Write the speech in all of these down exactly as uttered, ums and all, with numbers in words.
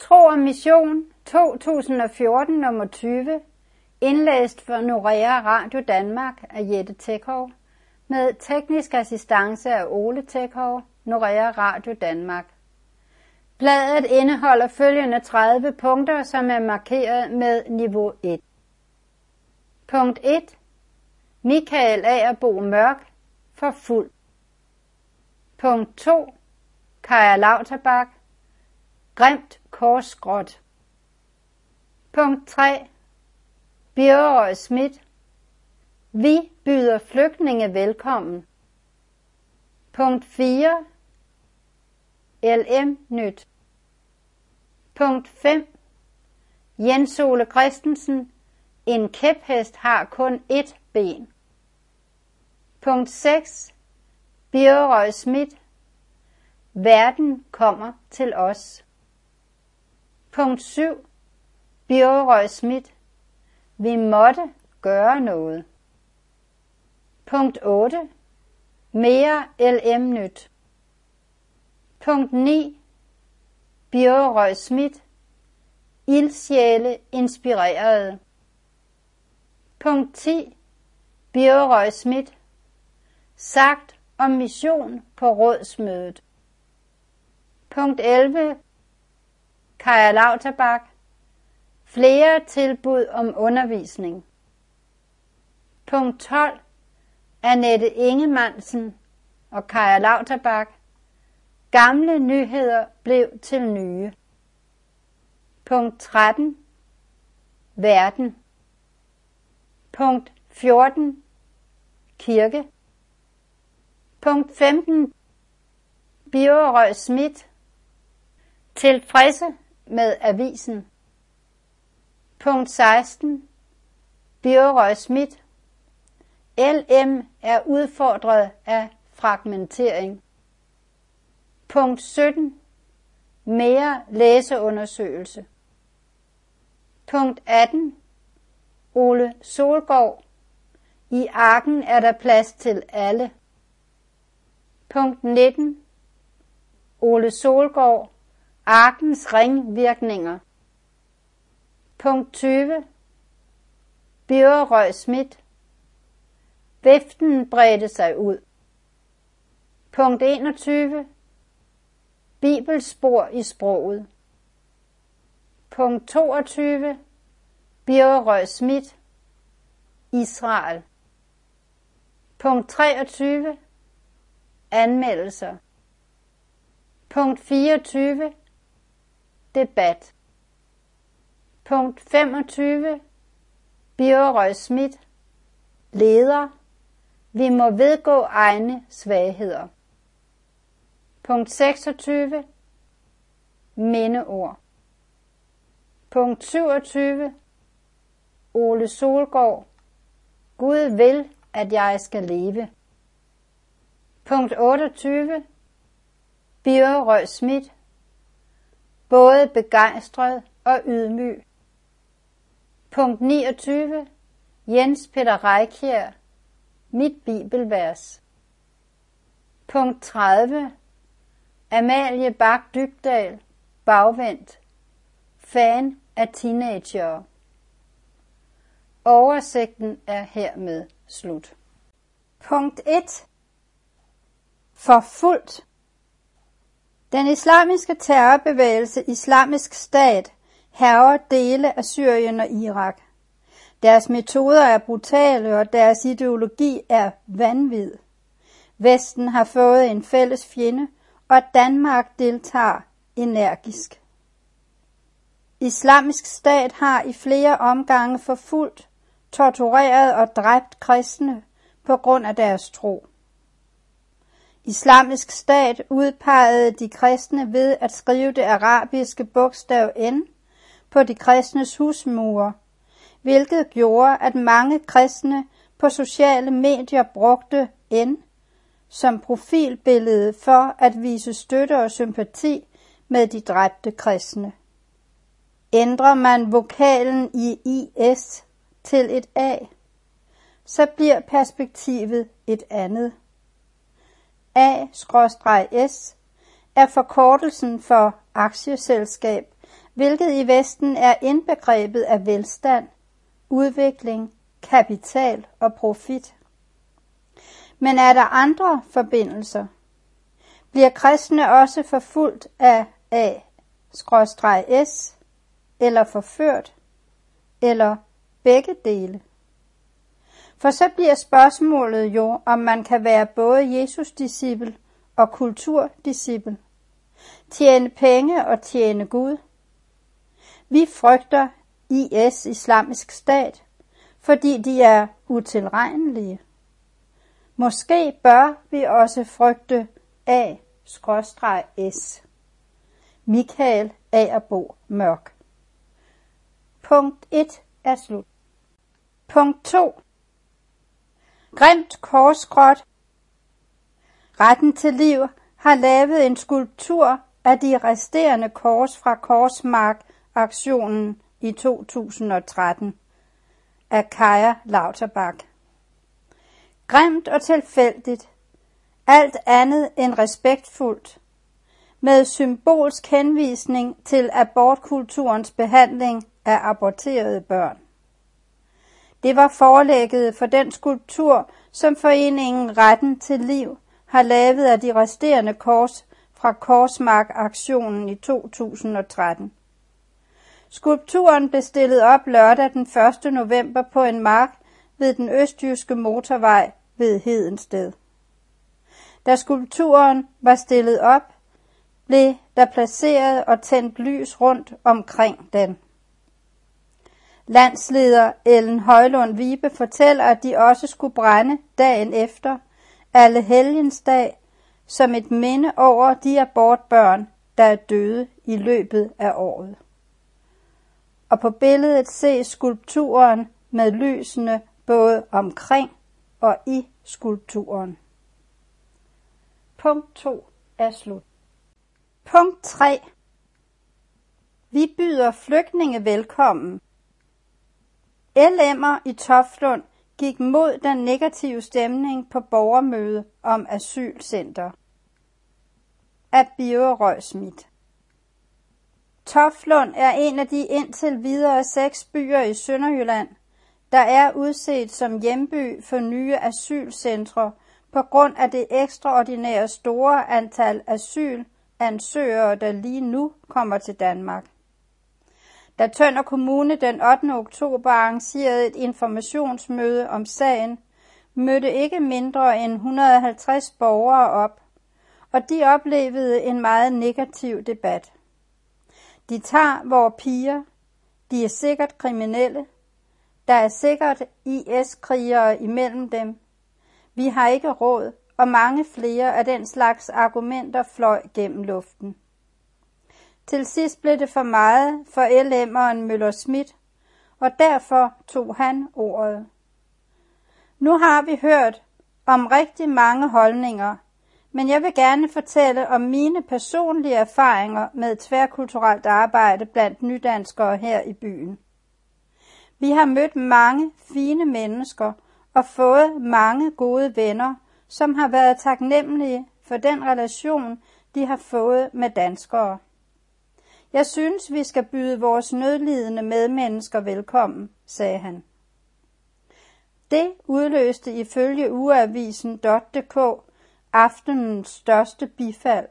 Tro og Mission to tusind og fjorten nummer tyve, indlæst for Norea Radio Danmark af Jette Tækov, med teknisk assistance af Ole Tækov, Norea Radio Danmark. Bladet indeholder følgende tredive punkter, som er markeret med niveau et. Punkt et. Michael Agerbo Mørk for fuld. Punkt to. Kaja Lauterbach. Grimt korsgråt. Punkt tre. Birgerød Schmidt. Vi byder flygtninge velkommen. Punkt fire. L M Nyt. Punkt fem. Jens Ole Christensen. En kæphest har kun ét ben. Punkt seks. Birgerød Schmidt. Verden kommer til os. Punkt syv. Birgerød Schmidt. Vi måtte gøre noget. Punkt otte. Mere L M Nyt. Punkt ni. Birgerød Schmidt. Ildsjæle inspirerede. Punkt ti. Birgerød Schmidt. Sagt om mission på rådsmødet. Punkt elleve. Kaja Lauterbach. Flere tilbud om undervisning. Punkt tolv. Annette Ingemansen og Kaja Lauterbach. Gamle nyheder blev til nye. Punkt tretten. Verden. Punkt fjorten. Kirke. Punkt femten. Birgerød Schmidt. Tilfredse med avisen. Punkt seksten. Birgerød Schmidt. L M er udfordret af fragmentering. Punkt sytten. Mere læseundersøgelse. Punkt atten. Ole Solgaard. I arken er der plads til alle. Punkt nitten. Ole Solgaard. Arkens ringvirkninger. Punkt tyve. Birgerød Schmidt. Viften bredte sig ud. Punkt enogtyve. Bibelspor i sproget. Punkt toogtyve. Birgerød Schmidt. Israel. Punkt treogtyve. Anmeldelser. Punkt fireogtyve. Debat. Punkt femogtyve. Birgerød Schmidt. Leder. Vi må vedgå egne svagheder. Punkt seksogtyve. Mindeord. Punkt syvogtyve. Ole Solgaard. Gud vil, at jeg skal leve. Punkt otteogtyve. Birgerød Schmidt. Både begejstret og ydmyg. Punkt niogtyve. Jens Peter Reikjær. Mit bibelvers. Punkt tredive. Amalie Bak Dybdal. Bagvendt. Fan af teenagere. Oversigten er hermed slut. Punkt et. Forfulgt. Den islamiske terrorbevægelse Islamisk Stat hærger dele af Syrien og Irak. Deres metoder er brutale, og deres ideologi er vanvid. Vesten har fået en fælles fjende, og Danmark deltager energisk. Islamisk Stat har i flere omgange forfulgt, tortureret og dræbt kristne på grund af deres tro. Islamisk Stat udpegede de kristne ved at skrive det arabiske bogstav N på de kristnes husmure, hvilket gjorde, at mange kristne på sociale medier brugte N som profilbillede for at vise støtte og sympati med de dræbte kristne. Ændrer man vokalen i I S til et A, så bliver perspektivet et andet. A S er forkortelsen for aktieselskab, hvilket i Vesten er indbegrebet af velstand, udvikling, kapital og profit. Men er der andre forbindelser? Bliver kristne også forfulgt af A/S eller forført, eller begge dele? For så bliver spørgsmålet jo, om man kan være både Jesus-disciple og kulturdisciple, tjene penge og tjene Gud. Vi frygter I S, Islamisk Stat, fordi de er utilregnelige. Måske bør vi også frygte A/S. Michael Agerbo Mørk. Punkt et er slut. Punkt to. Grimt korsgråt. Retten til liv har lavet en skulptur af de resterende kors fra Korsmark-aktionen i to tusind og tretten af Kaja Lauterbach. Grimt og tilfældigt, alt andet end respektfuldt, med symbolsk henvisning til abortkulturens behandling af aborterede børn. Det var forlægget for den skulptur, som foreningen Retten til Liv har lavet af de resterende kors fra Korsmark-aktionen i to tusind og tretten. Skulpturen blev stillet op lørdag den første november på en mark ved den østjyske motorvej ved Hedensted. Da skulpturen var stillet op, blev der placeret og tændt lys rundt omkring den. Landsleder Ellen Højlund Vibe fortæller, at de også skulle brænde dagen efter, Allehelgensdag, som et minde over de abortbørn, der er døde i løbet af året. Og på billedet ses skulpturen med lysene både omkring og i skulpturen. Punkt to er slut. Punkt tre. Vi byder flygtninge velkommen. L M'er i Toftlund gik mod den negative stemning på borgermøde om asylcenter. Af Birger Røgsmith. Toftlund er en af de indtil videre seks byer i Sønderjylland, der er udset som hjemby for nye asylcentre på grund af det ekstraordinære store antal asylansøgere, der lige nu kommer til Danmark. Da Tønder Kommune den ottende oktober arrangerede et informationsmøde om sagen, mødte ikke mindre end et hundrede og halvtreds borgere op, og de oplevede en meget negativ debat. De tager vores piger, de er sikkert kriminelle, der er sikkert I S-krigere imellem dem, vi har ikke råd, og mange flere af den slags argumenter fløj gennem luften. Til sidst blev det for meget for L M'eren Møller Schmidt, og derfor tog han ordet. Nu har vi hørt om rigtig mange holdninger, men jeg vil gerne fortælle om mine personlige erfaringer med tværkulturelt arbejde blandt nydanskere her i byen. Vi har mødt mange fine mennesker og fået mange gode venner, som har været taknemmelige for den relation, de har fået med danskere. Jeg synes, vi skal byde vores nødlidende medmennesker velkommen, sagde han. Det udløste ifølge ugeavisen punktum d k aftenens største bifald.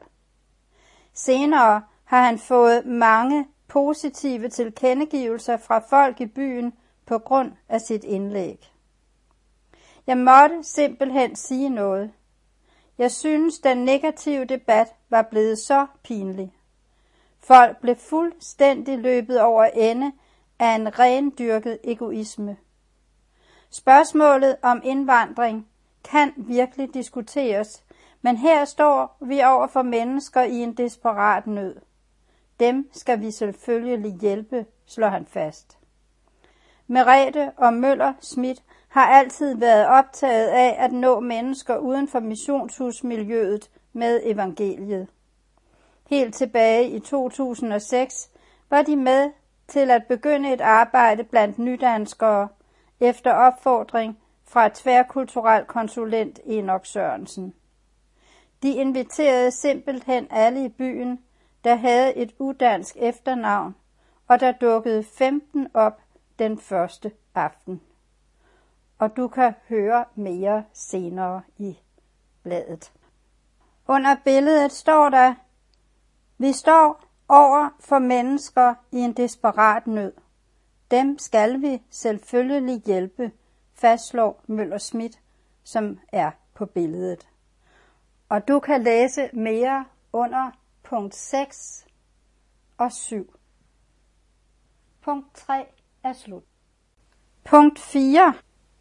Senere har han fået mange positive tilkendegivelser fra folk i byen på grund af sit indlæg. Jeg måtte simpelthen sige noget. Jeg synes, den negative debat var blevet så pinlig. Folk blev fuldstændig løbet over ende af en rendyrket egoisme. Spørgsmålet om indvandring kan virkelig diskuteres, men her står vi over for mennesker i en desperat nød. Dem skal vi selvfølgelig hjælpe, slår han fast. Merete og Møller Schmidt har altid været optaget af at nå mennesker uden for missionshusmiljøet med evangeliet. Helt tilbage i to tusind og seks var de med til at begynde et arbejde blandt nydanskere efter opfordring fra tværkulturel konsulent Enoch Sørensen. De inviterede simpelthen alle i byen, der havde et udansk efternavn, og der dukkede femten op den første aften. Og du kan høre mere senere i bladet. Under billedet står der: vi står over for mennesker i en desperat nød. Dem skal vi selvfølgelig hjælpe, fastslår Møller Schmidt, som er på billedet. Og du kan læse mere under punkt seks og syv. Punkt tre er slut. Punkt fire.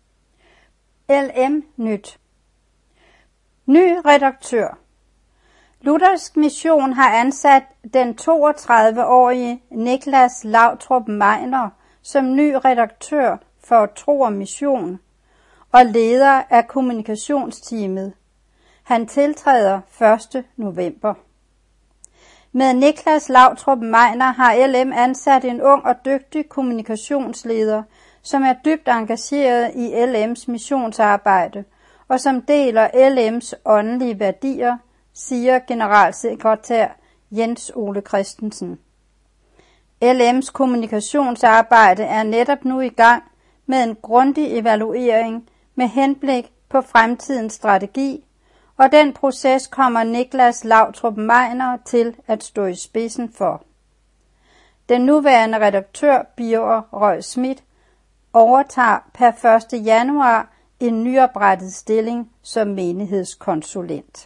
L M Nyt. Ny redaktør. Luthersk Mission har ansat den toogtredive-årige Niklas Lautrup Meiner som ny redaktør for Tro og Mission og leder af kommunikationsteamet. Han tiltræder første november. Med Niklas Lautrup Meiner har L M ansat en ung og dygtig kommunikationsleder, som er dybt engageret i L M's missionsarbejde og som deler L M's åndelige værdier, siger generalsekretær Jens Ole Christensen. L M's kommunikationsarbejde er netop nu i gang med en grundig evaluering med henblik på fremtidens strategi, og den proces kommer Niklas Lautrup Meiner til at stå i spidsen for. Den nuværende redaktør, Birger Røg Schmidt, overtager per første januar en nyoprettet stilling som menighedskonsulent.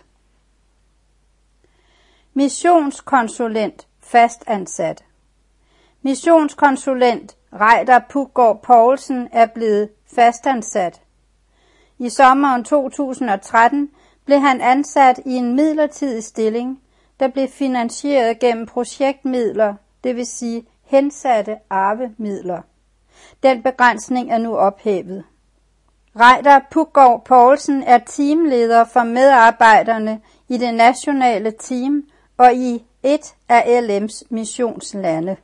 Missionskonsulent fastansat. Missionskonsulent Reidar Puggaard Poulsen er blevet fastansat. I sommeren to tusind og tretten blev han ansat i en midlertidig stilling, der blev finansieret gennem projektmidler, det vil sige hensatte arvemidler. Den begrænsning er nu ophævet. Reidar Puggaard Poulsen er teamleder for medarbejderne i det nationale team og i et af L M's missionslande.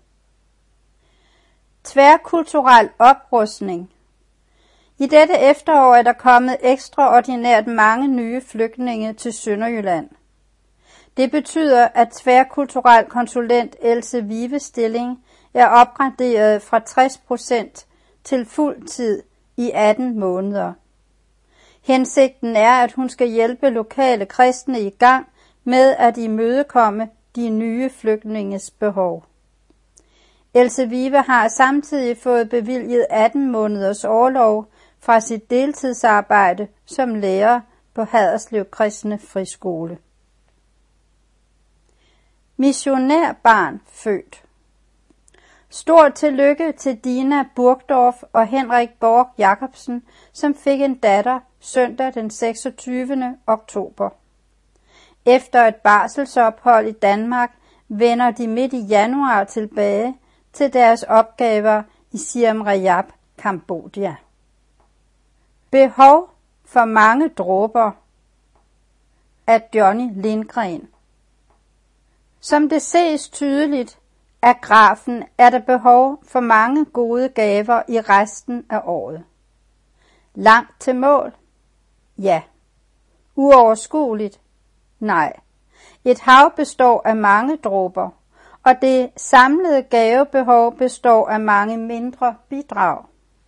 Tværkulturel oprustning. I dette efterår er der kommet ekstraordinært mange nye flygtninge til Sønderjylland. Det betyder, at tværkulturel konsulent Else Vives stilling er opgraderet fra tres procent til fuld tid i atten måneder. Hensigten er, at hun skal hjælpe lokale kristne i gang med at imødekomme de nye flygtninges behov. Else Vive har samtidig fået bevilget atten måneders orlov fra sit deltidsarbejde som lærer på Haderslev Kristne Friskole. Missionærbarn født. Stort tillykke til Dina Burgdorf og Henrik Borg Jacobsen, som fik en datter søndag den seksogtyvende oktober. Efter et barselsophold i Danmark vender de midt i januar tilbage til deres opgaver i Siem Reap, Kambodja. Behov for mange dråber af Johnny Lindgren. Som det ses tydeligt af grafen, er der behov for mange gode gaver i resten af året. Langt til mål? Ja. Uoverskueligt? Nej. Et hav består af mange dråber, og det samlede gavebehov består af mange mindre bidrag.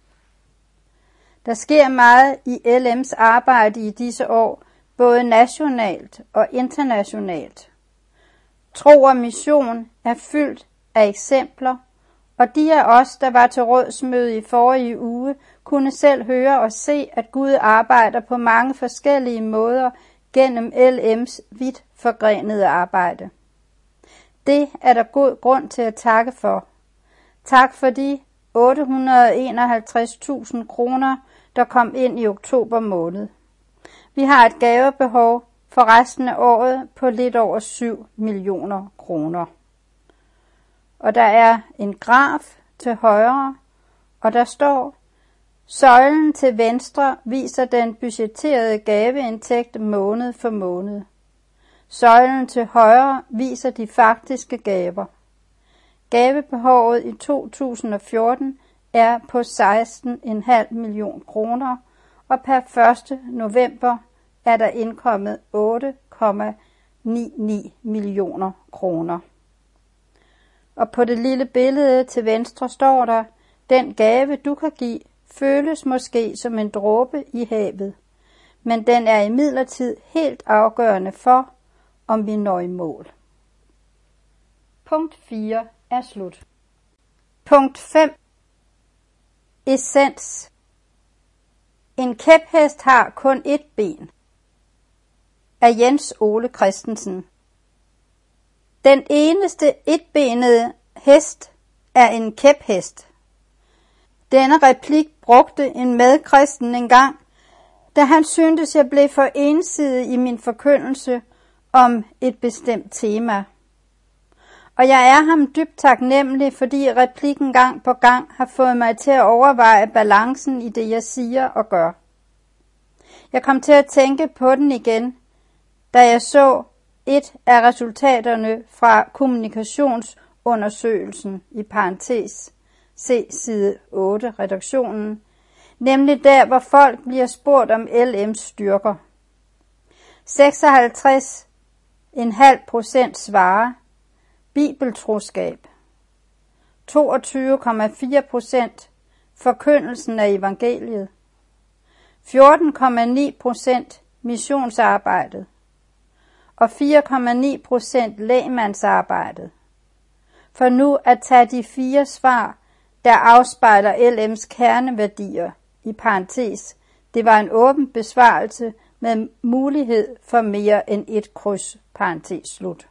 Der sker meget i L M's arbejde i disse år, både nationalt og internationalt. Tro og mission er fyldt af eksempler, og de af os, der var til rådsmøde i forrige uge, kunne selv høre og se, at Gud arbejder på mange forskellige måder gennem L M's vidt forgrenede arbejde. Det er der god grund til at takke for. Tak for de otte hundrede og enoghalvtreds tusind kroner, der kom ind i oktober måned. Vi har et gavebehov for resten af året på lidt over syv millioner kroner. Og der er en graf til højre, og der står: søjlen til venstre viser den budgetterede gaveindtægt måned for måned. Søjlen til højre viser de faktiske gaver. Gavebehovet i to tusind og fjorten er på seksten komma fem millioner kroner, og per første november er der indkommet otte komma ni ni millioner kroner. og på det lille billede til venstre står der, den gave du kan give, føles måske som en dråbe i havet, men den er imidlertid helt afgørende for, om vi når i mål. Punkt fire er slut. Punkt fem. Essens. En kæphest har kun ét ben. Af Jens Ole Christensen. Den eneste etbenede hest er en kæphest. Denne replik brugte en medkristen engang, da han syntes, jeg blev for ensidig i min forkyndelse om et bestemt tema. Og jeg er ham dybt taknemmelig, fordi replikken gang på gang har fået mig til at overveje balancen i det, jeg siger og gør. Jeg kom til at tænke på den igen, da jeg så et af resultaterne fra kommunikationsundersøgelsen i parentes, se side otte, redaktionen, nemlig der, hvor folk bliver spurgt om L M's styrker. seksoghalvtreds komma fem procent svarer bibeltroskab, toogtyve komma fire procent forkyndelsen af evangeliet, fjorten komma ni procent missionsarbejdet og fire komma ni procent lægmandsarbejdet. For nu at tage de fire svar, der afspejler L M's kerneværdier, i parentes, det var en åben besvarelse med mulighed for mere end et kryds, parentes slut.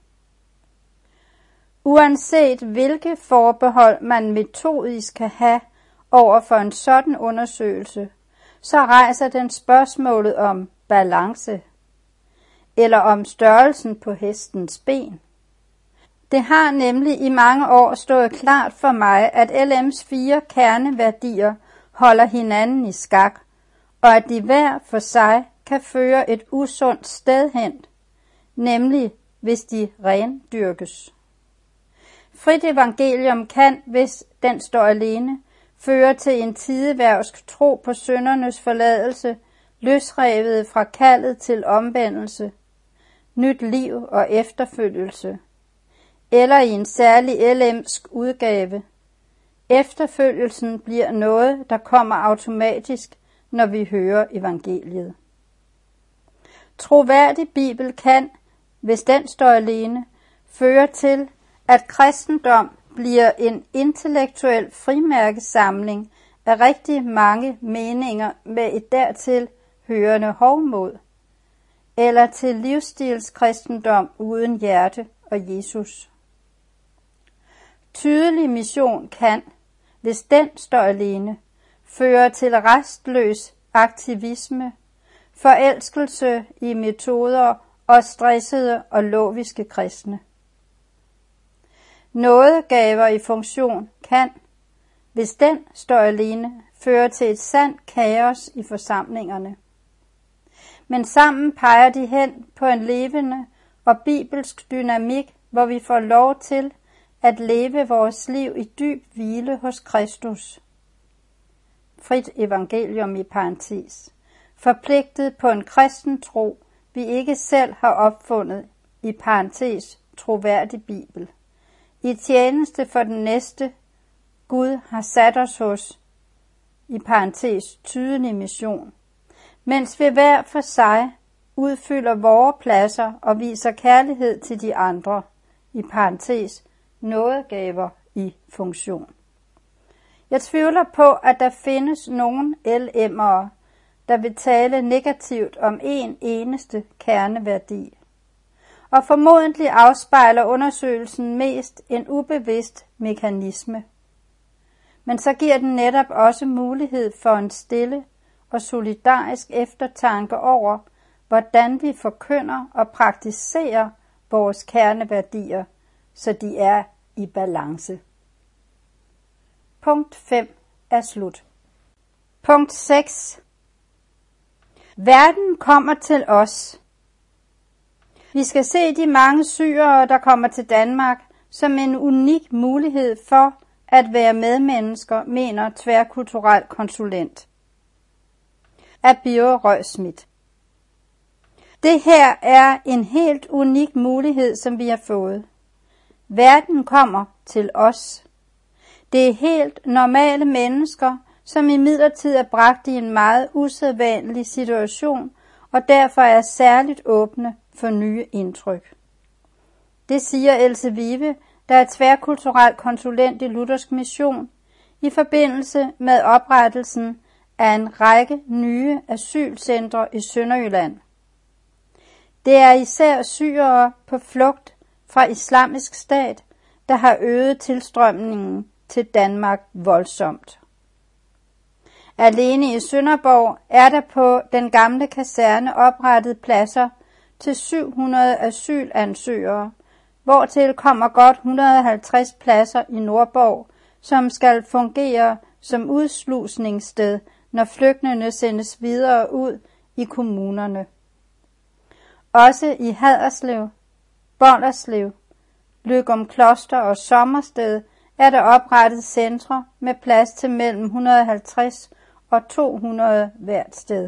Uanset hvilke forbehold man metodisk kan have over for en sådan undersøgelse, så rejser den spørgsmålet om balance, eller om størrelsen på hestens ben. Det har nemlig i mange år stået klart for mig, at L M's fire kerneværdier holder hinanden i skak, og at de hver for sig kan føre et usundt sted hen, nemlig hvis de rendyrkes. Frit evangelium kan, hvis den står alene, føre til en tideværvsk tro på syndernes forladelse, løsrevet fra kaldet til omvendelse, nyt liv og efterfølgelse, eller i en særlig L M's udgave. Efterfølgelsen bliver noget, der kommer automatisk, når vi hører evangeliet. Troværdig Bibel kan, hvis den står alene, føre til, at kristendom bliver en intellektuel frimærkesamling af rigtig mange meninger med et dertil hørende hovmod, eller til livsstilskristendom uden hjerte og Jesus. Tydelig mission kan, hvis den står alene, føre til restløs aktivisme, forelskelse i metoder og stressede og loviske kristne. Nådegaver i funktion kan, hvis den står alene, føre til et sandt kaos i forsamlingerne. Men sammen peger de hen på en levende og bibelsk dynamik, hvor vi får lov til at leve vores liv i dyb hvile hos Kristus. Frit evangelium i parentes. Forpligtet på en kristen tro, vi ikke selv har opfundet, i parentes troværdig Bibel. I tjeneste for den næste, Gud har sat os hos, i parentes tydelig mission, mens vi hver for sig udfylder vore pladser og viser kærlighed til de andre, i parentes nådegaver i funktion. Jeg tvivler på, at der findes nogen L M'ere, der vil tale negativt om en eneste kerneværdi. Og formodentlig afspejler undersøgelsen mest en ubevidst mekanisme. Men så giver den netop også mulighed for en stille og solidarisk eftertanke over, hvordan vi forkynder og praktiserer vores kerneværdier, så de er i balance. Punkt fem er slut. Punkt seks. Verden kommer til os. Vi skal se de mange syrere, der kommer til Danmark, som en unik mulighed for at være medmennesker, mener tværkulturel konsulent. Af Birger Røgsmith. Det her er en helt unik mulighed, som vi har fået. Verden kommer til os. Det er helt normale mennesker, som imidlertid er bragt i en meget usædvanlig situation, og derfor er særligt åbne for nye indtryk. Det siger Else Vive, der er tværkulturel konsulent i Luthersk Mission, i forbindelse med oprettelsen af en række nye asylcentre i Sønderjylland. Det er især syrere på flugt fra Islamisk Stat, der har øget tilstrømningen til Danmark voldsomt. Alene i Sønderborg er der på den gamle kaserne oprettet pladser til syv hundrede asylansøgere, hvortil kommer godt et hundrede og halvtreds pladser i Nordborg, som skal fungere som udslusningssted, når flygtningene sendes videre ud i kommunerne. Også i Haderslev, Bolderslev, Løgumkloster og Sommersted er der oprettet centre med plads til mellem et hundrede og halvtreds og to hundrede hvert sted.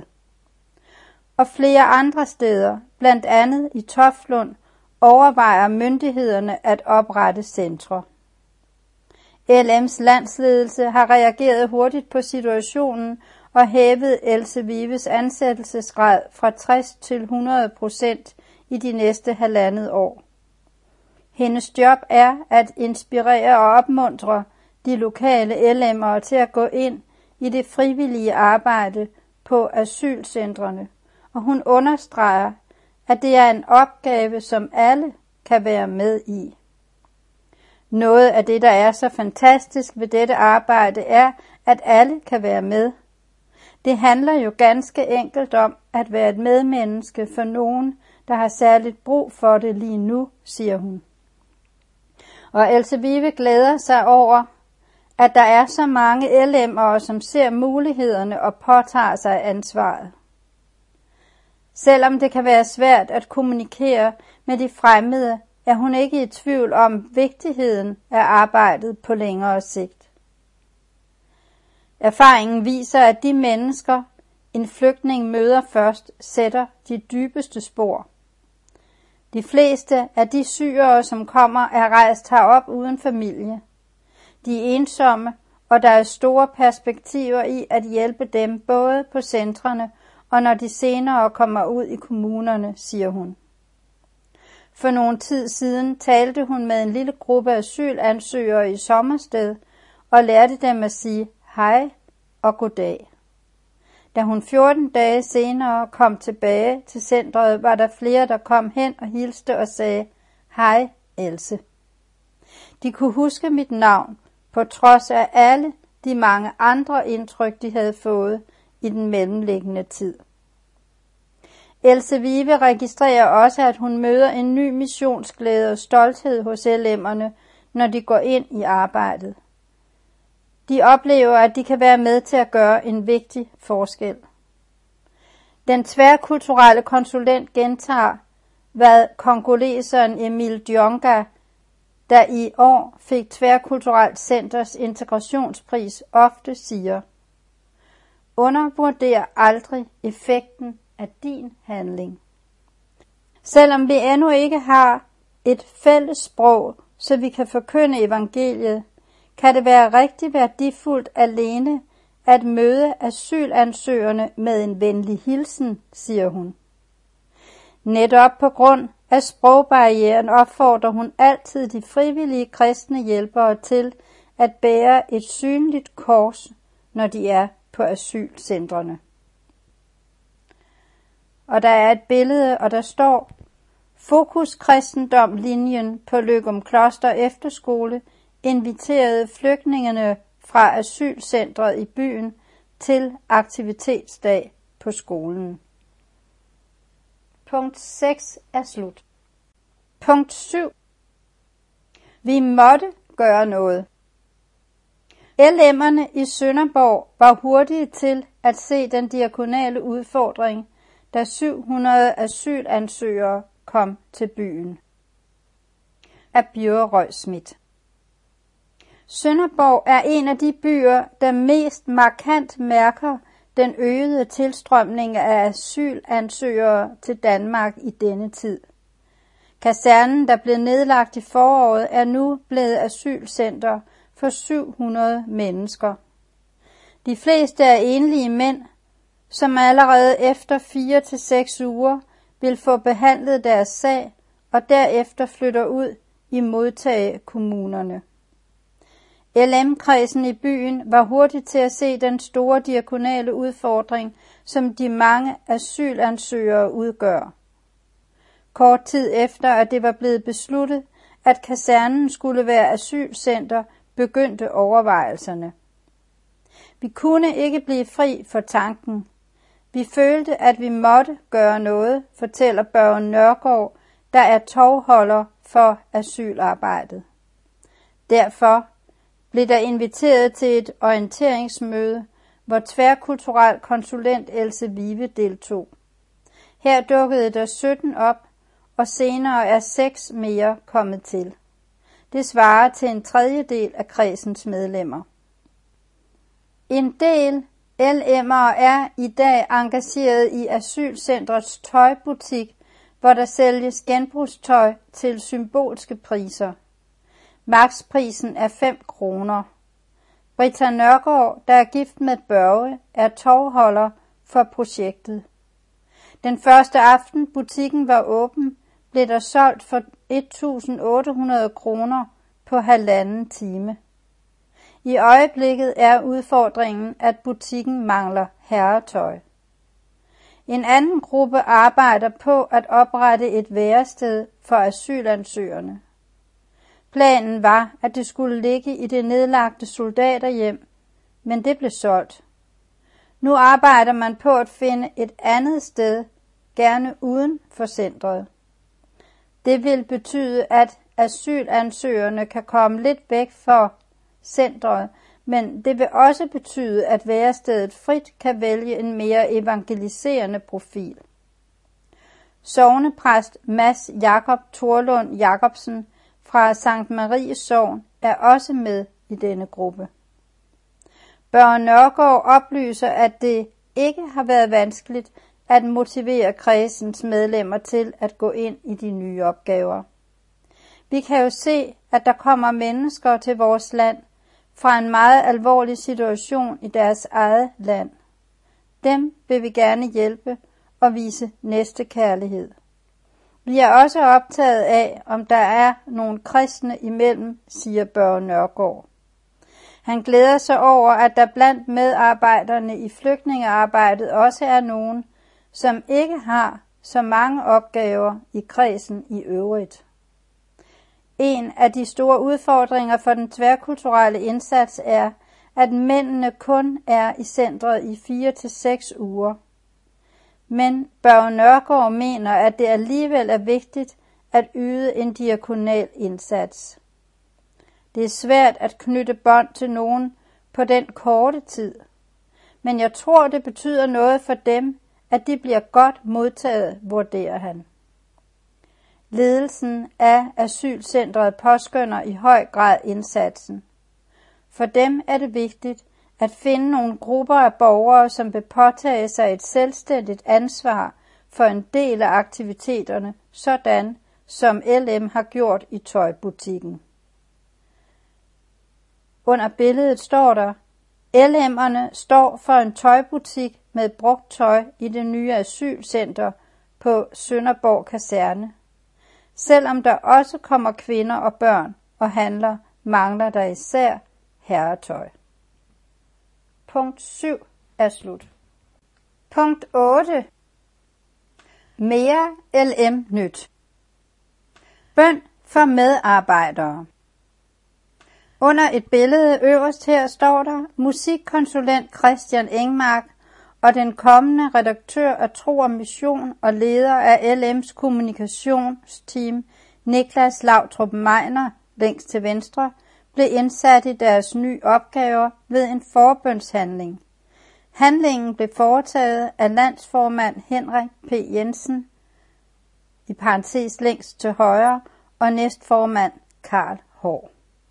Og flere andre steder, blandt andet i Toftlund, overvejer myndighederne at oprette centre. L M's landsledelse har reageret hurtigt på situationen og hævet Else Vives ansættelsesgrad fra tres til hundrede procent i de næste halvandet år. Hendes job er at inspirere og opmuntre de lokale L M'ere til at gå ind i det frivillige arbejde på asylcentrene, og hun understreger, at det er en opgave, som alle kan være med i. Noget af det, der er så fantastisk ved dette arbejde, er, at alle kan være med. Det handler jo ganske enkelt om at være et medmenneske for nogen, der har særligt brug for det lige nu, siger hun. Og Else Vive glæder sig over, at der er så mange L M'ere, som ser mulighederne og påtager sig ansvaret. Selvom det kan være svært at kommunikere med de fremmede, er hun ikke i tvivl om vigtigheden af arbejdet på længere sigt. Erfaringen viser, at de mennesker, en flygtning møder først, sætter de dybeste spor. De fleste af de syrere, som kommer, er rejst herop uden familie. De er ensomme, og der er store perspektiver i at hjælpe dem både på centrene og når de senere kommer ud i kommunerne, siger hun. For nogen tid siden talte hun med en lille gruppe asylansøgere i Sommersted og lærte dem at sige hej og goddag. Da hun fjorten dage senere kom tilbage til centret, var der flere, der kom hen og hilste og sagde, hej Else. De kunne huske mit navn, på trods af alle de mange andre indtryk, de havde fået i den mellemliggende tid. Else Vive registrerer også, at hun møder en ny missionsglæde og stolthed hos L M'erne, når de går ind i arbejdet. De oplever, at de kan være med til at gøre en vigtig forskel. Den tværkulturelle konsulent gentager, hvad kongoleseren Emil Dionga, der i år fik Tværkulturelt Centers integrationspris, ofte siger: undervurder aldrig effekten af din handling. Selvom vi endnu ikke har et fælles sprog, så vi kan forkynde evangeliet, kan det være rigtig værdifuldt alene at møde asylansøgerne med en venlig hilsen, siger hun. Netop på grund af sprogbarrieren opfordrer hun altid de frivillige kristne hjælpere til at bære et synligt kors, når de er på asylcentrene. Og der er et billede, og der står: Fokus Kristendom-linjen på Løgumkloster Efterskole inviterede flygtningene fra asylcentret i byen til aktivitetsdag på skolen. Punkt seks er slut. Punkt syv. Vi måtte gøre noget. L M'erne i Sønderborg var hurtige til at se den diakonale udfordring, da syv hundrede asylansøgere kom til byen. Af Bjørn Røgsmith. Sønderborg er en af de byer, der mest markant mærker den øgede tilstrømning af asylansøgere til Danmark i denne tid. Kasernen, der blev nedlagt i foråret, er nu blevet asylcenter for syv hundrede mennesker. De fleste er enlige mænd, som allerede efter fire til seks uger vil få behandlet deres sag og derefter flytter ud i modtagekommunerne. L M-kredsen i byen var hurtig til at se den store diakonale udfordring, som de mange asylansøgere udgør. Kort tid efter, at det var blevet besluttet, at kasernen skulle være asylcenter, begyndte overvejelserne. Vi kunne ikke blive fri for tanken. Vi følte, at vi måtte gøre noget, fortæller Børge Nørgaard, der er tovholder for asylarbejdet. Derfor blev der inviteret til et orienteringsmøde, hvor tværkulturel konsulent Else Vive deltog. Her dukkede der sytten op, og senere er seks mere kommet til. Det svarer til en tredjedel af kredsens medlemmer. En del L M'ere er i dag engageret i asylcentrets tøjbutik, hvor der sælges genbrugstøj til symbolske priser. Maksprisen er fem kroner. Britta Nørgaard, der er gift med Børge, er tovholder for projektet. Den første aften butikken var åben, blev der solgt for et tusind otte hundrede kroner på halvanden time. I øjeblikket er udfordringen, at butikken mangler herretøj. En anden gruppe arbejder på at oprette et værested for asylansøgerne. Planen var, at det skulle ligge i det nedlagte soldaterhjem, men det blev solgt. Nu arbejder man på at finde et andet sted, gerne uden for centret. Det vil betyde, at asylansøgerne kan komme lidt væk fra centret, men det vil også betyde, at værestedet frit kan vælge en mere evangeliserende profil. Sognepræst Mads Jakob Thorlund Jacobsen fra Sankt Maries Sogn er også med i denne gruppe. Børge Nørgaard oplyser, at det ikke har været vanskeligt at motivere kredsens medlemmer til at gå ind i de nye opgaver. Vi kan jo se, at der kommer mennesker til vores land fra en meget alvorlig situation i deres eget land. Dem vil vi gerne hjælpe og vise næstekærlighed. Vi er også optaget af, om der er nogle kristne imellem, siger Børge Nørgaard. Han glæder sig over, at der blandt medarbejderne i flygtningearbejdet også er nogen, som ikke har så mange opgaver i kredsen i øvrigt. En af de store udfordringer for den tværkulturelle indsats er, at mændene kun er i centret i fire til seks uger. Men Børge Nørgaard mener, at det alligevel er vigtigt at yde en diakonal indsats. Det er svært at knytte bånd til nogen på den korte tid, men jeg tror, det betyder noget for dem, at de bliver godt modtaget, vurderer han. Ledelsen af asylcentret påskønner i høj grad indsatsen. For dem er det vigtigt at finde nogle grupper af borgere, som vil påtage sig et selvstændigt ansvar for en del af aktiviteterne, sådan som L M har gjort i tøjbutikken. Under billedet står der, L M'erne står for en tøjbutik med brugt tøj i det nye asylcenter på Sønderborg Kaserne. Selvom der også kommer kvinder og børn og handler, mangler der især herretøj. Punkt syv er slut. Punkt otte. Mere L M-nyt. Bøn for medarbejdere. Under et billede øverst her står der musikkonsulent Christian Engmark og den kommende redaktør af Tro og Mission og leder af L M's kommunikationsteam Niklas Lautrup Meiner, længst til venstre, blev indsat i deres nye opgaver ved en forbønshandling. Handlingen blev foretaget af landsformand Henrik P. Jensen, i parentes længst til højre, og næstformand Karl Hår.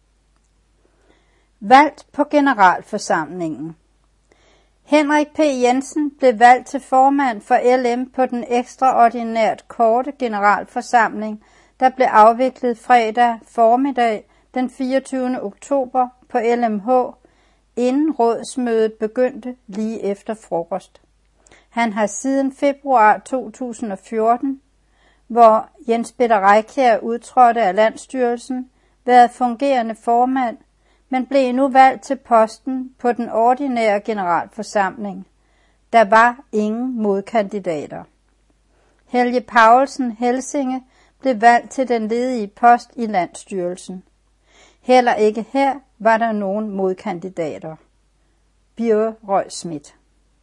Valgt på generalforsamlingen. Henrik P. Jensen blev valgt til formand for L M på den ekstraordinært korte generalforsamling, der blev afviklet fredag formiddag den fireogtyvende oktober på L M H, inden rådsmødet begyndte lige efter frokost. Han har siden februar to tusind og fjorten, hvor Jens Peter Reikiær udtrådte af Landsstyrelsen, været fungerende formand, men blev nu valgt til posten på den ordinære generalforsamling. Der var ingen modkandidater. Helge Paulsen Helsinge blev valgt til den ledige post i Landsstyrelsen. Heller ikke her var der nogen modkandidater. Birge Røgh Schmidt.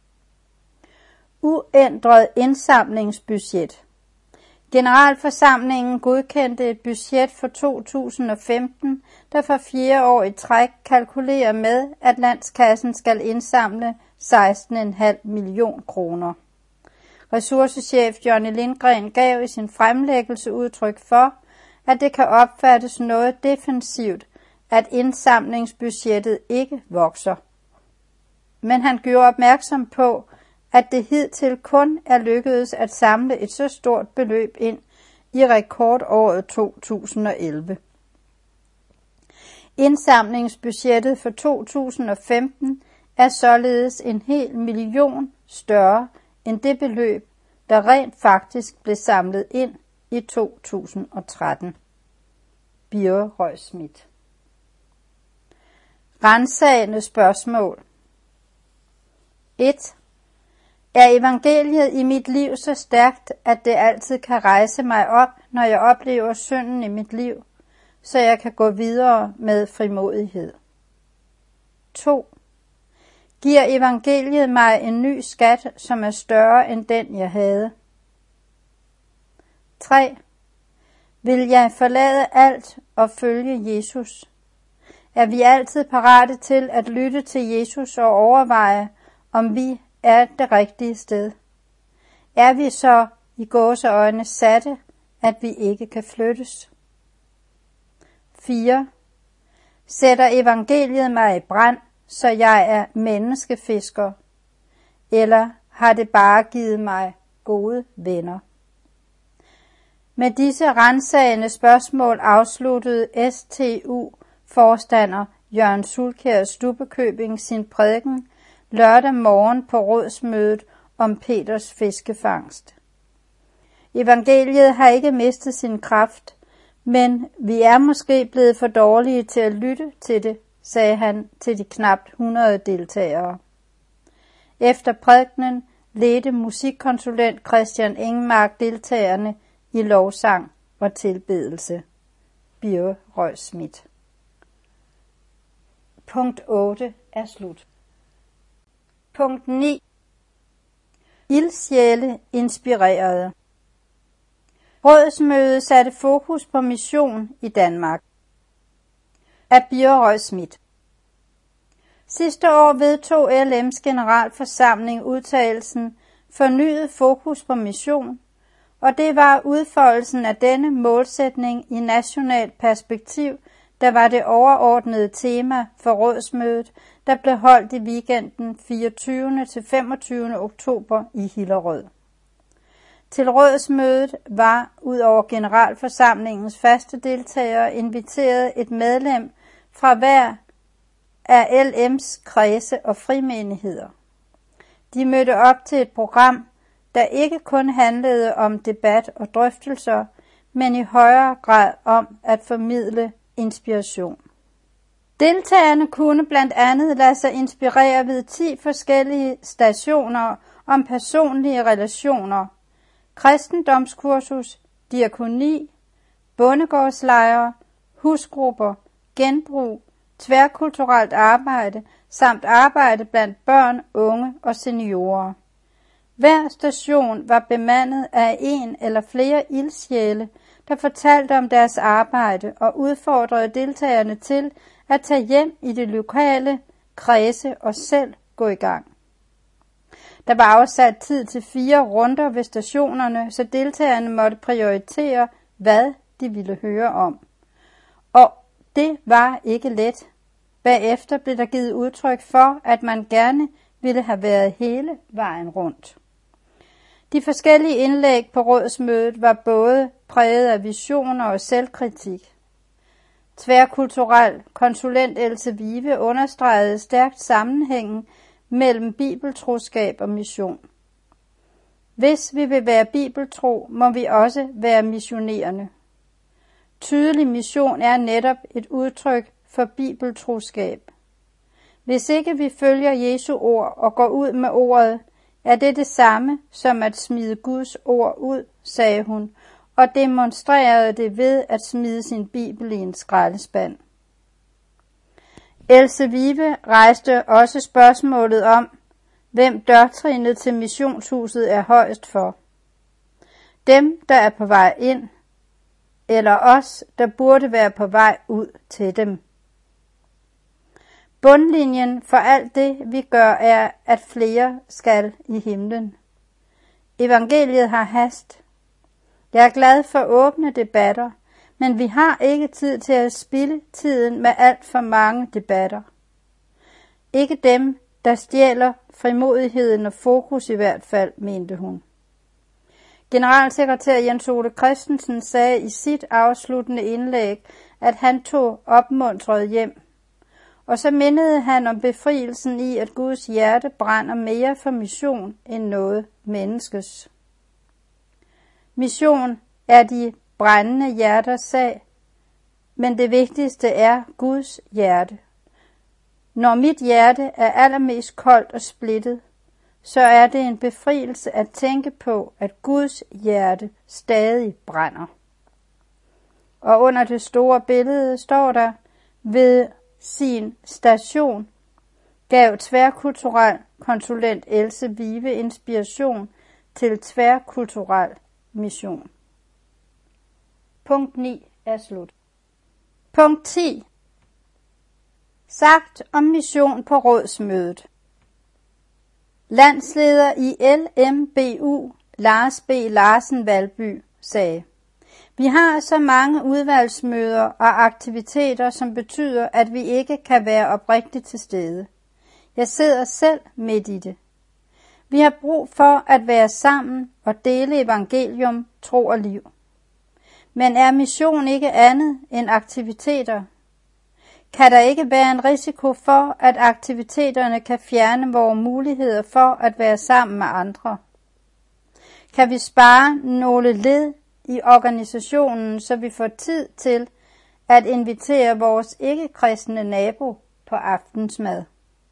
Uændret indsamlingsbudget. Generalforsamlingen godkendte et budget for to tusind og femten, der for fjerde år i træk kalkulerer med, at landskassen skal indsamle seksten komma fem million kroner. Ressourcechef Johnny Lindgren gav i sin fremlæggelse udtryk for, at det kan opfattes noget defensivt, at indsamlingsbudgettet ikke vokser. Men han gjorde opmærksom på, at det hidtil kun er lykkedes at samle et så stort beløb ind i rekordåret to tusind og elleve. Indsamlingsbudgettet for to tusind og femten er således en hel million større end det beløb, der rent faktisk blev samlet ind i to tusind og tretten. Birge Røgh Schmidt. Ransagende spørgsmål. et. Er evangeliet i mit liv så stærkt, at det altid kan rejse mig op, når jeg oplever synden i mit liv, så jeg kan gå videre med frimodighed? to. Giver evangeliet mig en ny skat, som er større end den, jeg havde? tre. Vil jeg forlade alt og følge Jesus? Er vi altid parate til at lytte til Jesus og overveje, om vi er det rigtige sted? Er vi så i gåseøjne satte, at vi ikke kan flyttes? fire. Sætter evangeliet mig i brand, så jeg er menneskefisker? Eller har det bare givet mig gode venner? Med disse ransagende spørgsmål afsluttede S T U-forstander Jørgen Sulkjær Stubbekøbing sin prædiken lørdag morgen på rådsmødet om Peters fiskefangst. Evangeliet har ikke mistet sin kraft, men vi er måske blevet for dårlige til at lytte til det, sagde han til de knap hundrede deltagere. Efter prædikenen ledte musikkonsulent Christian Engmark deltagerne i lovsang og tilbedelse. Birge Røgh Schmidt. Punkt otte er slut. Punkt ni. Ildsjæle inspirerede. Rådsmødet satte fokus på mission i Danmark. Af Birge Røgh Schmidt. Sidste år vedtog L M's generalforsamling udtalelsen fornyet fokus på mission, og det var udfoldelsen af denne målsætning i nationalt perspektiv, der var det overordnede tema for rådsmødet, der blev holdt i weekenden fireogtyvende til femogtyvende oktober i Hillerød. Til rådsmødet var ud over generalforsamlingens faste deltagere inviteret et medlem fra hver af L M's kredse og frimenigheder. De mødte op til et program, der ikke kun handlede om debat og drøftelser, men i højere grad om at formidle inspiration. Deltagerne kunne blandt andet lade sig inspirere ved ti forskellige stationer om personlige relationer, kristendomskursus, diakoni, bondegårdslejre, husgrupper, genbrug, tværkulturelt arbejde samt arbejde blandt børn, unge og seniorer. Hver station var bemandet af en eller flere ildsjæle, der fortalte om deres arbejde og udfordrede deltagerne til at tage hjem i det lokale kredse og selv gå i gang. Der var afsat tid til fire runder ved stationerne, så deltagerne måtte prioritere, hvad de ville høre om. Og det var ikke let. Bagefter blev der givet udtryk for, at man gerne ville have været hele vejen rundt. De forskellige indlæg på rådsmødet var både præget af visioner og selvkritik. Tværkulturel konsulent Else Vive understregede stærkt sammenhængen mellem bibeltroskab og mission. Hvis vi vil være bibeltro, må vi også være missionerende. Tydelig mission er netop et udtryk for bibeltroskab. Hvis ikke vi følger Jesu ord og går ud med ordet, er det det samme som at smide Guds ord ud, sagde hun, og demonstrerede det ved at smide sin bibel i en skraldespand. Else Vive rejste også spørgsmålet om, hvem dørtrinet til missionshuset er højest for. Dem, der er på vej ind, eller os, der burde være på vej ud til dem. Bundlinjen for alt det, vi gør, er, at flere skal i himlen. Evangeliet har hast. Jeg er glad for åbne debatter, men vi har ikke tid til at spilde tiden med alt for mange debatter. Ikke dem, der stjæler frimodigheden og fokus i hvert fald, mente hun. Generalsekretær Jens Ole Christensen sagde i sit afsluttende indlæg, at han tog opmuntret hjem. Og så mindede han om befrielsen i, at Guds hjerte brænder mere for mission end noget menneskes. Mission er de brændende hjerters sag, men det vigtigste er Guds hjerte. Når mit hjerte er allermest koldt og splittet, så er det en befrielse at tænke på, at Guds hjerte stadig brænder. Og under det store billede står der, ved sin station gav tværkulturel konsulent Else Vive inspiration til tværkulturel mission. Punkt ni er slut. Punkt ti. Sagt om mission på rådsmødet. Landsleder i L M B U, Lars B. Larsen Valby, sagde: Vi har så mange udvalgsmøder og aktiviteter, som betyder, at vi ikke kan være oprigtigt til stede. Jeg sidder selv midt i det. Vi har brug for at være sammen og dele evangelium, tro og liv. Men er mission ikke andet end aktiviteter? Kan der ikke være en risiko for, at aktiviteterne kan fjerne vores muligheder for at være sammen med andre? Kan vi spare nogle led i organisationen, så vi får tid til at invitere vores ikke-kristne nabo på aftensmad?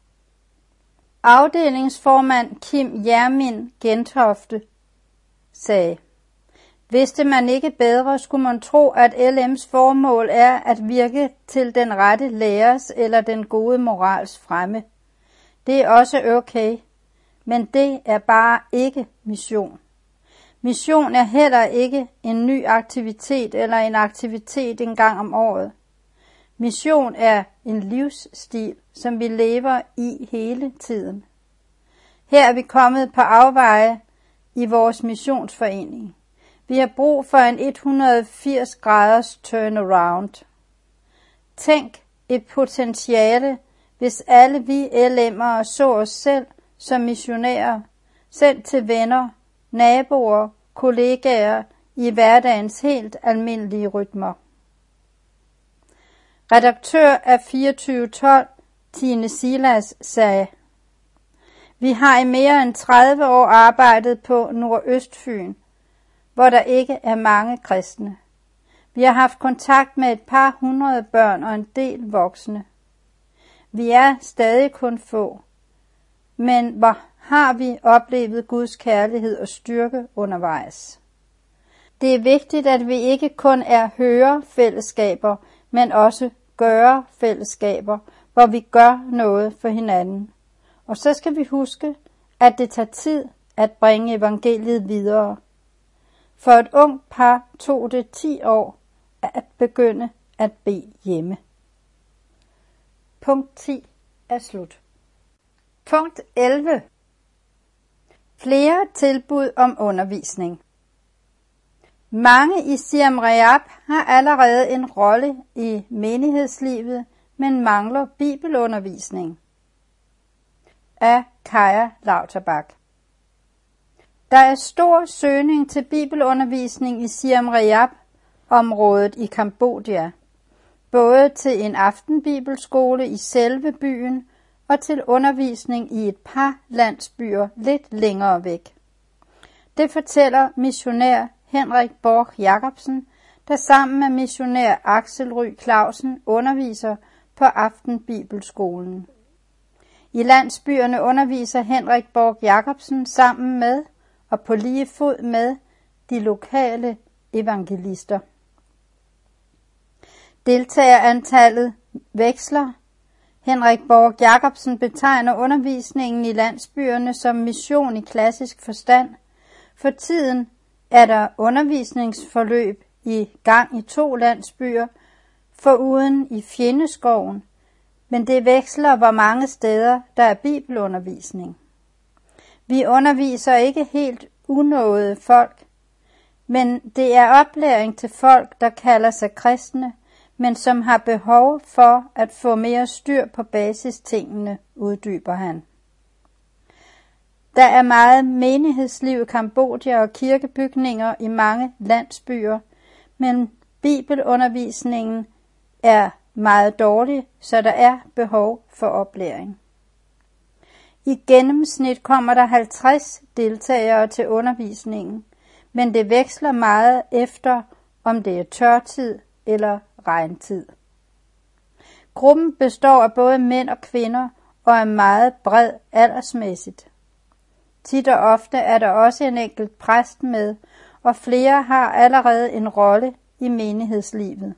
Afdelingsformand Kim Jermin Gentofte sagde: Vidste man ikke bedre, skulle man tro, at L M's formål er at virke til den rette læres eller den gode morals fremme. Det er også okay, men det er bare ikke mission. Mission er heller ikke en ny aktivitet eller en aktivitet en gang om året. Mission er en livsstil, som vi lever i hele tiden. Her er vi kommet på afveje i vores missionsforening. Vi har brug for en hundrede og firs graders turnaround. Tænk et potentiale, hvis alle vi L M'ere så os selv som missionærer, sendt til venner, naboer, kollegaer i hverdagens helt almindelige rytmer. Redaktør af fireogtyve tolv, Tine Silas, sagde: Vi har i mere end tredive år arbejdet på Nordøstfyn, hvor der ikke er mange kristne. Vi har haft kontakt med et par hundrede børn og en del voksne. Vi er stadig kun få, men hvor har vi oplevet Guds kærlighed og styrke undervejs. Det er vigtigt, at vi ikke kun er hørefællesskaber, men også gøre fællesskaber, hvor vi gør noget for hinanden. Og så skal vi huske, at det tager tid at bringe evangeliet videre. For et ungt par tog det ti år at begynde at bede hjemme. Punkt ti er slut. Punkt elleve. Flere tilbud om undervisning. Mange i Siem Reap har allerede en rolle i menighedslivet, men mangler bibelundervisning. Af Kaja Lauterbach. Der er stor søgning til bibelundervisning i Siem Reap-området i Kambodja, både til en aftenbibelskole i selve byen og til undervisning i et par landsbyer lidt længere væk. Det fortæller missionær Henrik Borg Jacobsen, der sammen med missionær Axel Ry Clausen underviser på aftenbibelskolen. I landsbyerne underviser Henrik Borg Jacobsen sammen med og på lige fod med de lokale evangelister. Deltagerantallet veksler. Henrik Borg Jacobsen betegner undervisningen i landsbyerne som mission i klassisk forstand. For tiden er der undervisningsforløb i gang i to landsbyer, foruden i Fjendeskoven, men det veksler, hvor mange steder der er bibelundervisning. Vi underviser ikke helt unåede folk, men det er oplæring til folk, der kalder sig kristne, men som har behov for at få mere styr på basistingene, uddyber han. Der er meget menighedsliv i Kambodja og kirkebygninger i mange landsbyer, men bibelundervisningen er meget dårlig, så der er behov for oplæring. I gennemsnit kommer der halvtreds deltagere til undervisningen, men det veksler meget efter, om det er tørtid eller regntid. Gruppen består af både mænd og kvinder og er meget bred aldersmæssigt. Tit og ofte er der også en enkelt præst med, og flere har allerede en rolle i menighedslivet.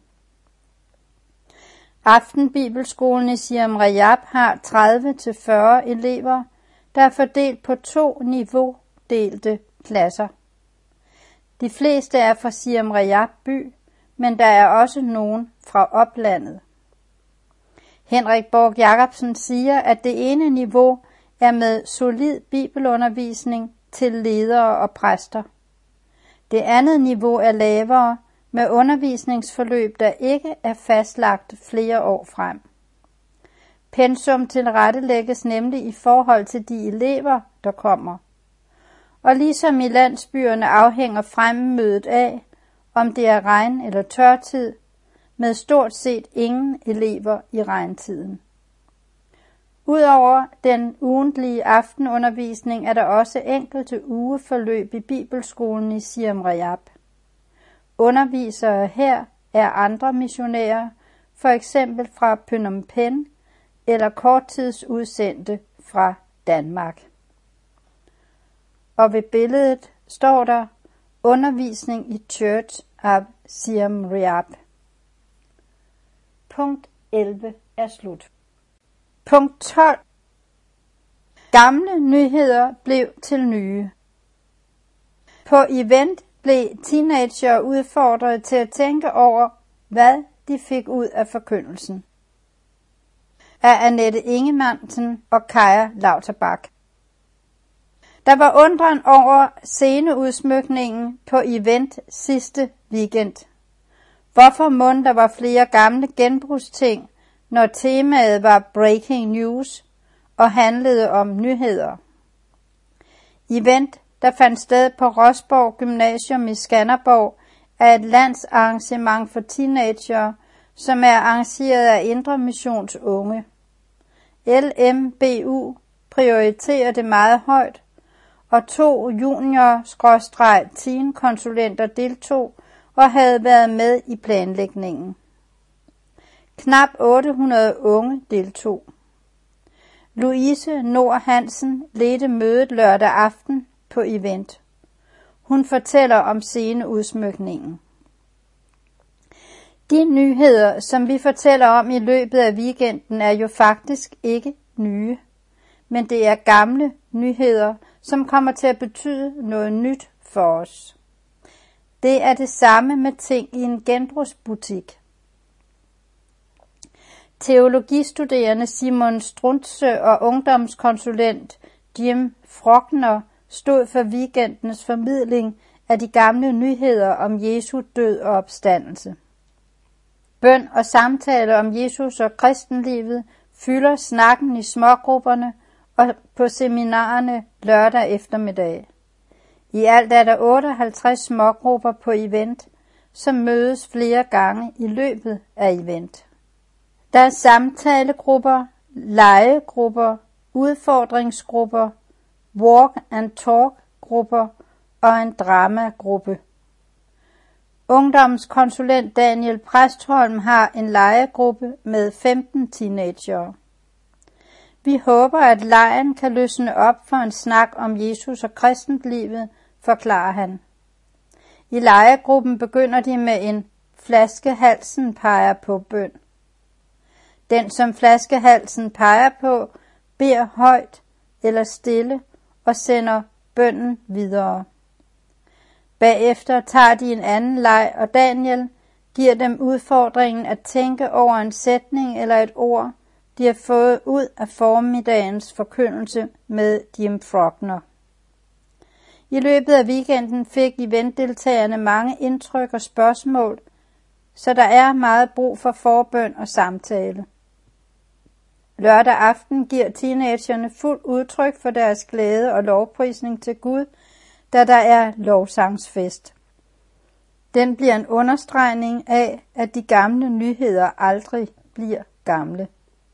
Aftenbibelskolen i Siem Reap har tredive til fyrre elever, der er fordelt på to niveaudelte klasser. De fleste er fra Siem Reap by, men der er også nogen fra oplandet. Henrik Borg Jacobsen siger, at det ene niveau er med solid bibelundervisning til ledere og præster. Det andet niveau er lavere, med undervisningsforløb, der ikke er fastlagt flere år frem. Pensum tilrettelægges nemlig i forhold til de elever, der kommer. Og ligesom i landsbyerne afhænger fremmødet af, om det er regn- eller tørtid, med stort set ingen elever i regntiden. Udover den ugentlige aftenundervisning er der også enkelte ugeforløb i bibelskolen i Siem Reap. Undervisere her er andre missionærer, for eksempel fra Phnom Penh eller korttidsudsendte fra Danmark. Og ved billedet står der undervisning i Church of Siem Reap. Punkt elleve er slut. Punkt tolv. Gamle nyheder blev til nye. På event blev teenager udfordret til at tænke over, hvad de fik ud af forkyndelsen. Af Annette Ingemannsen og Kaja Lauterbach. Der var undren over sceneudsmykningen på event sidste weekend. Hvorfor mon der var flere gamle genbrugsting, når temaet var breaking news og handlede om nyheder? Event, der fandt sted på Rosborg Gymnasium i Skanderborg, er et landsarrangement for teenagere, som er arrangeret af Indre Missions unge. L M B U prioriterer det meget højt, og to junior-teen-konsulenter deltog og havde været med i planlægningen. Knap otte hundrede unge deltog. Louise Nord Hansen ledte mødet lørdag aften på event. Hun fortæller om sceneudsmykningen. De nyheder, som vi fortæller om i løbet af weekenden, er jo faktisk ikke nye, men det er gamle nyheder, som kommer til at betyde noget nyt for os. Det er det samme med ting i en genbrugsbutik. Teologistuderende Simon Strunze og ungdomskonsulent Jim Frogner stod for weekendens formidling af de gamle nyheder om Jesu død og opstandelse. Bøn og samtaler om Jesus og kristenlivet fylder snakken i smågrupperne og på seminarerne lørdag eftermiddag. I alt er der otteoghalvtreds smågrupper på event, som mødes flere gange i løbet af event. Der er samtalegrupper, legegrupper, udfordringsgrupper, walk and talk grupper og en dramagruppe. Ungdomskonsulent Daniel Præstholm har en legegruppe med femten teenagere. Vi håber, at legen kan løsne op for en snak om Jesus og kristentlivet, forklarer han. I legegruppen begynder de med en flaskehalsen peger på bøn. Den, som flaskehalsen peger på, beder højt eller stille og sender bønnen videre. Bagefter tager de en anden leg, og Daniel giver dem udfordringen at tænke over en sætning eller et ord, de har fået ud af formiddagens forkyndelse med Jim Frogner. I løbet af weekenden fik eventdeltagerne mange indtryk og spørgsmål, så der er meget brug for forbøn og samtale. Lørdag aften giver teenagerne fuld udtryk for deres glæde og lovprisning til Gud, da der er lovsangsfest. Den bliver en understregning af, at de gamle nyheder aldrig bliver gamle.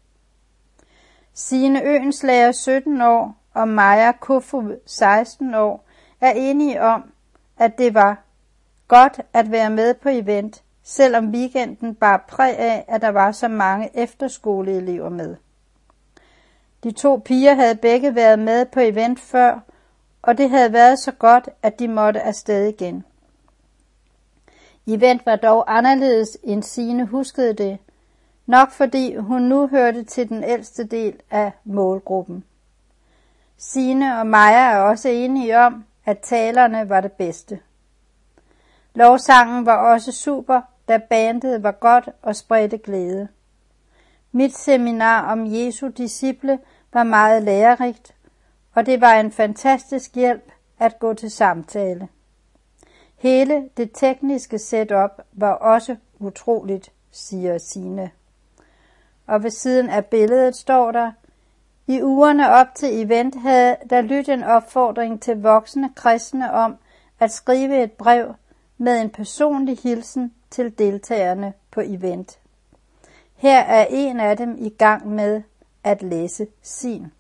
Signe Øenslager, sytten år, og Maja Kofod, seksten år, er enige om, at det var godt at være med på event, selvom weekenden bar præg af, at der var så mange efterskoleelever med. De to piger havde begge været med på event før, og det havde været så godt, at de måtte afsted igen. Event var dog anderledes, end Signe huskede det, nok fordi hun nu hørte til den ældste del af målgruppen. Signe og Maja er også enige om, at talerne var det bedste. Lovsangen var også super, da bandet var godt og spredte glæde. Mit seminar om Jesu disciple var meget lærerigt, og det var en fantastisk hjælp at gå til samtale. Hele det tekniske setup var også utroligt, siger Signe. Og ved siden af billedet står der: i ugerne op til event havde der lyttet en opfordring til voksne kristne om at skrive et brev med en personlig hilsen til deltagerne på event. Her er en af dem i gang med at læse sin.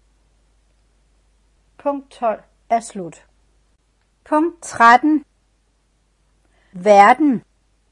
Punkt tolv er slut. Punkt tretten. Verden.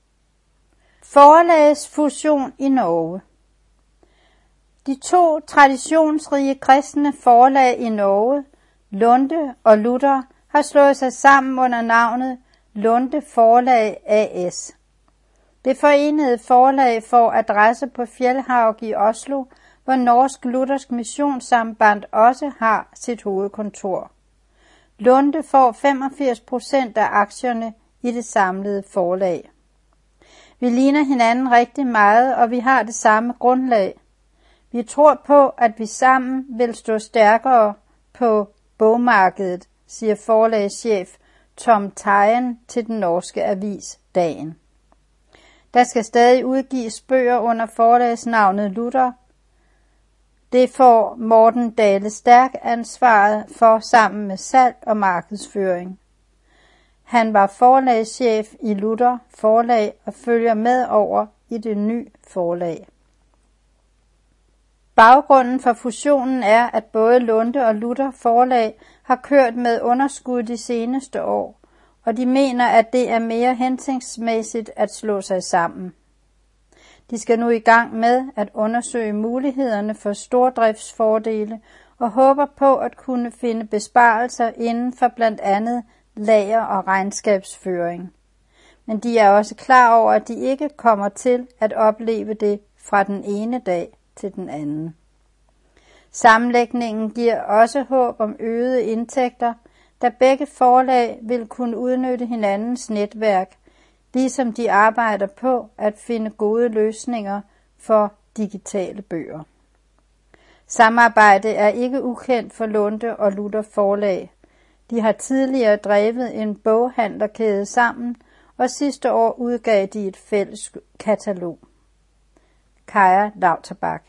Forlagsfusion i Norge. De to traditionsrige kristne forlag i Norge, Lunde og Luther, har slået sig sammen under navnet Lunde Forlag A S. Det forenede forlag får adresse på Fjellhaug i Oslo, hvor Norsk Luthersk Missionssamband også har sit hovedkontor. Lunde får femogfirs procent af aktierne i det samlede forlag. Vi ligner hinanden rigtig meget, og vi har det samme grundlag. Vi tror på, at vi sammen vil stå stærkere på bogmarkedet, siger forlagschef Tom Tejen til den norske avis Dagen. Der skal stadig udgives bøger under forlagsnavnet Luther. Det får Morten Dale Stærk ansvaret for sammen med salg og markedsføring. Han var forlagschef i Luther forlag og følger med over i det nye forlag. Baggrunden for fusionen er, at både Lunde og Luther forlag har kørt med underskud de seneste år, og de mener, at det er mere hensigtsmæssigt at slå sig sammen. De skal nu i gang med at undersøge mulighederne for stordriftsfordele og håber på at kunne finde besparelser inden for blandt andet lager- og regnskabsføring. Men de er også klar over, at de ikke kommer til at opleve det fra den ene dag til den anden. Sammenlægningen giver også håb om øgede indtægter, da begge forlag vil kunne udnytte hinandens netværk, ligesom de arbejder på at finde gode løsninger for digitale bøger. Samarbejde er ikke ukendt for Lunde og Luther forlag. De har tidligere drevet en boghandlerkæde sammen, og sidste år udgav de et fælles katalog. Kaja Lauterbach.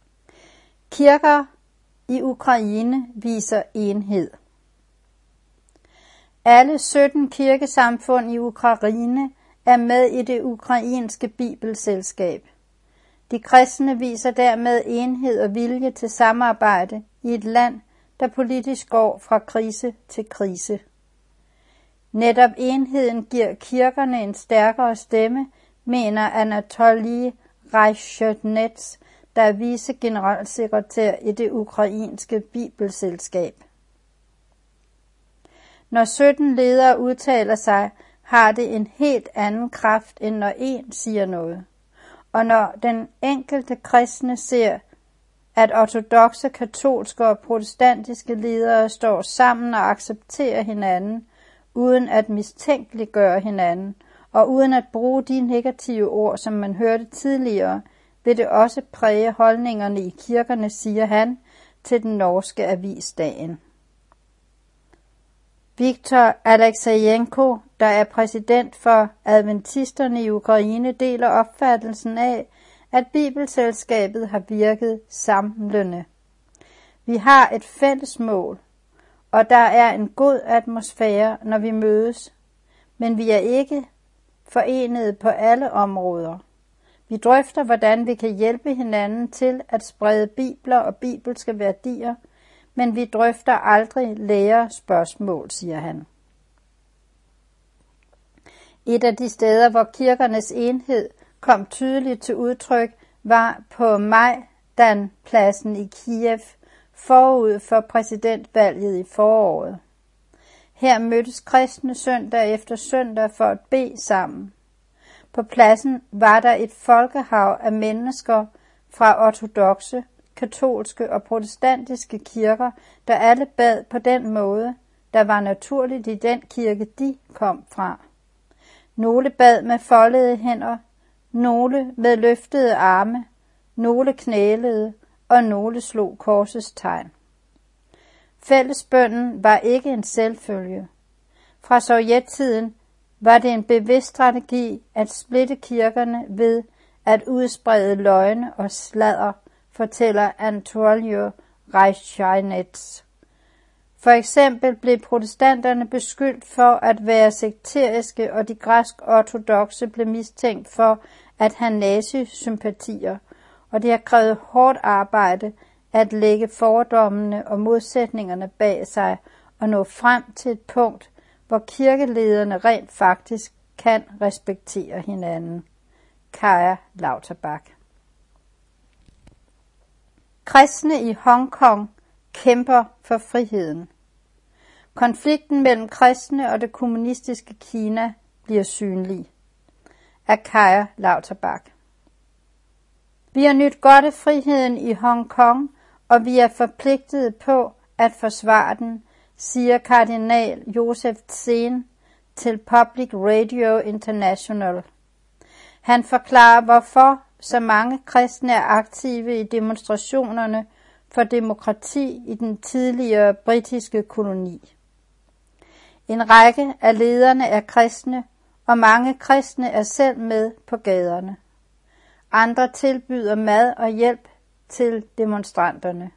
Kirker i Ukraine viser enhed. Alle sytten kirkesamfund i Ukraine er med i det ukrainske bibelselskab. De kristne viser dermed enhed og vilje til samarbejde i et land, der politisk går fra krise til krise. Netop enheden giver kirkerne en stærkere stemme, mener Anatoly Reichernets, der er vicegeneralsekretær i det ukrainske bibelselskab. Når sytten ledere udtaler sig, har det en helt anden kraft, end når en siger noget. Og når den enkelte kristne ser, at ortodokse, katolske og protestantiske ledere står sammen og accepterer hinanden, uden at mistænkeliggøre hinanden, og uden at bruge de negative ord, som man hørte tidligere, vil det også præge holdningerne i kirkerne, siger han til den norske avis Dagen. Viktor Aleksejenko, der er præsident for adventisterne i Ukraine, deler opfattelsen af, at bibelselskabet har virket samlende. Vi har et fælles mål, og der er en god atmosfære, når vi mødes, men vi er ikke forenet på alle områder. Vi drøfter, hvordan vi kan hjælpe hinanden til at sprede bibler og bibelske værdier, men vi drøfter aldrig lærerspørgsmål, siger han. Et af de steder, hvor kirkernes enhed kom tydeligt til udtryk, var på Majdan-pladsen i Kiev forud for præsidentvalget i foråret. Her mødtes kristne søndag efter søndag for at bede sammen. På pladsen var der et folkehav af mennesker fra ortodokse, katolske og protestantiske kirker, der alle bad på den måde, der var naturligt i den kirke, de kom fra. Nogle bad med foldede hænder, nogle med løftede arme, nogle knælede, og nogle slog korsets tegn. Fællesbønnen var ikke en selvfølge. Fra sovjettiden var det en bevidst strategi at splitte kirkerne ved at udsprede løgne og sladder, fortæller Anatoly Reichernets. For eksempel blev protestanterne beskyldt for at være sekteriske, og de græsk-ortodokse blev mistænkt for at have nazisympatier, og det har krævet hårdt arbejde at lægge fordommene og modsætningerne bag sig og nå frem til et punkt, hvor kirkelederne rent faktisk kan respektere hinanden. Kaja Lauterbach. Kristne i Hongkong kæmper for friheden. Konflikten mellem kristne og det kommunistiske Kina bliver synlig. Af Kaja Lauterbach. Vi har nydt godt af friheden i Hongkong, og vi er forpligtede på at forsvare den, siger kardinal Joseph Tsen til Public Radio International. Han forklarer, hvorfor så mange kristne er aktive i demonstrationerne for demokrati i den tidligere britiske koloni. En række af lederne er kristne, og mange kristne er selv med på gaderne. Andre tilbyder mad og hjælp til demonstranterne.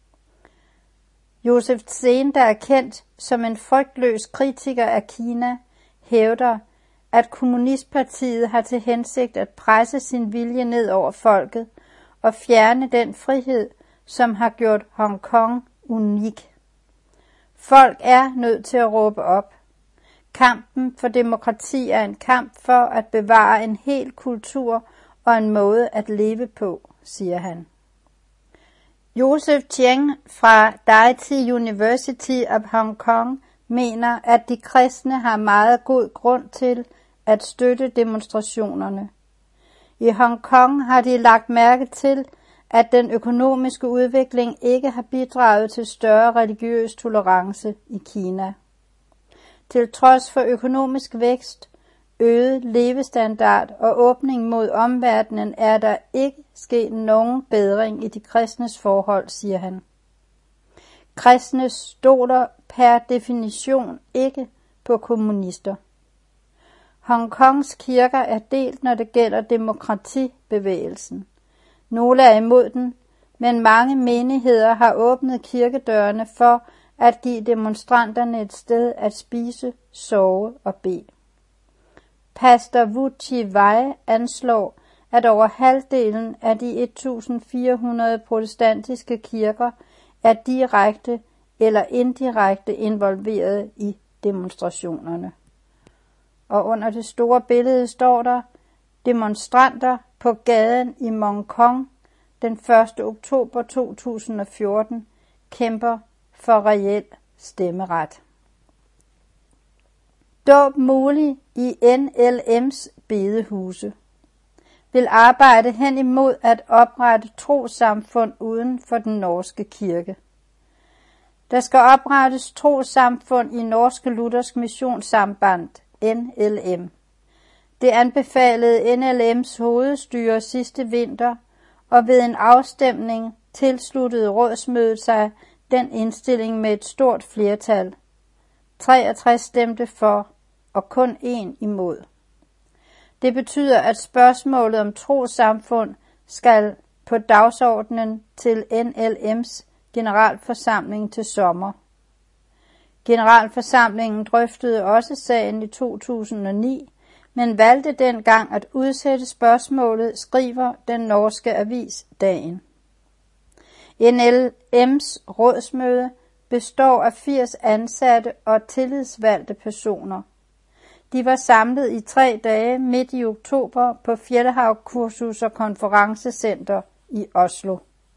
Joseph Tsen, der er kendt som en frygtløs kritiker af Kina, hævder, at kommunistpartiet har til hensigt at presse sin vilje ned over folket og fjerne den frihed, som har gjort Hongkong unik. Folk er nødt til at råbe op. Kampen for demokrati er en kamp for at bevare en hel kultur og en måde at leve på, siger han. Joseph Cheng fra Deity University of Hong Kong mener, at de kristne har meget god grund til at støtte demonstrationerne. I Hong Kong har de lagt mærke til, at den økonomiske udvikling ikke har bidraget til større religiøs tolerance i Kina. Til trods for økonomisk vækst, øget levestandard og åbning mod omverdenen er der ikke sket nogen bedring i de kristnes forhold, siger han. Kristne stoler per definition ikke på kommunister. Hongkongs kirker er delt, når det gælder demokratibevægelsen. Nogle er imod den, men mange menigheder har åbnet kirkedørene for, at give demonstranterne et sted at spise, sove og bede. Pastor Wu Chi-wei anslår, at over halvdelen af de et tusind fire hundrede protestantiske kirker er direkte eller indirekte involveret i demonstrationerne. Og under det store billede står der: demonstranter på gaden i Mongkong den første oktober to tusind og fjorten kæmper for reel stemmeret. Dåb mulig i N L M's bedehuse. Vil arbejde hen imod at oprette trossamfund uden for den norske kirke. Der skal oprettes trossamfund i Norske Luthersk Missionssamband, N L M. Det anbefalede N L M's hovedstyre sidste vinter, og ved en afstemning tilsluttede rådsmødet sig den indstilling med et stort flertal. treogtres stemte for, og kun én imod. Det betyder, at spørgsmålet om trossamfund skal på dagsordenen til N L M's generalforsamling til sommer. Generalforsamlingen drøftede også sagen i to tusind og ni, men valgte dengang at udsætte spørgsmålet, skriver den norske avis Dagen. N L M's rådsmøde består af firs ansatte og tillidsvalgte personer. De var samlet i tre dage midt i oktober på Fjellhav-kursus og konferencecenter i Oslo.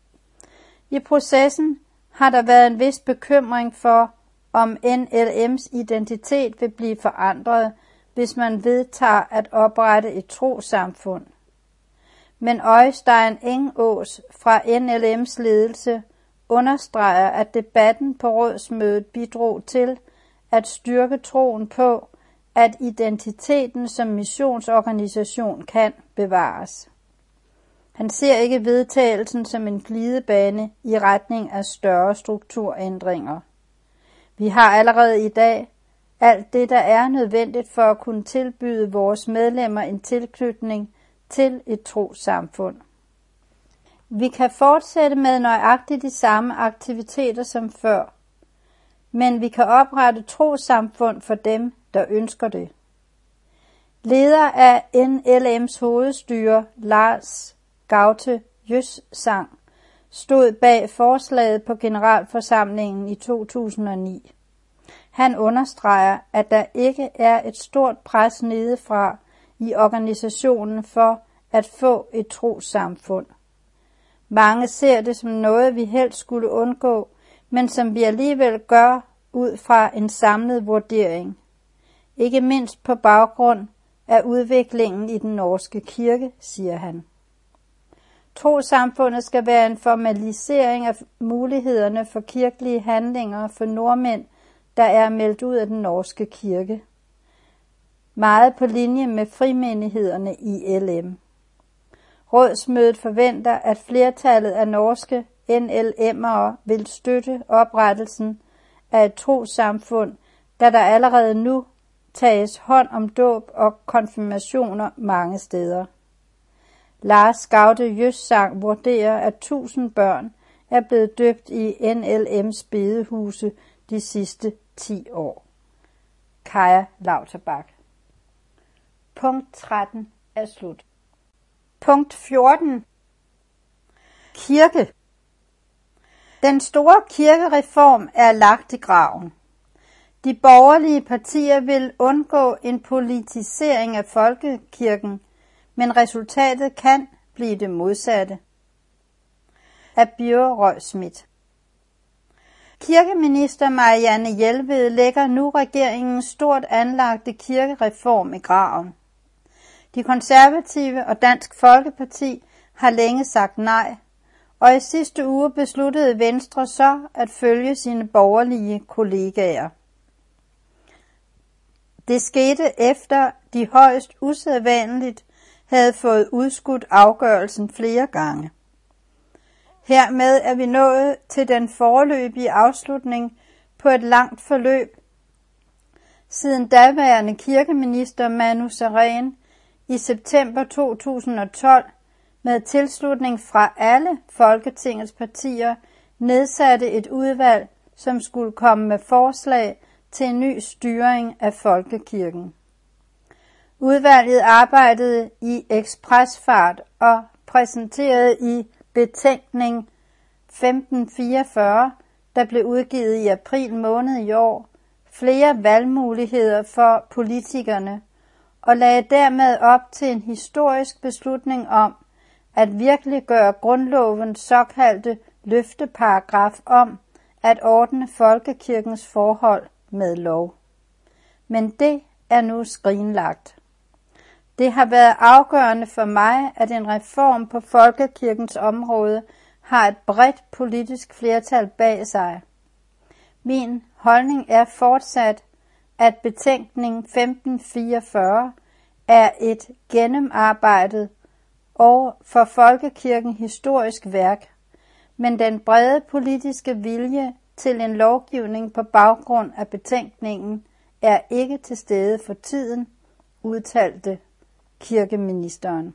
I processen har der været en vis bekymring for, om N L M's identitet vil blive forandret, hvis man vedtager at oprette et trossamfund. Men Øystein Engås fra N L M's ledelse understreger, at debatten på rådsmødet bidrog til at styrke troen på, at identiteten som missionsorganisation kan bevares. Han ser ikke vedtagelsen som en glidebane i retning af større strukturændringer. Vi har allerede i dag alt det, der er nødvendigt for at kunne tilbyde vores medlemmer en tilknytning til et trossamfund. Vi kan fortsætte med nøjagtigt de samme aktiviteter som før, men vi kan oprette trossamfund for dem, der ønsker det. Leder af N L M's hovedstyre, Lars Gaute Jøssang, stod bag forslaget på generalforsamlingen i to tusind og ni. Han understreger, at der ikke er et stort pres nedefra i organisationen for at få et trossamfund. Mange ser det som noget, vi helst skulle undgå, men som vi alligevel gør ud fra en samlet vurdering. Ikke mindst på baggrund af udviklingen i den norske kirke, siger han. Trossamfundet skal være en formalisering af mulighederne for kirkelige handlinger for nordmænd, der er meldt ud af den norske kirke. Meget på linje med frimenighederne i L M. Rådsmødet forventer, at flertallet af norske N L M'ere vil støtte oprettelsen af et trossamfund, da der allerede nu tages hånd om dåb og konfirmationer mange steder. Lars Gaute Jøssang vurderer, at tusind børn er blevet døbt i N L M's bedehuse de sidste ti år. Kaja Lauterbach. Punkt tretten er slut. Punkt fjorten. Kirke. Den store kirkereform er lagt i graven. De borgerlige partier vil undgå en politisering af folkekirken, men resultatet kan blive det modsatte. Af Bjørn Røsmidt. Kirkeminister Marianne Jelved lægger nu regeringens stort anlagte kirkereform i graven. De konservative og Dansk Folkeparti har længe sagt nej, og i sidste uge besluttede Venstre så at følge sine borgerlige kollegaer. Det skete efter de højst usædvanligt havde fået udskudt afgørelsen flere gange. Hermed er vi nået til den foreløbige afslutning på et langt forløb, siden daværende kirkeminister Manu Sareen i september to tusind og tolv med tilslutning fra alle Folketingets partier nedsatte et udvalg som skulle komme med forslag til en ny styring af folkekirken. Udvalget arbejdede i ekspresfart og præsenterede i betænkning femten fireogfyrre, der blev udgivet i april måned i år, flere valgmuligheder for politikerne og lagde dermed op til en historisk beslutning om at virkeliggøre grundlovens såkaldte løfteparagraf om at ordne folkekirkens forhold med lov. Men det er nu skrinlagt. Det har været afgørende for mig, at en reform på folkekirkens område har et bredt politisk flertal bag sig. Min holdning er fortsat, at betænkning femten fireogfyrre er et gennemarbejdet og for folkekirken historisk værk, men den brede politiske vilje til en lovgivning på baggrund af betænkningen er ikke til stede for tiden, udtalte kirkeministeren.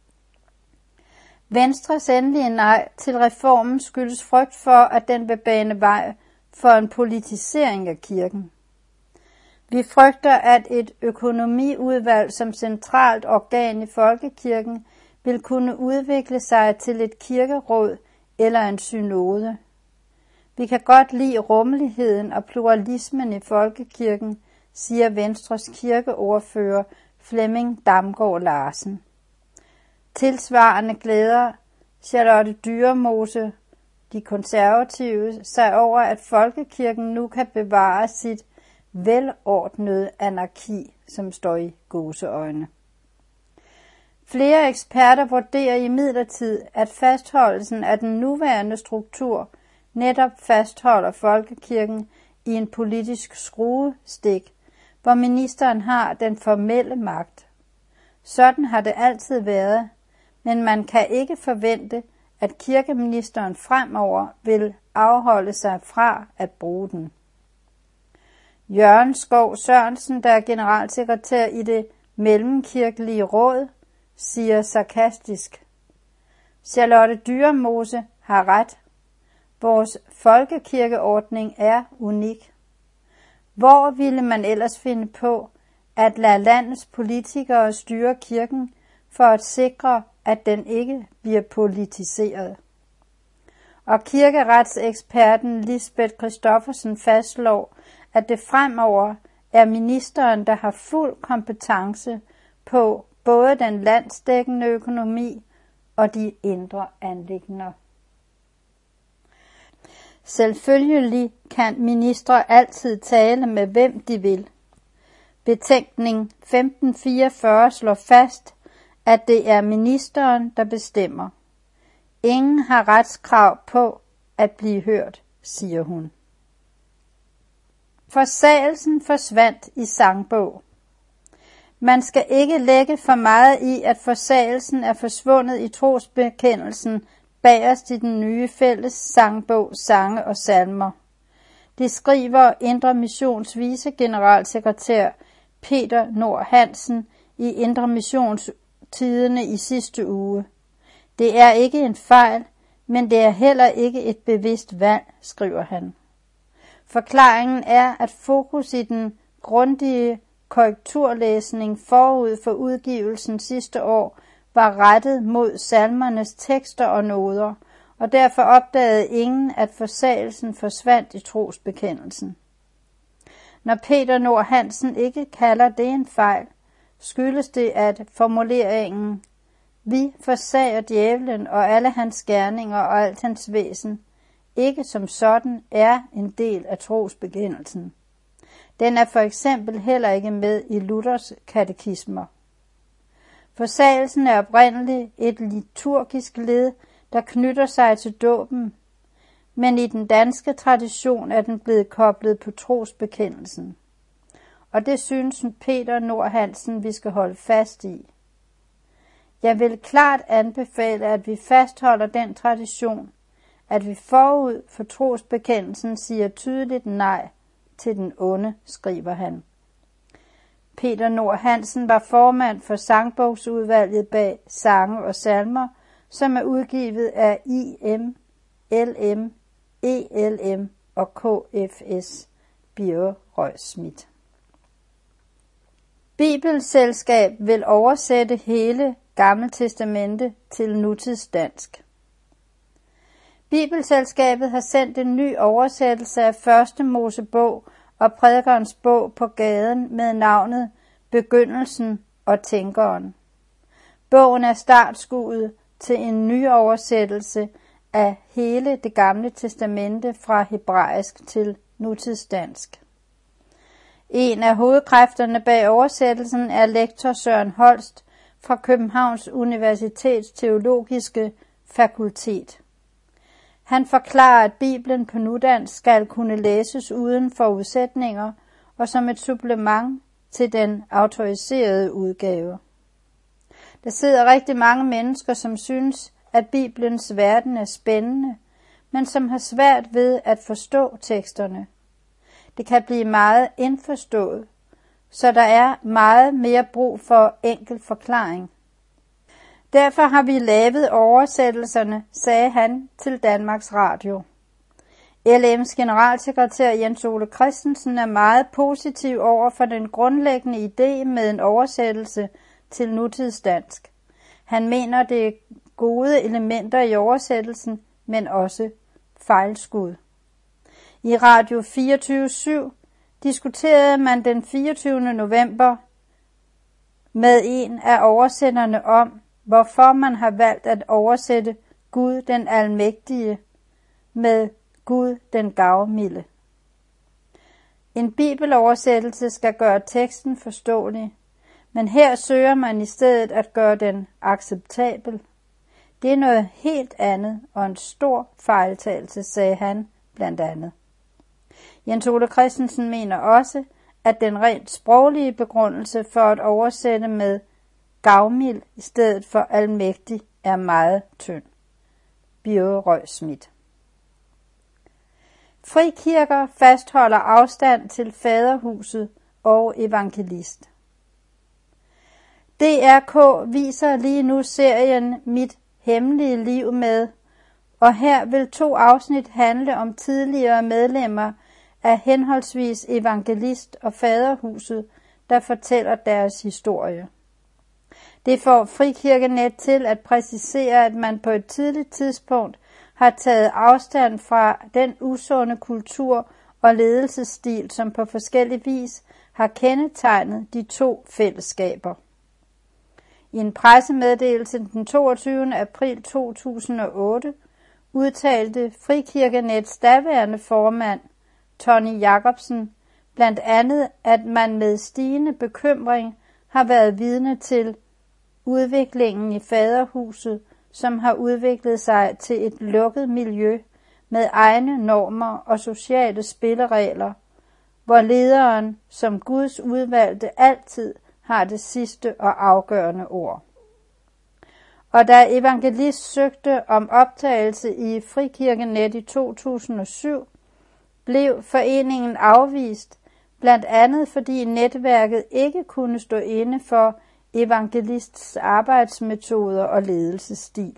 Venstres endelige nej til reformen skyldes frygt for, at den vil bane vej for en politisering af kirken. Vi frygter, at et økonomiudvalg som centralt organ i folkekirken vil kunne udvikle sig til et kirkeråd eller en synode. Vi kan godt lide rummeligheden og pluralismen i folkekirken, siger Venstres kirkeordfører Flemming Damgaard Larsen. Tilsvarende glæder Charlotte Dyremose, de konservative, sig over, at folkekirken nu kan bevare sit velordnede anarki, som står i gåseøjne. Flere eksperter vurderer imidlertid, at fastholdelsen af den nuværende struktur netop fastholder folkekirken i en politisk skruestik, hvor ministeren har den formelle magt. Sådan har det altid været, men man kan ikke forvente, at kirkeministeren fremover vil afholde sig fra at bruge den. Jørgen Skov Sørensen, der er generalsekretær i det mellemkirkelige råd, siger sarkastisk: Charlotte Dyremose har ret. Vores folkekirkeordning er unik. Hvor ville man ellers finde på at lade landets politikere styre kirken for at sikre, at den ikke bliver politiseret? Og kirkeretseksperten Lisbeth Christoffersen fastslår, at det fremover er ministeren, der har fuld kompetence på både den landsdækkende økonomi og de indre anliggender. Selvfølgelig kan ministre altid tale med hvem de vil. Betænkning femten fireogfyrre slår fast, at det er ministeren, der bestemmer. Ingen har retskrav på at blive hørt, siger hun. Forsagelsen forsvandt i sangbog. Man skal ikke lægge for meget i, at forsagelsen er forsvundet i trosbekendelsen bagerst i den nye fælles sangbog Sange og Salmer. Det skriver Indre Missions vicegeneralsekretær Peter Nord Hansen i Indre Missions Tidene i sidste uge. Det er ikke en fejl, men det er heller ikke et bevidst valg, skriver han. Forklaringen er, at fokus i den grundige korrekturlæsning forud for udgivelsen sidste år var rettet mod salmernes tekster og noder, og derfor opdagede ingen, at forsagelsen forsvandt i trosbekendelsen. Når Peter Nord Hansen ikke kalder det en fejl, skyldes det, at formuleringen "Vi forsager djævlen og alle hans gerninger og alt hans væsen" ikke som sådan er en del af trosbekendelsen. Den er for eksempel heller ikke med i Luthers katekismer. Forsagelsen er oprindeligt et liturgisk led, der knytter sig til dåben, men i den danske tradition er den blevet koblet på trosbekendelsen. Og det synes Peter Nord Hansen, vi skal holde fast i. Jeg vil klart anbefale, at vi fastholder den tradition, at vi forud for trosbekendelsen siger tydeligt nej til den onde, skriver han. Peter Nord Hansen var formand for sangbogsudvalget bag Sange og Salmer, som er udgivet af I M L M E L M og K F S Birger Røgschmidt. Bibelselskab vil oversætte hele Gamle Testamente til nutidsdansk. Bibelselskabet har sendt en ny oversættelse af første Mosebog og prædikerens bog på gaden med navnet Begyndelsen og Tænkeren. Bogen er startskuddet til en ny oversættelse af hele det Gamle Testamente fra hebraisk til nutidsdansk. En af hovedkræfterne bag oversættelsen er lektor Søren Holst fra Københavns Universitets Teologiske Fakultet. Han forklarer, at Bibelen på nudansk skal kunne læses uden forudsætninger og som et supplement til den autoriserede udgave. Der sidder rigtig mange mennesker, som synes, at Bibelens verden er spændende, men som har svært ved at forstå teksterne. Det kan blive meget indforstået, så der er meget mere brug for enkel forklaring. Derfor har vi lavet oversættelserne, sagde han til Danmarks Radio. L M's generalsekretær Jens Ole Christensen er meget positiv over for den grundlæggende idé med en oversættelse til nutidsdansk. Han mener, det er gode elementer i oversættelsen, men også fejlskud. I Radio fireogtyve syv diskuterede man den fireogtyvende november med en af oversætterne om, hvorfor man har valgt at oversætte Gud den Almægtige med Gud den Gavmilde. En bibeloversættelse skal gøre teksten forståelig, men her søger man i stedet at gøre den acceptabel. Det er noget helt andet og en stor fejltagelse, sagde han blandt andet. Jens Ole Christensen mener også, at den rent sproglige begrundelse for at oversætte med gavmild i stedet for almægtig er meget tynd. Birger Røgschmidt. Frikirker fastholder afstand til faderhuset og evangelist. D R K viser lige nu serien Mit hemmelige liv med, og her vil to afsnit handle om tidligere medlemmer af henholdsvis evangelist og faderhuset, der fortæller deres historie. Det får Frikirkenet til at præcisere, at man på et tidligt tidspunkt har taget afstand fra den usunde kultur og ledelsesstil, som på forskellig vis har kendetegnet de to fællesskaber. I en pressemeddelelse den toogtyvende april to tusind og otte udtalte Frikirkenets daværende formand, Tony Jacobsen, blandt andet, at man med stigende bekymring har været vidne til udviklingen i faderhuset, som har udviklet sig til et lukket miljø med egne normer og sociale spilleregler, hvor lederen som Guds udvalgte altid har det sidste og afgørende ord. Og da evangelist søgte om optagelse i Frikirkenet i to tusind og syv, blev foreningen afvist, blandt andet fordi netværket ikke kunne stå inde for evangelists arbejdsmetoder og ledelsesstil.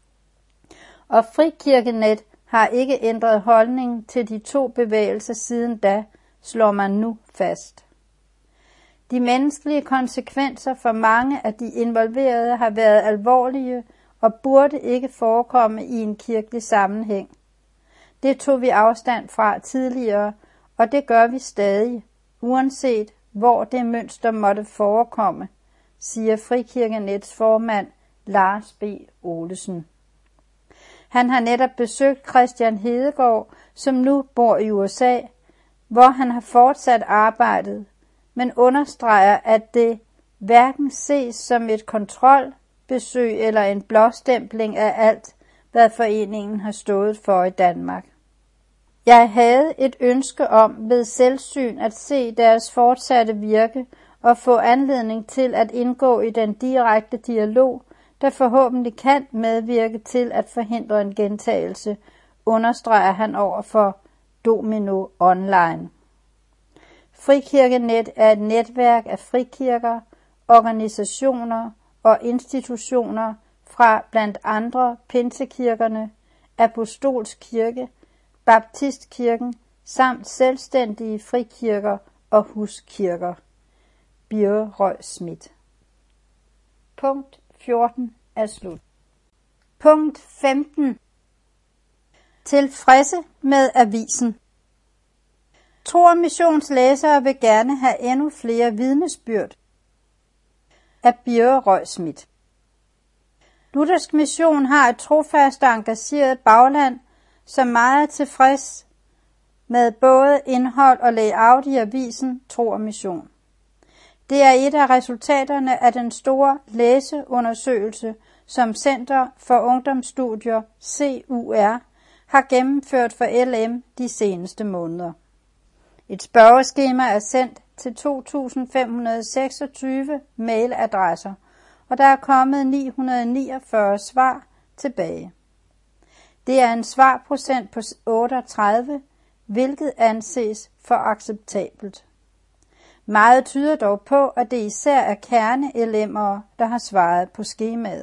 Og Frikirkenet har ikke ændret holdning til de to bevægelser siden da, slår man nu fast. De menneskelige konsekvenser for mange af de involverede har været alvorlige og burde ikke forekomme i en kirkelig sammenhæng. Det tog vi afstand fra tidligere, og det gør vi stadig, uanset hvor det mønster måtte forekomme, siger Frikirkenets formand Lars B. Olesen. Han har netop besøgt Christian Hedegaard, som nu bor i U S A, hvor han har fortsat arbejdet, men understreger, at det hverken ses som et kontrolbesøg eller en blåstempling af alt, hvad foreningen har stået for i Danmark. Jeg havde et ønske om ved selvsyn at se deres fortsatte virke og få anledning til at indgå i den direkte dialog, der forhåbentlig kan medvirke til at forhindre en gentagelse, understreger han over for Domino Online. Frikirkenet er et netværk af frikirker, organisationer og institutioner fra blandt andre Pinsekirkerne, Apostolsk Kirke, Baptistkirken samt selvstændige frikirker og huskirker. Birger Røgh Schmidt. Punkt fjorten er slut. Punkt femten. Tilfredse med avisen. Tro og Missions læsere vil gerne have endnu flere vidnesbyrd. Af Birger Røgh Schmidt. Luthersk Mission har et trofast og engageret bagland, som meget er tilfreds med både indhold og layout i avisen Tro og Mission. Det er et af resultaterne af den store læseundersøgelse, som Center for Ungdomsstudier C U R har gennemført for L M de seneste måneder. Et spørgeskema er sendt til to tusind fem hundrede seksogtyve mailadresser, og der er kommet ni hundrede niogfyrre svar tilbage. Det er en svarprocent på otteogtredive, hvilket anses for acceptabelt. Meget tyder dog på, at det især er kerne-LM'ere, der har svaret på skemaet.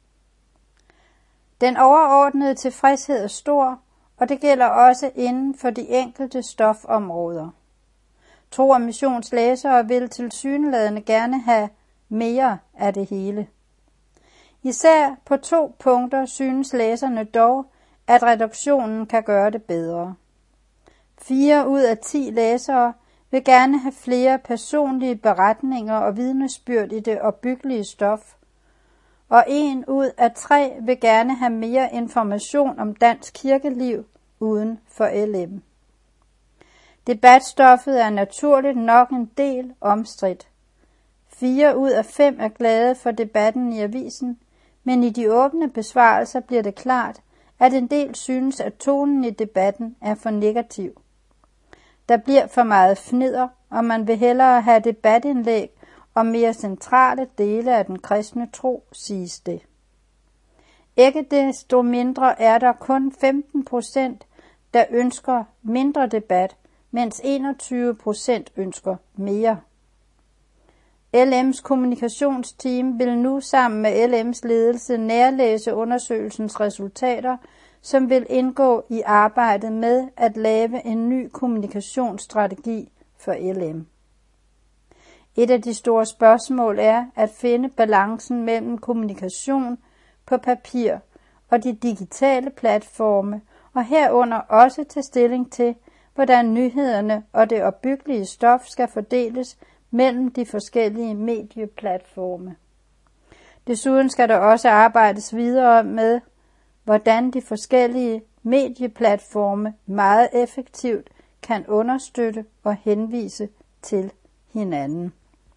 Den overordnede tilfredshed er stor, og det gælder også inden for de enkelte stofområder. Tro og Missions læsere vil tilsyneladende gerne have mere af det hele. Især på to punkter synes læserne dog, at redaktionen kan gøre det bedre. Fire ud af ti læsere vil gerne have flere personlige beretninger og vidnesbyrd i det opbyggelige stof, og en ud af tre vil gerne have mere information om dansk kirkeliv uden for L M. Debatstoffet er naturligt nok en del omstridt. Fire ud af fem er glade for debatten i avisen, men i de åbne besvarelser bliver det klart, at en del synes, at tonen i debatten er for negativ. Der bliver for meget fnidder, og man vil hellere have debatindlæg om mere centrale dele af den kristne tro, siges det. Ikke desto mindre er der kun femten procent, der ønsker mindre debat, mens enogtyve procent ønsker mere. L M's kommunikationsteam vil nu sammen med L M's ledelse nærlæse undersøgelsens resultater, som vil indgå i arbejdet med at lave en ny kommunikationsstrategi for L M. Et af de store spørgsmål er at finde balancen mellem kommunikation på papir og de digitale platforme, og herunder også tage stilling til, hvordan nyhederne og det opbyggelige stof skal fordeles mellem de forskellige medieplatforme. Desuden skal der også arbejdes videre med, hvordan de forskellige medieplatforme meget effektivt kan understøtte og henvise til hinanden.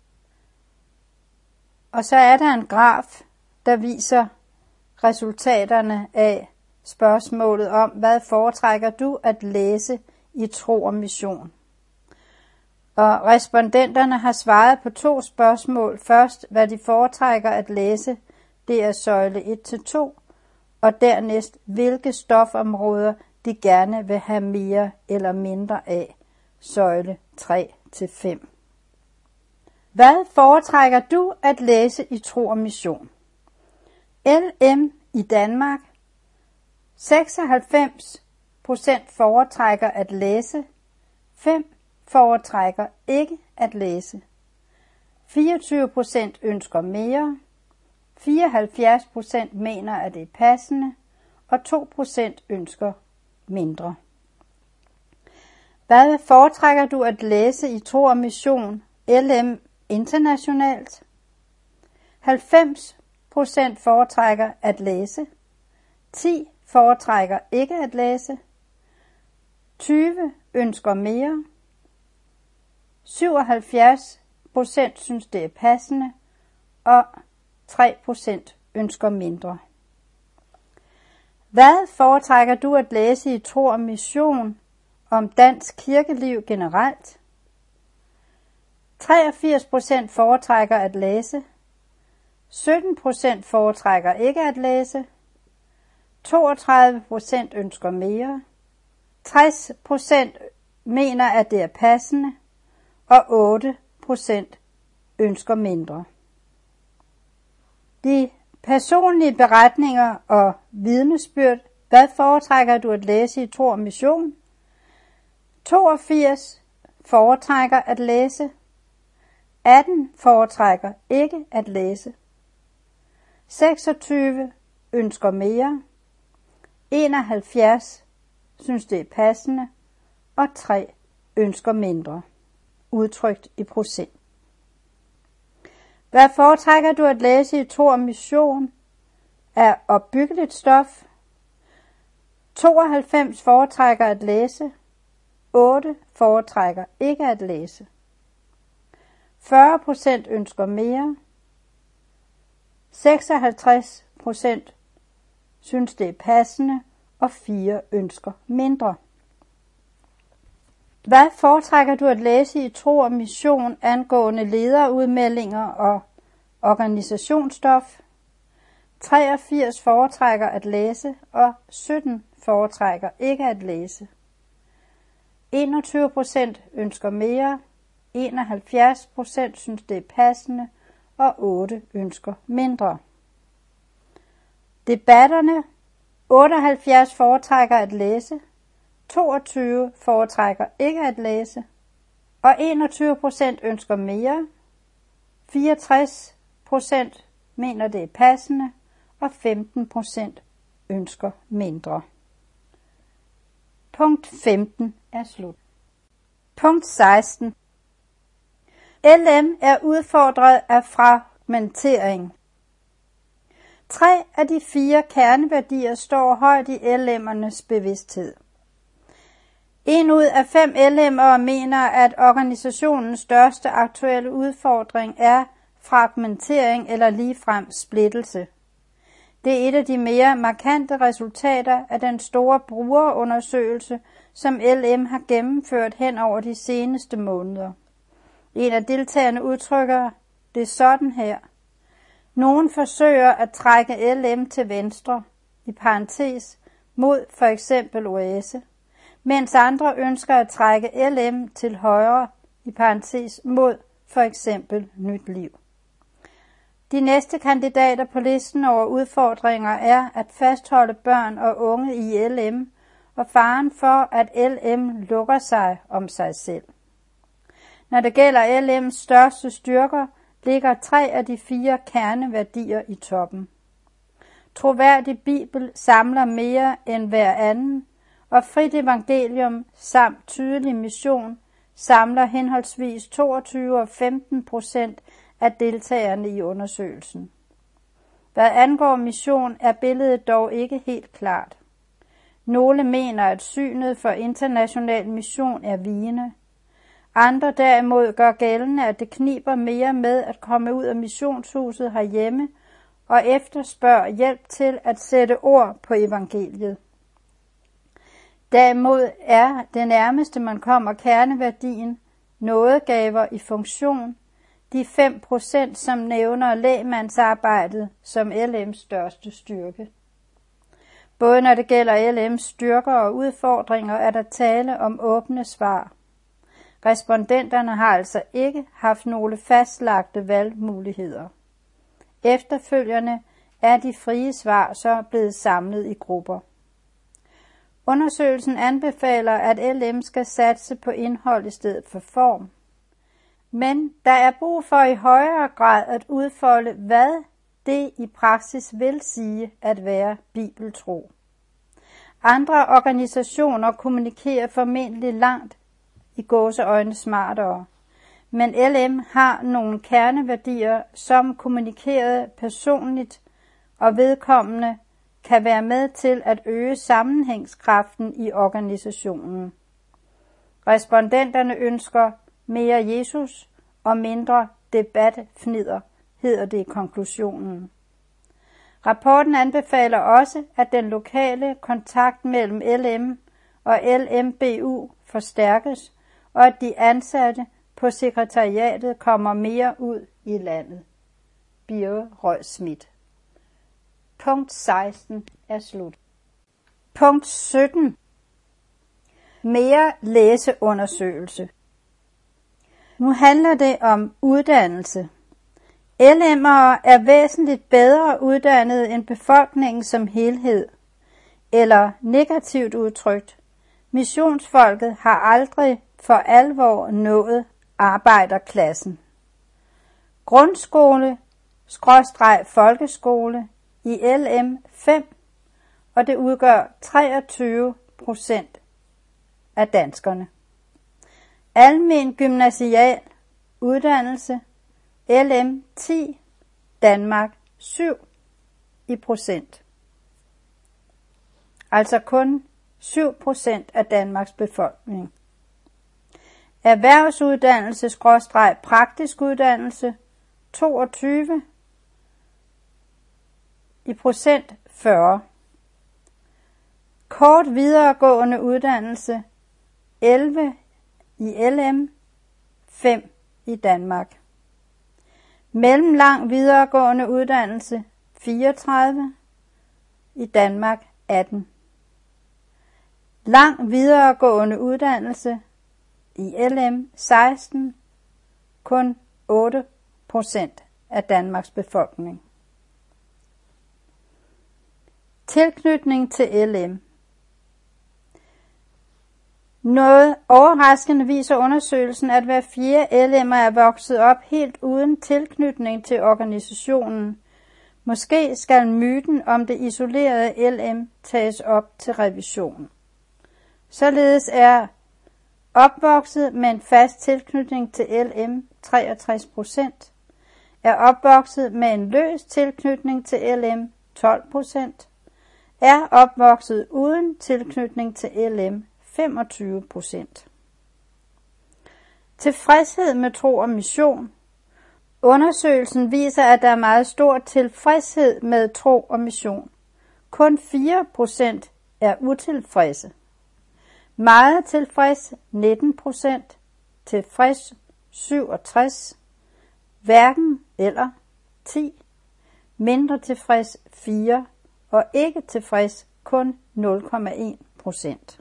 Og så er der en graf, der viser resultaterne af spørgsmålet om, hvad foretrækker du at læse i Tro og Mission. Og respondenterne har svaret på to spørgsmål. Først, hvad de foretrækker at læse, det er søjle et til to, og dernæst, hvilke stofområder de gerne vil have mere eller mindre af, søjle tre til fem. Hvad foretrækker du at læse i Tro og Mission? L M i Danmark. seksoghalvfems procent foretrækker at læse. fem foretrækker ikke at læse. fireogtyve procent ønsker mere. fireoghalvfjerds procent mener, at det er passende, og to procent ønsker mindre. Hvad foretrækker du at læse i Tro og Mission L M internationalt? halvfems procent foretrækker at læse. ti foretrækker ikke at læse. tyve ønsker mere. syvoghalvfjerds procent synes det er passende, og tre procent ønsker mindre. Hvad foretrækker du at læse i Tro og Mission om dansk kirkeliv generelt? treogfirs procent foretrækker at læse. sytten procent foretrækker ikke at læse. toogtredive procent ønsker mere. tres procent mener, at det er passende, og otte procent ønsker mindre. De personlige beretninger og vidnesbyrd Hvad foretrækker du at læse i tro og mission? toogfirs foretrækker at læse. atten foretrækker ikke at læse. seksogtyve ønsker mere. enoghalvfjerds synes det er passende. Og tre ønsker mindre. Udtrykt i procent. Hvad foretrækker du at læse i tro og mission? Er opbyggeligt stof. tooghalvfems foretrækker at læse. otte foretrækker ikke at læse. fyrre procent ønsker mere. seksoghalvtreds procent synes det er passende, og fire ønsker mindre. Hvad foretrækker du at læse i tro og mission angående lederudmeldinger og organisationsstof? treogfirs foretrækker at læse, og sytten foretrækker ikke at læse. enogtyve procent ønsker mere, enoghalvfjerds procent synes det er passende, og otte ønsker mindre. Debatterne: otteoghalvfjerds foretrækker at læse, toogtyve foretrækker ikke at læse, og enogtyve procent ønsker mere, fireogtres procent mener det er passende, og femten procent ønsker mindre. Punkt femten er slut. Punkt seksten. L M er udfordret af fragmentering. Tre af de fire kerneværdier står højt i L M'ernes bevidsthed. En ud af fem L M'ere mener, at organisationens største aktuelle udfordring er fragmentering eller ligefrem splittelse. Det er et af de mere markante resultater af den store brugerundersøgelse, som L M har gennemført hen over de seneste måneder. En af deltagerne udtrykker det sådan her: nogen forsøger at trække L M til venstre, i parentes, mod for eksempel Oase, mens andre ønsker at trække L M til højre, i parentes, mod for eksempel Nyt Liv. De næste kandidater på listen over udfordringer er at fastholde børn og unge i L M og faren for, at L M lukker sig om sig selv. Når det gælder L M's største styrker, ligger tre af de fire kerneværdier i toppen. Troværdig Bibel samler mere end hver anden, og frit evangelium samt tydelig mission samler henholdsvis toogtyve og femten procent af deltagerne i undersøgelsen. Hvad angår mission, er billedet dog ikke helt klart. Nogle mener, at synet for international mission er vigende. Andre derimod gør gældende, at det kniber mere med at komme ud af missionshuset herhjemme og efterspørger hjælp til at sætte ord på evangeliet. Derimod er det nærmeste, man kommer kerneværdien, nådegaver i funktion, de fem procent, som nævner lægmandsarbejdet som L M's største styrke. Både når det gælder L M's styrker og udfordringer, er der tale om åbne svar. Respondenterne har altså ikke haft nogle fastlagte valgmuligheder. Efterfølgende er de frie svar så blevet samlet i grupper. Undersøgelsen anbefaler, at L M skal satse på indhold i stedet for form. Men der er brug for i højere grad at udfolde, hvad det i praksis vil sige at være bibeltro. Andre organisationer kommunikerer formentlig langt i gåseøjne smartere, men L M har nogle kerneværdier, som kommunikeret personligt og vedkommende kan være med til at øge sammenhængskraften i organisationen. Respondenterne ønsker mere Jesus og mindre debatfnidder, hedder det i konklusionen. Rapporten anbefaler også, at den lokale kontakt mellem L M og L M B U forstærkes, og at de ansatte på sekretariatet kommer mere ud i landet. Birge Røg Schmidt. Punkt seksten er slut. Punkt sytten. Mere læseundersøgelse. Nu handler det om uddannelse. L M'ere er væsentligt bedre uddannet end befolkningen som helhed. eller negativt udtrykt, missionsfolket har aldrig for alvor nået arbejderklassen. Grundskole skråstreg folkeskole i L M fem, og det udgør treogtyve procent af danskerne. Almen gymnasial uddannelse L M ti, Danmark syv i procent. Altså kun syv procent af Danmarks befolkning. Erhvervsuddannelse skråstreg praktisk uddannelse toogtyve i procent fyrre. Kort videregående uddannelse elleve i L M fem i Danmark. Mellemlang videregående uddannelse fireogtredive i Danmark atten. Lang videregående uddannelse i L M seksten kun otte procent af Danmarks befolkning. Tilknytning til L M. Noget overraskende viser undersøgelsen, at hver fjerde L M'er er vokset op helt uden tilknytning til organisationen. Måske skal myten om det isolerede L M tages op til revision. Således er opvokset med en fast tilknytning til L M treogtres procent, er opvokset med en løs tilknytning til L M tolv procent, er opvokset uden tilknytning til L M femogtyve procent. Tilfredshed med tro og mission. Undersøgelsen viser, at der er meget stor tilfredshed med tro og mission. Kun fire procent er utilfredse. Meget tilfreds nitten procent, tilfreds syvogtres, hverken eller ti, mindre tilfreds fire og ikke tilfreds kun nul komma en procent.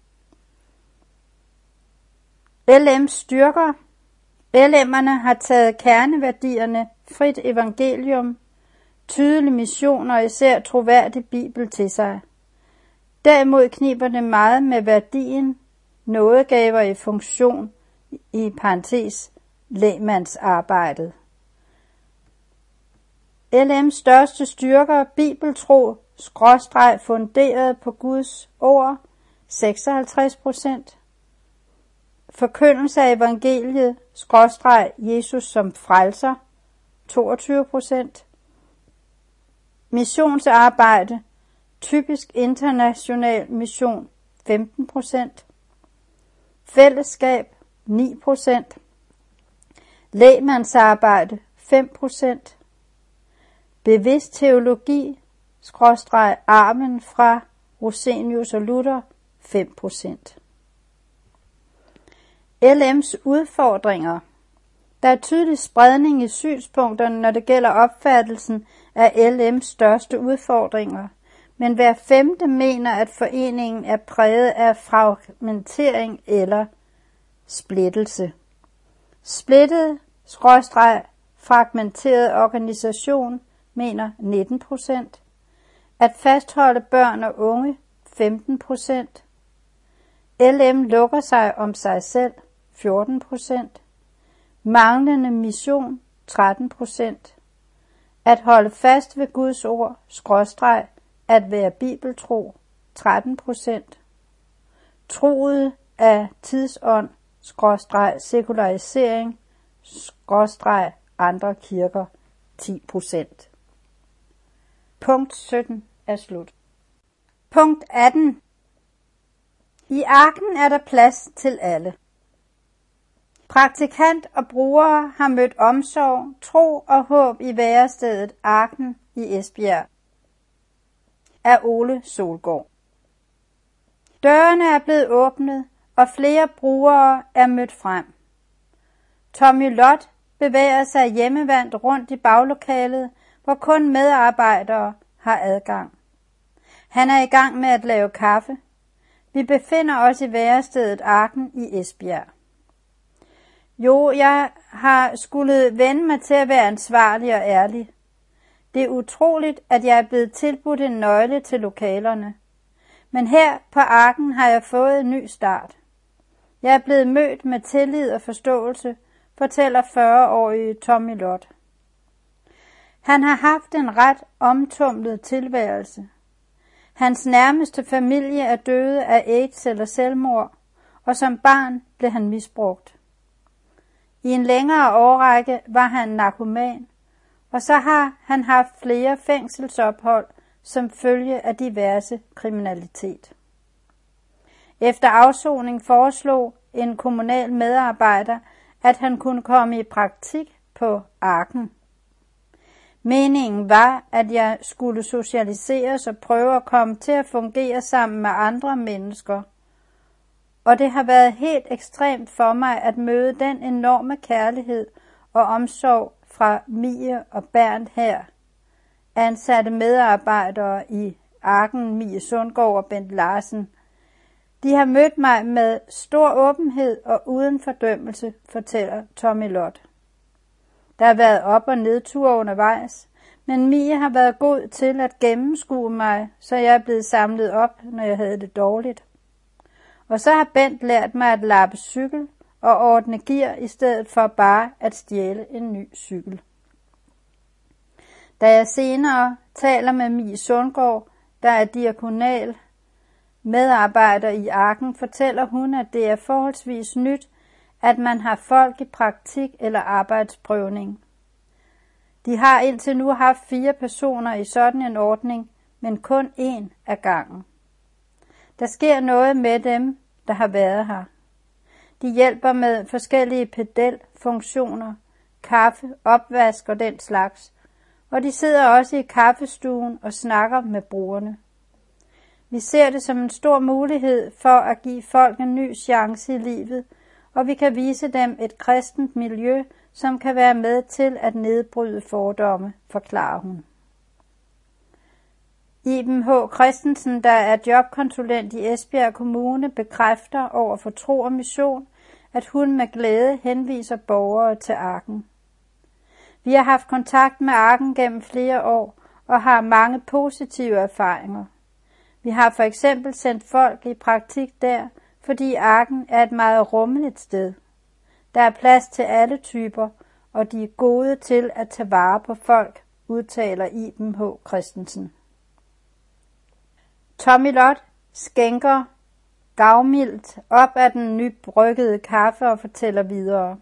L M's styrker. L M'erne har taget kerneværdierne frit evangelium, tydelig mission og især troværdig bibel til sig. Derimod kniber det meget med værdien nådegaver i funktion i parentes lægmandsarbejdet. L M's største styrker bibeltro skråstreg funderet på Guds ord seksoghalvtreds procent. Forkyndelse af evangeliet, skråstreg Jesus som frelser, toogtyve procent. Missionsarbejde, typisk international mission, femten procent. Fællesskab, ni procent. Lægmandsarbejde, fem procent. Bevidst teologi, skråstreg arven fra Rosenius og Luther, fem procent. L M's udfordringer. Der er tydelig spredning i synspunkterne, når det gælder opfattelsen af L M's største udfordringer, men hver femte mener, at foreningen er præget af fragmentering eller splittelse. Splittet, skråstreg, fragmenteret organisation, mener nitten procent. At fastholde børn og unge, femten procent. L M lukker sig om sig selv, fjorten procent. Manglende mission, tretten procent. At holde fast ved Guds ord, skråstreg, at være bibeltro, tretten procent. Troet af tidsånd, skråstreg, sekularisering, skråstreg, andre kirker, ti procent. Punkt sytten er slut. Punkt atten. I arken er der plads til alle. Praktikant og brugere har mødt omsorg, tro og håb i værestedet Arken i Esbjerg. Af Ole Solgaard. Dørene er blevet åbnet, og flere brugere er mødt frem. Tommy Lott bevæger sig hjemmevandt rundt i baglokalet, hvor kun medarbejdere har adgang. Han er i gang med at lave kaffe. Vi befinder os i værestedet Arken i Esbjerg. Jo, jeg har skulle vende mig til at være ansvarlig og ærlig. Det er utroligt, at jeg er blevet tilbudt en nøgle til lokalerne. Men her på Arken har jeg fået en ny start. Jeg er blevet mødt med tillid og forståelse, fortæller fyrre-årige Tommy Lott. Han har haft en ret omtumlet tilværelse. Hans nærmeste familie er døde af AIDS eller selvmord, og som barn blev han misbrugt. I en længere årrække var han narkoman, og så har han haft flere fængselsophold som følge af diverse kriminalitet. Efter afsoning foreslog en kommunal medarbejder, at han kunne komme i praktik på Arken. Meningen var, at jeg skulle socialiseres og prøve at komme til at fungere sammen med andre mennesker. Og det har været helt ekstremt for mig at møde den enorme kærlighed og omsorg fra Mie og Bernd her, ansatte medarbejdere i Arken, Mie Sundgaard og Bent Larsen. De har mødt mig med stor åbenhed og uden fordømmelse, fortæller Tommy Lott. Der har været op- og nedture undervejs, men Mie har været god til at gennemskue mig, så jeg er blevet samlet op, når jeg havde det dårligt. Og så har Bent lært mig at lappe cykel og ordne gear i stedet for bare at stjæle en ny cykel. Da jeg senere taler med Mie Sundgaard, der er diakonal medarbejder i Arken, fortæller hun, at det er forholdsvis nyt, at man har folk i praktik eller arbejdsprøvning. De har indtil nu haft fire personer i sådan en ordning, men kun én ad gangen. Der sker noget med dem, der har været her. De hjælper med forskellige pedelfunktioner, kaffe, opvask og den slags, og de sidder også i kaffestuen og snakker med brugerne. Vi ser det som en stor mulighed for at give folk en ny chance i livet, og vi kan vise dem et kristent miljø, som kan være med til at nedbryde fordomme, forklarer hun. Iben H. Christensen, der er jobkonsulent i Esbjerg Kommune, bekræfter over for Tro og Mission, at hun med glæde henviser borgere til Arken. Vi har haft kontakt med Arken gennem flere år og har mange positive erfaringer. Vi har for eksempel sendt folk i praktik der, fordi Arken er et meget rummeligt sted. Der er plads til alle typer, og de er gode til at tage vare på folk, udtaler Iben H. Christensen. Tommy Lott skænker gavmildt op af den nybryggede kaffe og fortæller videre.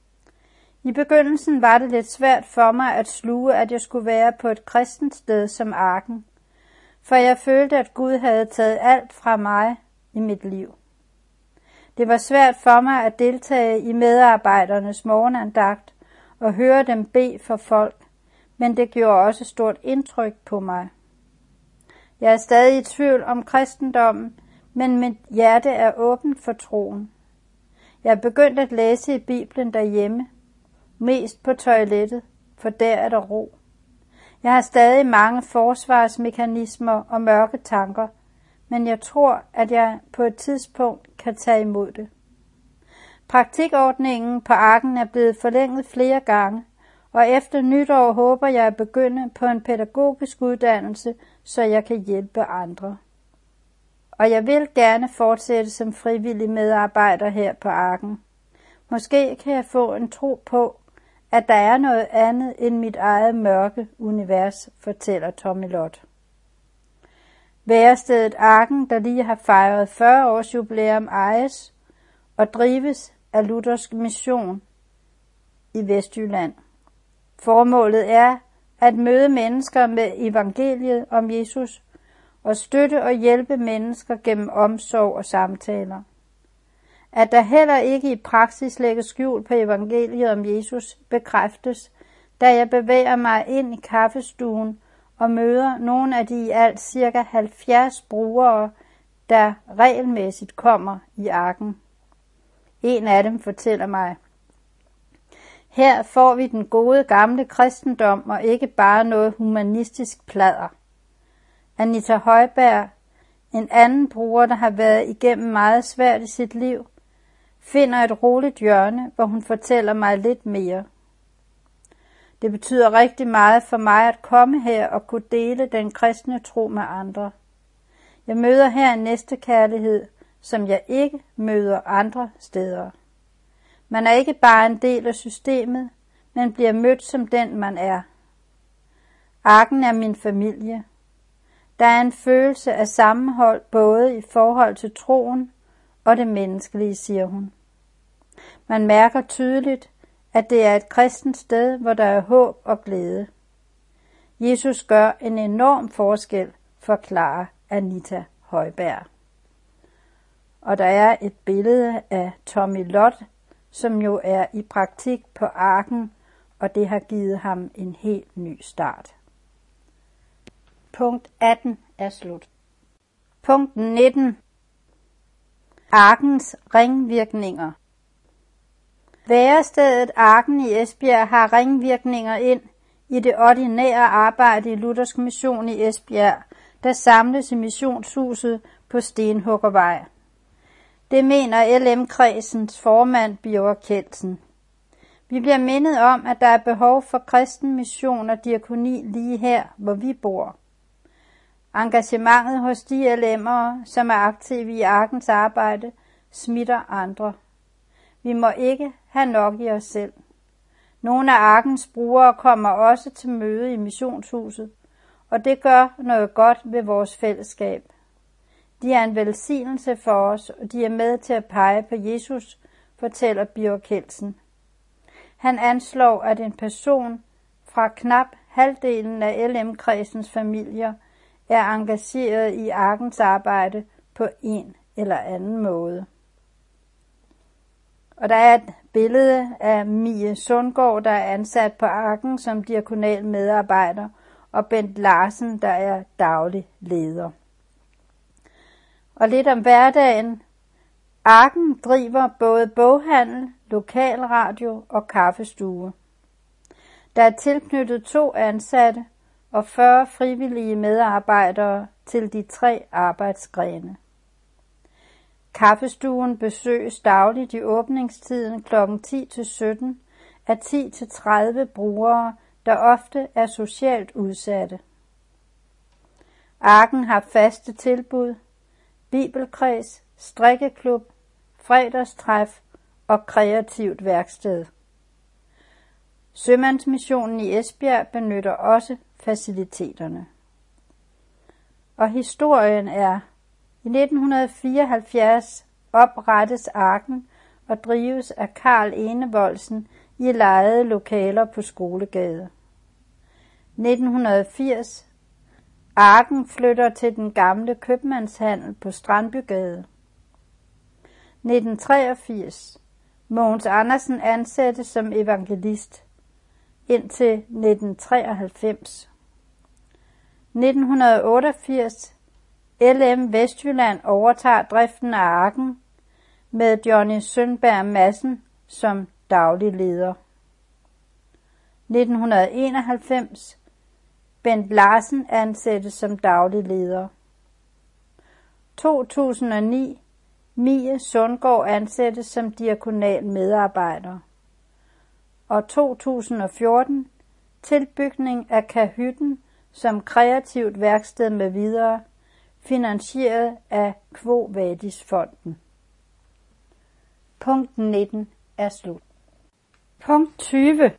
I begyndelsen var det lidt svært for mig at sluge, at jeg skulle være på et kristent sted som Arken, for jeg følte, at Gud havde taget alt fra mig i mit liv. Det var svært for mig at deltage i medarbejdernes morgenandagt og høre dem bede for folk, men det gjorde også stort indtryk på mig. Jeg er stadig i tvivl om kristendommen, men mit hjerte er åbent for troen. Jeg er begyndt at læse i Bibelen derhjemme, mest på toilettet, for der er der ro. Jeg har stadig mange forsvarsmekanismer og mørke tanker, men jeg tror, at jeg på et tidspunkt kan tage imod det. Praktikordningen på Arken er blevet forlænget flere gange, og efter nytår håber jeg at begynde på en pædagogisk uddannelse, så jeg kan hjælpe andre. Og jeg vil gerne fortsætte som frivillig medarbejder her på Arken. Måske kan jeg få en tro på, at der er noget andet end mit eget mørke univers, fortæller Tommy Lott. Værestedet Arken, der lige har fejret fyrre års jubilæum, ejes og drives af Luthersk Mission i Vestjylland. Formålet er at møde mennesker med evangeliet om Jesus og støtte og hjælpe mennesker gennem omsorg og samtaler. At der heller ikke i praksis lægges skjul på evangeliet om Jesus, bekræftes, da jeg bevæger mig ind i kaffestuen og møder nogle af de i alt cirka halvfjerds brugere, der regelmæssigt kommer i Arken. En af dem fortæller mig: her får vi den gode gamle kristendom og ikke bare noget humanistisk pladder. Anita Højberg, en anden bruger, der har været igennem meget svært i sit liv, finder et roligt hjørne, hvor hun fortæller mig lidt mere. Det betyder rigtig meget for mig at komme her og kunne dele den kristne tro med andre. Jeg møder her en næstekærlighed, som jeg ikke møder andre steder. Man er ikke bare en del af systemet, men bliver mødt som den, man er. Arken er min familie. Der er en følelse af sammenhold både i forhold til troen og det menneskelige, siger hun. Man mærker tydeligt, at det er et kristent sted, hvor der er håb og glæde. Jesus gør en enorm forskel, forklarer Anita Højberg. Og der er et billede af Tommy Lott, som jo er i praktik på Arken, og det har givet ham en helt ny start. Punkt atten er slut. Punkt nitten. Arkens ringvirkninger. Værestedet Arken i Esbjerg har ringvirkninger ind i det ordinære arbejde i Luthersk Mission i Esbjerg, der samles i missionshuset på Stenhuggervej. Det mener L M-kredsens formand Birger Kjeldsen. Vi bliver mindet om, at der er behov for kristen mission og diakoni lige her, hvor vi bor. Engagementet hos de L M'ere, som er aktive i Arkens arbejde, smitter andre. Vi må ikke have nok i os selv. Nogle af Arkens brugere kommer også til møde i missionshuset, og det gør noget godt ved vores fællesskab. De er en velsignelse for os, og de er med til at pege på Jesus, fortæller Birger Kjeldsen. Han anslår, at en person fra knap halvdelen af L M-kredsens familier er engageret i Arkens arbejde på en eller anden måde. Og der er et billede af Mie Sundgaard, der er ansat på Arken som diakonal medarbejder, og Bent Larsen, der er daglig leder. Og lidt om hverdagen. Arken driver både boghandel, lokalradio og kaffestue. Der er tilknyttet to ansatte og fyrre frivillige medarbejdere til de tre arbejdsgrene. Kaffestuen besøges dagligt i åbningstiden klokken ti til sytten af ti til tredive brugere, der ofte er socialt udsatte. Arken har faste tilbud, bibelkreds, strikkeklub, fredagstræf og kreativt værksted. Sømandsmissionen i Esbjerg benytter også faciliteterne. Og historien er: i nitten fireoghalvfjerds oprettes Arken og drives af Karl Enevoldsen i lejede lokaler på Skolegade. nitten firs Arken flytter til den gamle købmandshandel på Strandbygade. nitten treogfirs Mogens Andersen ansættes som evangelist indtil nitten treoghalvfems. nitten otteogfirs L M Vestjylland overtager driften af Arken med Johnny Sønberg Madsen som daglig leder. nitten enoghalvfems Bent Larsen ansættes som daglig leder. to tusind og ni Mie Sundgaard ansættes som diakonal medarbejder. Og to tusind og fjorten tilbygning af Kahytten som kreativt værksted med videre, finansieret af Quo Vadis-fonden. Punkt nitten er slut. Punkt tyve.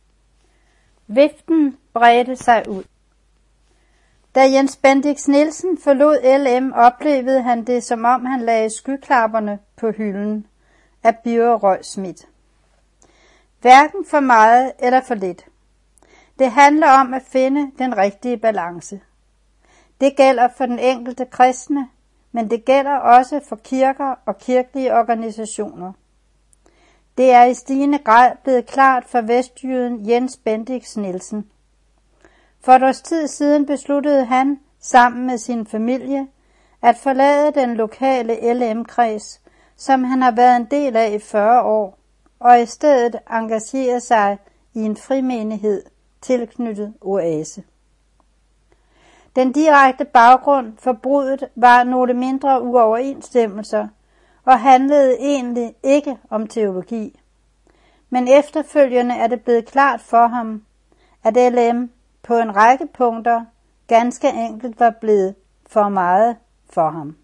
Viften bredte sig ud. Da Jens Bendix Nielsen forlod L M, oplevede han det, som om han lagde skyklapperne på hylden af Birger Røg Schmidt. Hverken for meget eller for lidt. Det handler om at finde den rigtige balance. Det gælder for den enkelte kristne, men det gælder også for kirker og kirkelige organisationer. Det er i stigende grad blevet klart for vestjyden Jens Bendix Nielsen. For et års tid siden besluttede han, sammen med sin familie, at forlade den lokale L M-kreds, som han har været en del af i fyrre år, og i stedet engagere sig i en frimenighed tilknyttet Oase. Den direkte baggrund for bruddet var nogle mindre uoverensstemmelser og handlede egentlig ikke om teologi. Men efterfølgende er det blevet klart for ham, at L M på en række punkter ganske enkelt var blevet for meget for ham.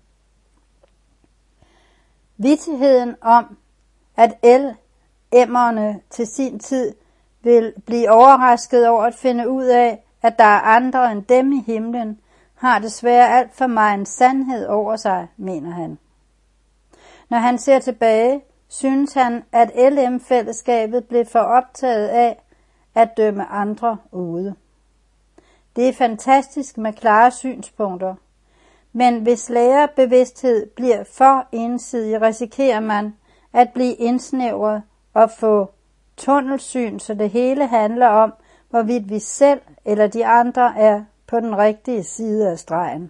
Vittigheden om, at el-emmerne til sin tid vil blive overrasket over at finde ud af, at der er andre end dem i himlen, har desværre alt for meget en sandhed over sig, mener han. Når han ser tilbage, synes han, at L M-fællesskabet blev for optaget af at dømme andre ude. Det er fantastisk med klare synspunkter, men hvis lærerbevidsthed bliver for ensidig, risikerer man at blive indsnævret og få tunnelsyn, så det hele handler om, hvorvidt vi selv eller de andre er på den rigtige side af stregen.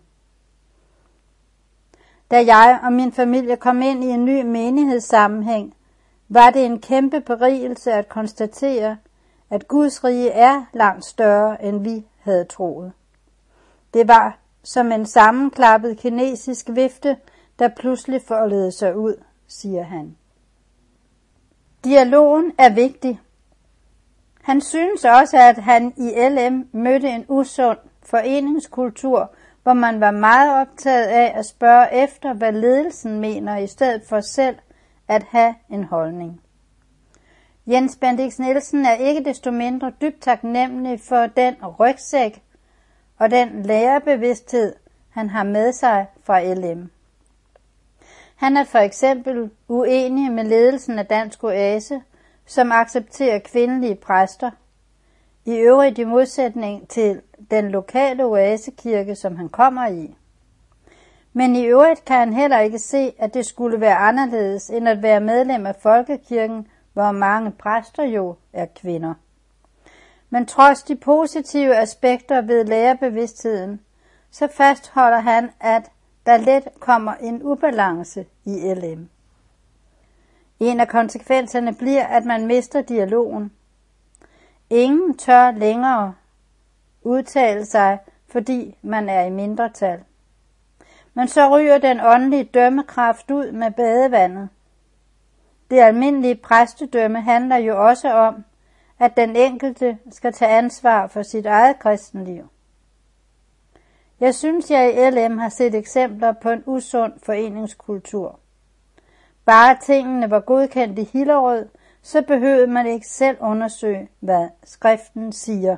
Da jeg og min familie kom ind i en ny menighedssammenhæng, var det en kæmpe berigelse at konstatere, at Guds rige er langt større, end vi havde troet. Det var som en sammenklappet kinesisk vifte, der pludselig foldede sig ud, siger han. Dialogen er vigtig. Han synes også, at han i L M mødte en usund foreningskultur, hvor man var meget optaget af at spørge efter, hvad ledelsen mener, i stedet for selv at have en holdning. Jens Bendix Nielsen er ikke desto mindre dybt taknemmelig for den rygsæk og den lærerbevidsthed, han har med sig fra L M. Han er for eksempel uenig med ledelsen af Dansk Oase, som accepterer kvindelige præster, i øvrigt i modsætning til den lokale oasekirke, som han kommer i. Men i øvrigt kan han heller ikke se, at det skulle være anderledes end at være medlem af folkekirken, hvor mange præster jo er kvinder. Men trods de positive aspekter ved lærerbevidstheden, så fastholder han, at der let kommer en ubalance i L M. En af konsekvenserne bliver, at man mister dialogen. Ingen tør længere udtale sig, fordi man er i mindretal. Men så ryger den åndelige dømmekraft ud med badevandet. Det almindelige præstedømme handler jo også om, at den enkelte skal tage ansvar for sit eget kristenliv. Jeg synes, jeg i L M har set eksempler på en usund foreningskultur. Bare tingene var godkendt i Hillerød, så behøvede man ikke selv undersøge, hvad skriften siger.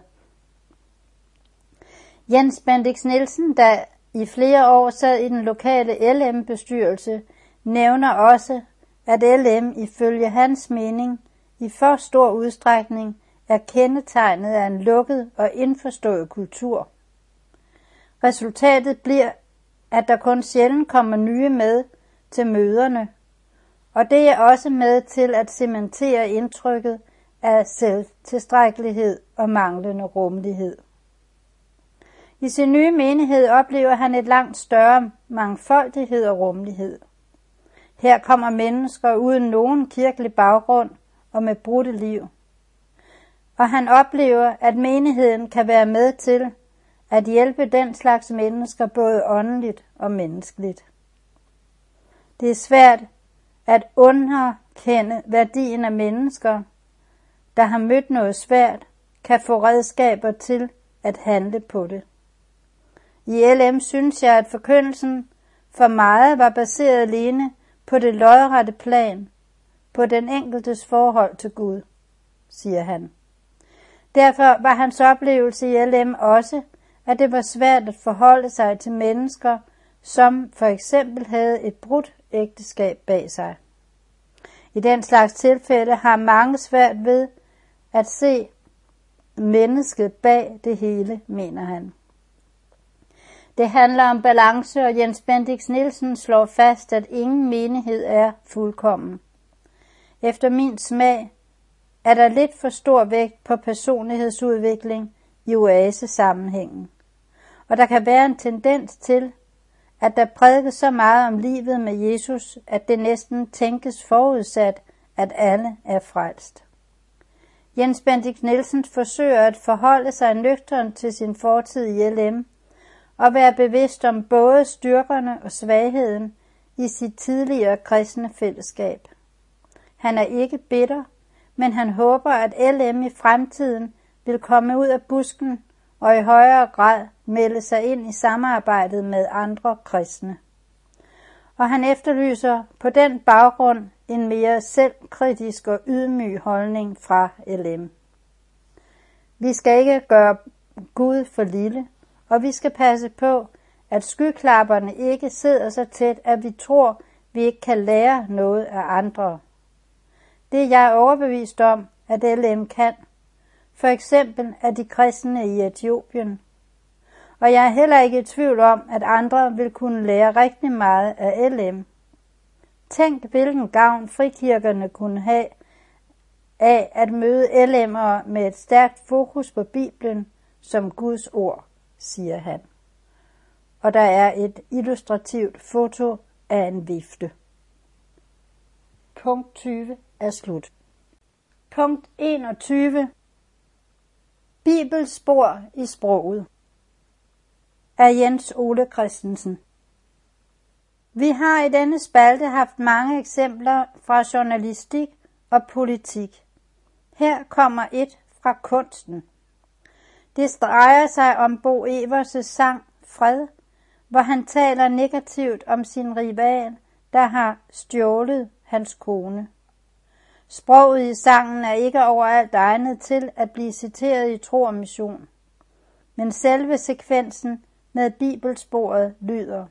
Jens Bendix Nielsen, der i flere år sad i den lokale L M-bestyrelse, nævner også, at L M ifølge hans mening i for stor udstrækning er kendetegnet af en lukket og indforstået kultur. Resultatet bliver, at der kun sjældent kommer nye med til møderne, og det er også med til at cementere indtrykket af selvtilstrækkelighed og manglende rummelighed. I sin nye menighed oplever han et langt større mangfoldighed og rummelighed. Her kommer mennesker uden nogen kirkelig baggrund og med brudte liv. Og han oplever, at menigheden kan være med til at hjælpe den slags mennesker både åndeligt og menneskeligt. Det er svært at underkende værdien af mennesker, der har mødt noget svært, kan få redskaber til at handle på det. I L M synes jeg, at forkyndelsen for meget var baseret alene på det lodrette plan, på den enkeltes forhold til Gud, siger han. Derfor var hans oplevelse i L M også, at det var svært at forholde sig til mennesker, som for eksempel havde et brudt ægteskab bag sig. I den slags tilfælde har mange svært ved at se mennesket bag det hele, mener han. Det handler om balance, og Jens Bendix Nielsen slår fast, at ingen menighed er fuldkommen. Efter min smag er der lidt for stor vægt på personlighedsudvikling i oasesammenhængen, og der kan være en tendens til, at der prædikes så meget om livet med Jesus, at det næsten tænkes forudsat, at alle er frelst. Jens Bendix Nielsen forsøger at forholde sig nøgternt til sin fortid i L M, og være bevidst om både styrkerne og svagheden i sit tidligere kristne fællesskab. Han er ikke bitter, men han håber, at L M i fremtiden vil komme ud af busken og i højere grad melde sig ind i samarbejdet med andre kristne. og han efterlyser på den baggrund en mere selvkritisk og ydmyg holdning fra L M. Vi skal ikke gøre Gud for lille, og vi skal passe på, at skyklapperne ikke sidder så tæt, at vi tror, vi ikke kan lære noget af andre. Det er jeg overbevist om, at L M kan, for eksempel af de kristne i Etiopien. Og jeg er heller ikke i tvivl om, at andre vil kunne lære rigtig meget af L M. Tænk, hvilken gavn frikirkerne kunne have af at møde L M'ere med et stærkt fokus på Bibelen som Guds ord, siger han. Og der er et illustrativt foto af en vifte. Punkt tyve er slut. Punkt enogtyve. Bibelspor i sproget af Jens Ole Christensen. Vi har i denne spalte haft mange eksempler fra journalistik og politik. Her kommer et fra kunsten. Det drejer sig om Bo Evers' sang Fred, hvor han taler negativt om sin rival, der har stjålet hans kone. Sproget i sangen er ikke overalt egnet til at blive citeret i Tro og Mission, men selve sekvensen med bibelsporet lyder: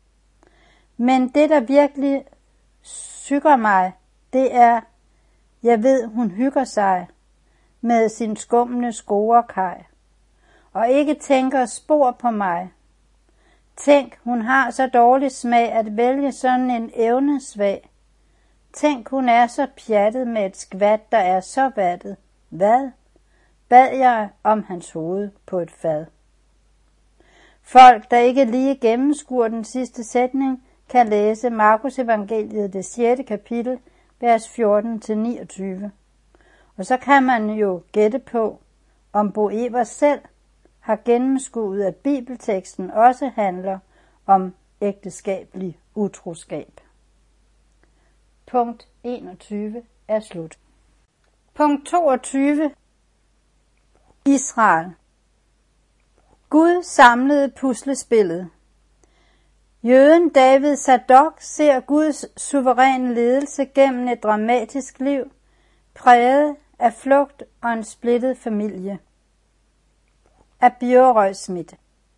Men det, der virkelig sykker mig, det er, jeg ved, hun hygger sig med sin skumne scorekaj, og ikke tænker spor på mig. Tænk, hun har så dårlig smag at vælge sådan en evnesvag. Tænk, hun er så pjattet med et skvat, der er så vattet. Hvad? Bad jeg om hans hoved på et fad. Folk, der ikke lige gennemskuer den sidste sætning, kan læse Markus evangeliet, det sjette kapitel, vers fjorten til niogtyve. Og så kan man jo gætte på, om Bo Evers selv har gennemskuet, at bibelteksten også handler om ægteskabelig utroskab. Punkt enogtyve er slut. Punkt toogtyve. Israel. Gud samlede puslespillet. Jøden David Zadok ser Guds suveræne ledelse gennem et dramatisk liv, præget af flugt og en splittet familie. Af Bjørøj Schmidt.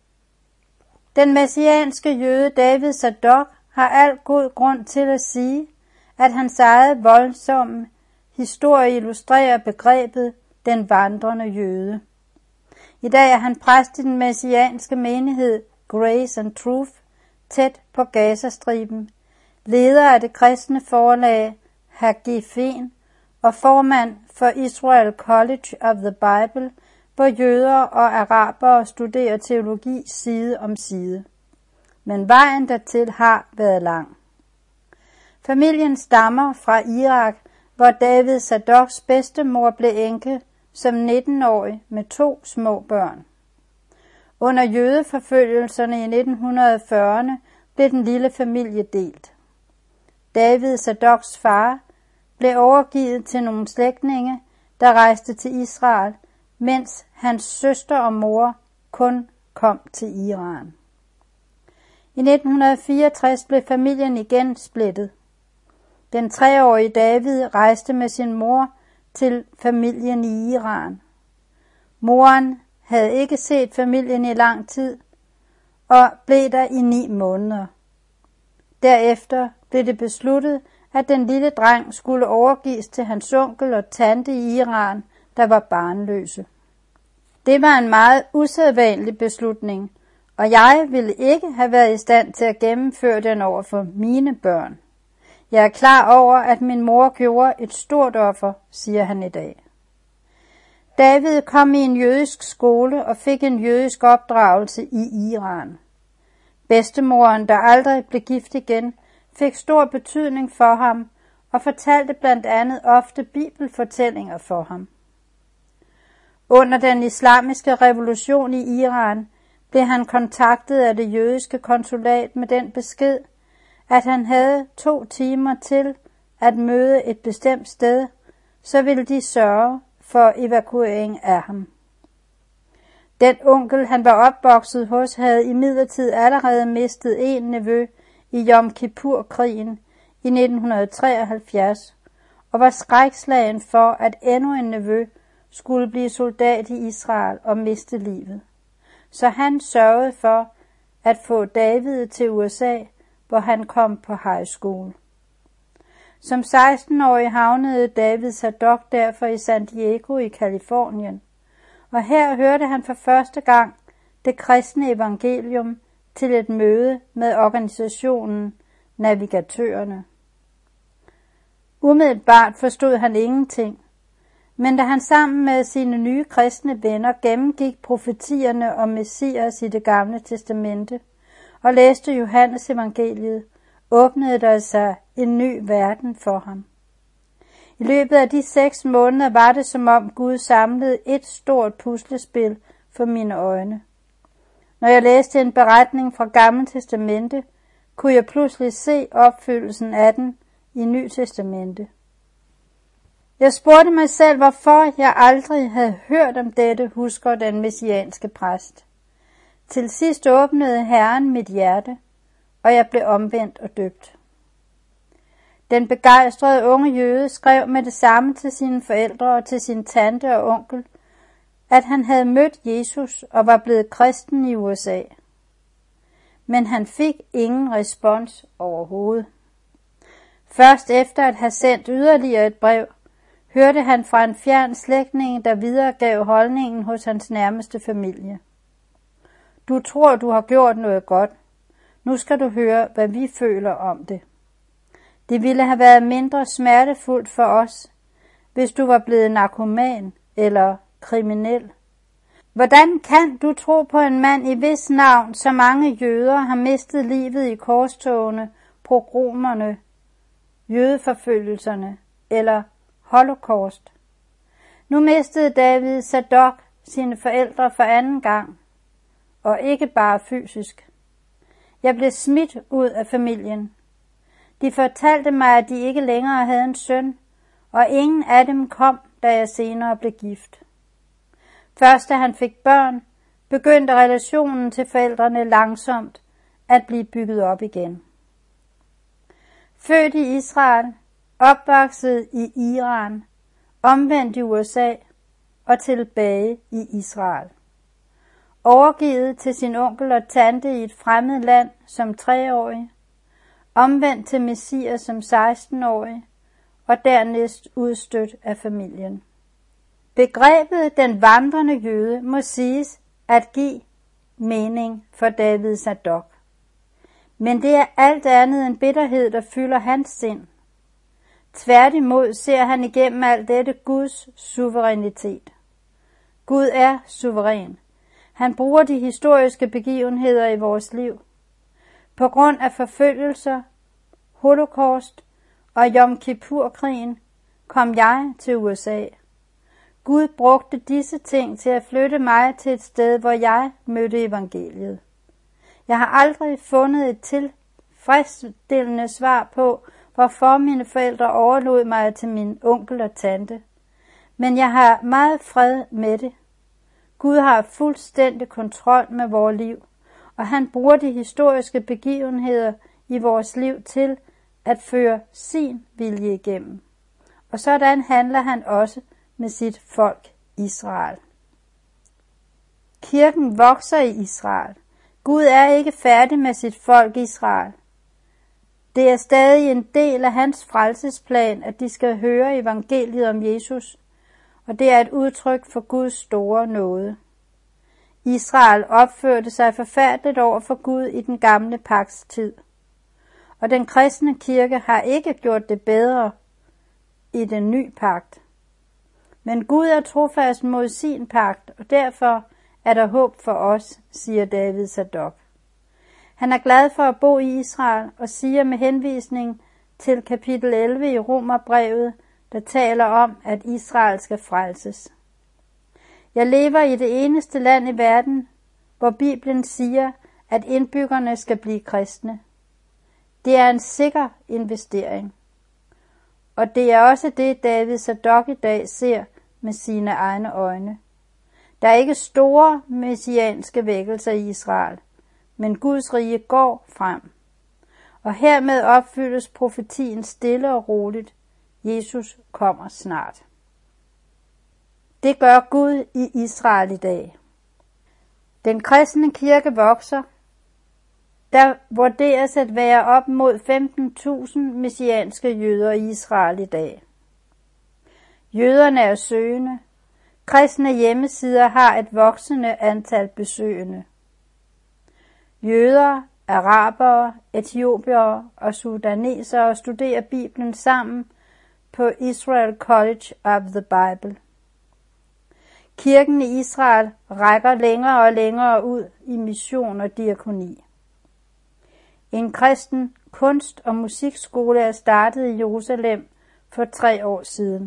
Den messianske jøde David Zadok har al god grund til at sige, at hans eget voldsomme historie illustrerer begrebet den vandrende jøde. I dag er han præst i den messianske menighed Grace and Truth, tæt på Gazastriben, leder af det kristne forlag Hagifen og formand for Israel College of the Bible, hvor jøder og arabere studerer teologi side om side. Men vejen dertil har været lang. Familien stammer fra Irak, hvor David Zadoks bedstemor blev enke som nitten-årig med to små børn. Under jødeforfølgelserne i nitten fyrrerne blev den lille familie delt. David Zadoks far blev overgivet til nogle slægtninge, der rejste til Israel, mens hans søster og mor kun kom til Iran. I nitten fireogtres blev familien igen splittet. Den treårige David rejste med sin mor til familien i Iran. Moren havde ikke set familien i lang tid og blev der i ni måneder. Derefter blev det besluttet, at den lille dreng skulle overgives til hans onkel og tante i Iran, der var barnløse. Det var en meget usædvanlig beslutning, og jeg ville ikke have været i stand til at gennemføre den over for mine børn. Jeg er klar over, at min mor gjorde et stort offer, siger han i dag. David kom i en jødisk skole og fik en jødisk opdragelse i Iran. Bedstemoren, der aldrig blev gift igen, fik stor betydning for ham og fortalte blandt andet ofte bibelfortællinger for ham. Under den islamiske revolution i Iran blev han kontaktet af det jødiske konsulat med den besked, at han havde to timer til at møde et bestemt sted, så ville de sørge for evakuering af ham. Den onkel, han var opvokset hos, havde imidlertid allerede mistet en nevø i Yom Kippur-krigen i nitten treoghalvfjerds og var skrækslagen for, at endnu en nevø skulle blive soldat i Israel og miste livet. Så han sørgede for at få David til U S A, hvor han kom på high school. Som seksten-årig havnede David Zadok derfor i San Diego i Californien, og her hørte han for første gang det kristne evangelium til et møde med organisationen Navigatørerne. Umiddelbart forstod han ingenting, men da han sammen med sine nye kristne venner gennemgik profetierne om Messias i det gamle testamente og læste Johannes evangeliet, åbnede der sig en ny verden for ham. I løbet af de seks måneder var det, som om Gud samlede et stort puslespil for mine øjne. Når jeg læste en beretning fra Gamle Testamente, kunne jeg pludselig se opfyldelsen af den i Nye Testamente. Jeg spurgte mig selv, hvorfor jeg aldrig havde hørt om dette, husker den messianske præst. Til sidst åbnede Herren mit hjerte, og jeg blev omvendt og døbt. Den begejstrede unge jøde skrev med det samme til sine forældre og til sin tante og onkel, at han havde mødt Jesus og var blevet kristen i U S A. Men han fik ingen respons overhovedet. Først efter at have sendt yderligere et brev, hørte han fra en fjern slægtning, der videregav holdningen hos hans nærmeste familie. Du tror, du har gjort noget godt. Nu skal du høre, hvad vi føler om det. Det ville have været mindre smertefuldt for os, hvis du var blevet narkoman eller kriminel. Hvordan kan du tro på en mand, i hvis navn så mange jøder har mistet livet i korstogene, pogromerne, jødeforfølgelserne eller holocaust? Nu mistede David Zadok sine forældre for anden gang, og ikke bare fysisk. Jeg blev smidt ud af familien. De fortalte mig, at de ikke længere havde en søn, og ingen af dem kom, da jeg senere blev gift. Først da han fik børn, begyndte relationen til forældrene langsomt at blive bygget op igen. Født i Israel, opvokset i Iran, omvendt i U S A og tilbage i Israel. Overgivet til sin onkel og tante i et fremmed land som treårig, omvendt til Messias som seksten-årig og dernæst udstødt af familien. Begrebet den vandrende jøde må siges at give mening for David Zadok. Men det er alt andet end bitterhed, der fylder hans sind. Tværtimod ser han igennem alt dette Guds suverænitet. Gud er suveræn. Han bruger de historiske begivenheder i vores liv. På grund af forfølgelser, holocaust og Yom Kippur-krigen kom jeg til U S A. Gud brugte disse ting til at flytte mig til et sted, hvor jeg mødte evangeliet. Jeg har aldrig fundet et tilfredsstillende svar på, hvorfor mine forældre overlod mig til min onkel og tante. Men jeg har meget fred med det. Gud har fuldstændig kontrol med vores liv, og han bruger de historiske begivenheder i vores liv til at føre sin vilje igennem. Og sådan handler han også med sit folk Israel. Kirken vokser i Israel. Gud er ikke færdig med sit folk Israel. Det er stadig en del af hans frelsesplan, at de skal høre evangeliet om Jesus, og det er et udtryk for Guds store nåde. Israel opførte sig forfærdeligt over for Gud i den gamle pagts tid, og den kristne kirke har ikke gjort det bedre i den nye pagt. Men Gud er trofast mod sin pagt, og derfor er der håb for os, siger David Zadok. Han er glad for at bo i Israel og siger med henvisning til kapitel elleve i Romerbrevet, der taler om, at Israel skal frelses. Jeg lever i det eneste land i verden, hvor Bibelen siger, at indbyggerne skal blive kristne. Det er en sikker investering. Og det er også det, David Zadok i dag ser med sine egne øjne. Der er ikke store messianske vækkelser i Israel, men Guds rige går frem. og hermed opfyldes profetien stille og roligt. Jesus kommer snart. Det gør Gud i Israel i dag. Den kristne kirke vokser. Der vurderes at være op mod femten tusind messianske jøder i Israel i dag. Jøderne er søgende. Kristne hjemmesider har et voksende antal besøgende. Jøder, arabere, etiopiere og sudanesere studerer Bibelen sammen på Israel College of the Bible. Kirken i Israel rækker længere og længere ud i mission og diakoni. En kristen kunst- og musikskole er startet i Jerusalem for tre år siden.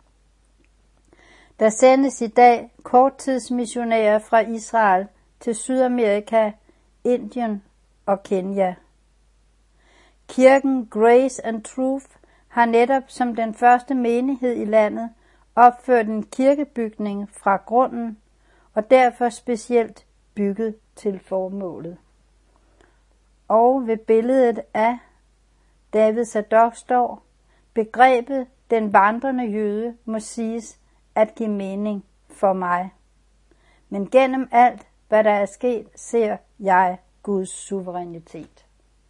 Der sendes i dag korttidsmissionærer fra Israel til Sydamerika, Indien og Kenya. Kirken Grace and Truth har netop som den første menighed i landet opført en kirkebygning fra grunden og derfor specielt bygget til formålet. Og ved billedet af David Sadok står: begrebet den vandrende jøde må siges at give mening for mig. Men gennem alt, hvad der er sket, ser jeg Guds suverænitet.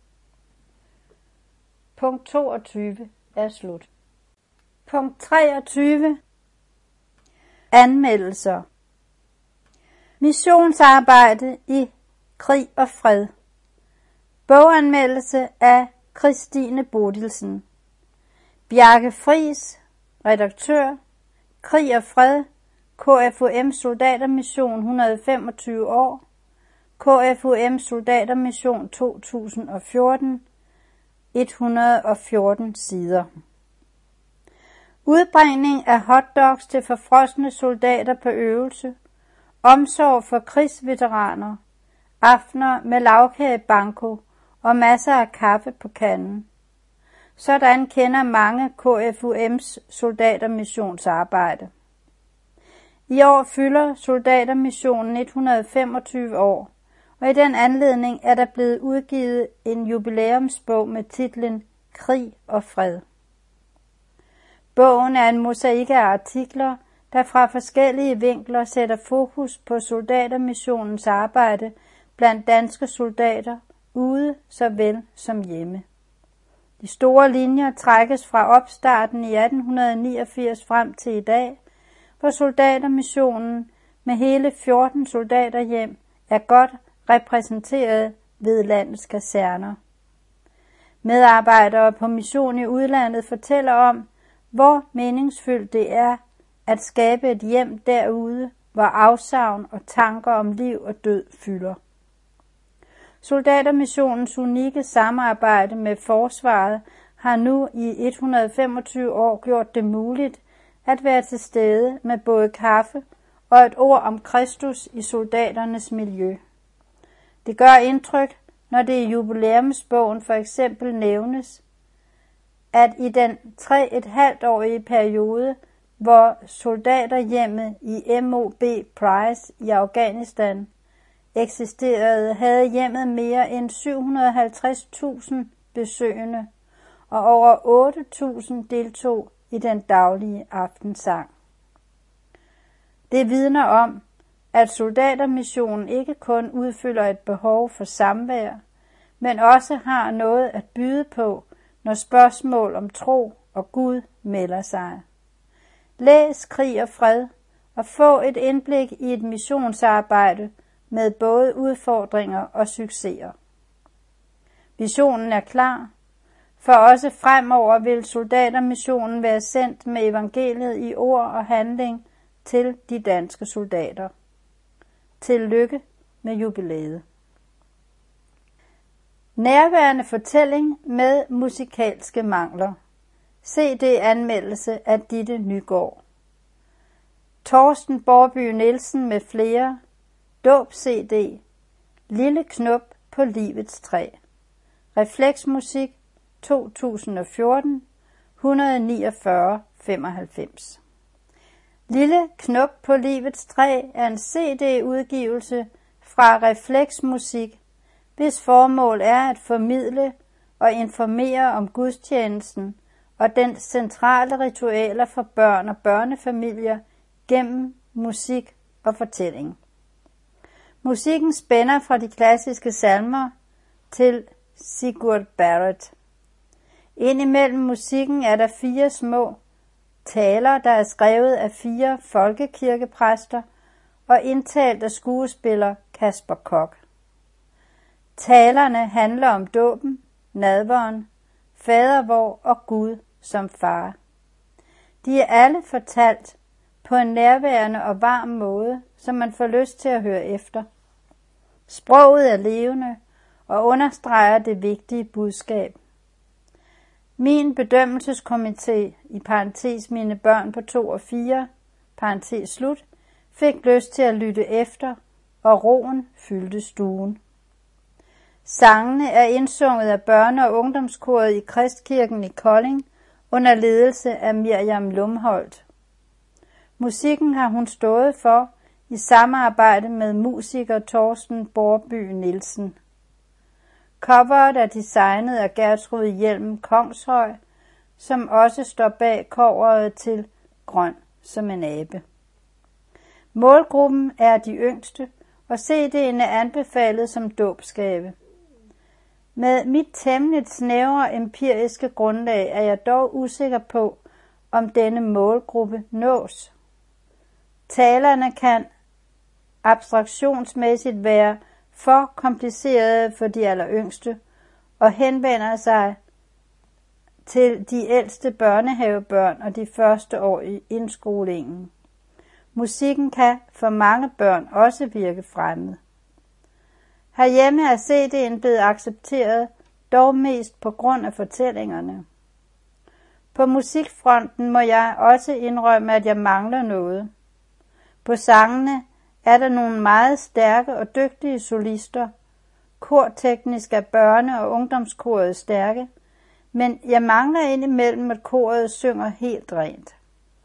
Punkt toogtyve er slut. Punkt treogtyve. Anmeldelser. Missionsarbejde i krig og fred. Boganmeldelse af Christine Bodilsen. Bjarke Friis, redaktør. Krig og fred. K F U M Soldatermission et hundrede og femogtyve år. K F U M Soldatermission to tusind og fjorten. et hundrede og fjorten sider. Udbringning af hotdogs til forfrosne soldater på øvelse. Omsorg for krigsveteraner. Aftener med lagkagebanko og masser af kaffe på kanden. Sådan kender mange K F U M's soldatermissionsarbejde. I år fylder Soldatermissionen et hundrede og femogtyve år, og i den anledning er der blevet udgivet en jubilæumsbog med titlen Krig og fred. Bogen er en mosaik af artikler, der fra forskellige vinkler sætter fokus på Soldatermissionens arbejde blandt danske soldater, ude såvel som hjemme. De store linjer trækkes fra opstarten i atten niogfirs frem til i dag, hvor Soldatermissionen med hele fjorten soldaterhjem er godt repræsenteret ved landets kaserner. Medarbejdere på mission i udlandet fortæller om, hvor meningsfyldt det er at skabe et hjem derude, hvor afsavn og tanker om liv og død fylder. Soldatermissionens unikke samarbejde med forsvaret har nu i et hundrede og femogtyve år gjort det muligt at være til stede med både kaffe og et ord om Kristus i soldaternes miljø. Det gør indtryk, når det i jubilæumsbogen for eksempel nævnes, at i den tre et halvt årige periode, hvor soldaterhjemmet i M O B Price i Afghanistan eksisterede, havde hjemmet mere end syv hundrede og halvtreds tusind besøgende, og over otte tusind deltog i den daglige aftensang. Det vidner om, at Soldatermissionen ikke kun udfylder et behov for samvær, men også har noget at byde på, når spørgsmål om tro og Gud melder sig. Læs Krig og fred og få et indblik i et missionsarbejde med både udfordringer og succeser. Visionen er klar, for også fremover vil Soldatermissionen være sendt med evangeliet i ord og handling til de danske soldater. Tillykke med jubilæet. Nærværende fortælling med musikalske mangler. C D-anmeldelse af Ditte Nygaard. Torsten Borby Nielsen med flere. Dåb-C D. Lille knop på livets træ. Refleksmusik to tusind og fjorten, et hundrede og niogfyrre femoghalvfems. Lille knop på livets træ er en C D-udgivelse fra Refleksmusik, hvis formål er at formidle og informere om gudstjenesten og dens centrale ritualer for børn og børnefamilier gennem musik og fortælling. Musikken spænder fra de klassiske salmer til Sigurd Barrett. Indimellem musikken er der fire små taler, der er skrevet af fire folkekirkepræster og indtalt af skuespiller Kasper Koch. Talerne handler om dåben, nadveren, fadervor og Gud som far. De er alle fortalt på en nærværende og varm måde, som man får lyst til at høre efter. Sproget er levende og understreger det vigtige budskab. Min bedømmelseskomité, i parentes mine børn på to og fire, parentes slut, fik lyst til at lytte efter, og roen fyldte stuen. Sangene er indsunget af børne- og ungdomskoret i Kristkirken i Kolding under ledelse af Miriam Lumholdt. Musikken har hun stået for i samarbejde med musiker Torsten Borby Nielsen. Coveret er designet af Gertrud Hjelm Kongshøj, som også står bag coveret til Grøn som en abe. Målgruppen er de yngste, og C D'en er anbefalet som dåbsgave. Med mit temmelig snævre empiriske grundlag er jeg dog usikker på, om denne målgruppe nås. Talerne kan abstraktionsmæssigt være for komplicerede for de alleryngste og henvender sig til de ældste børnehavebørn og de første år i indskolingen. Musikken kan for mange børn også virke fremmed. Herhjemme er C D'en blevet accepteret, dog mest på grund af fortællingerne. På musikfronten må jeg også indrømme, at jeg mangler noget. På sangene er der nogle meget stærke og dygtige solister. Korteknisk er børne- og ungdomskoret stærke, men jeg mangler indimellem, at koret synger helt rent.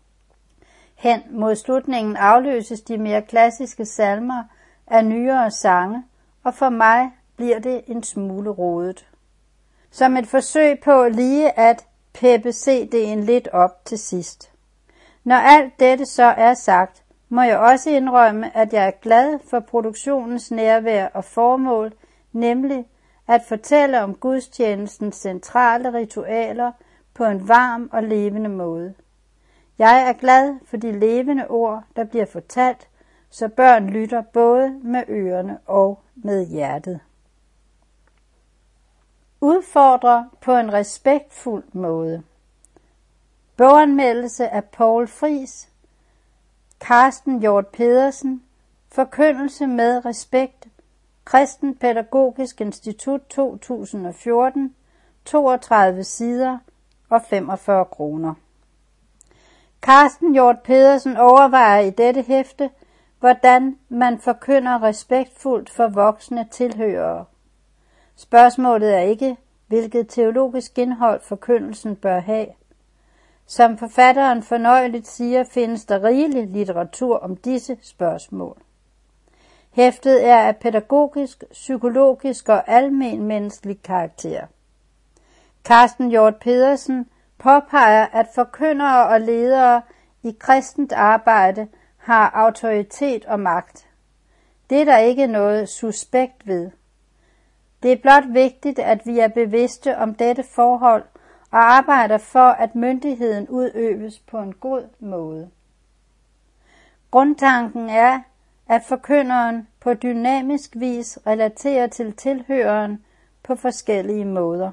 Hen mod slutningen afløses de mere klassiske salmer af nyere sange, og for mig bliver det en smule rodet. Som et forsøg på lige at peppe C D'en lidt op til sidst. Når alt dette så er sagt, må jeg også indrømme, at jeg er glad for produktionens nærvær og formål, nemlig at fortælle om gudstjenestens centrale ritualer på en varm og levende måde. Jeg er glad for de levende ord, der bliver fortalt, så børn lytter både med ørerne og med hjertet. Udfordre på en respektfuld måde. Boganmeldelse af Poul Friis, Carsten Hjort Pedersen, Forkyndelse med respekt, Kristen Pædagogisk Institut to tusind og fjorten, toogtredive sider og femogfyrre kroner. Carsten Hjort Pedersen overvejer i dette hæfte, hvordan man forkynder respektfuldt for voksne tilhørere. Spørgsmålet er ikke, hvilket teologisk indhold forkyndelsen bør have. Som forfatteren fornøjeligt siger, findes der rigelig litteratur om disse spørgsmål. Hæftet er af pædagogisk, psykologisk og almenmenneskelig karakter. Carsten Hjort Pedersen påpeger, at forkyndere og ledere i kristent arbejde har autoritet og magt. Det er der ikke noget suspekt ved. Det er blot vigtigt, at vi er bevidste om dette forhold og arbejder for, at myndigheden udøves på en god måde. Grundtanken er, at forkynderen på dynamisk vis relaterer til tilhøreren på forskellige måder.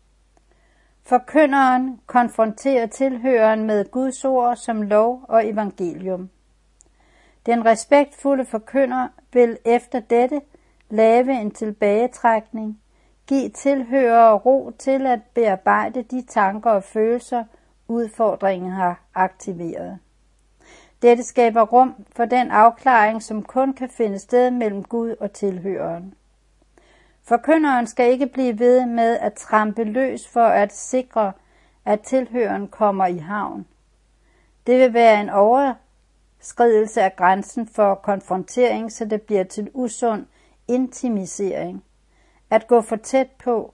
Forkynderen konfronterer tilhøreren med Guds ord som lov og evangelium. Den respektfulde forkynder vil efter dette lave en tilbagetrækning, give tilhørere ro til at bearbejde de tanker og følelser, udfordringen har aktiveret. Dette skaber rum for den afklaring, som kun kan finde sted mellem Gud og tilhøreren. Forkynderen skal ikke blive ved med at trampe løs for at sikre, at tilhøreren kommer i havn. Det vil være en overskridelse af grænsen for konfrontering, så det bliver til usund intimisering. At gå for tæt på,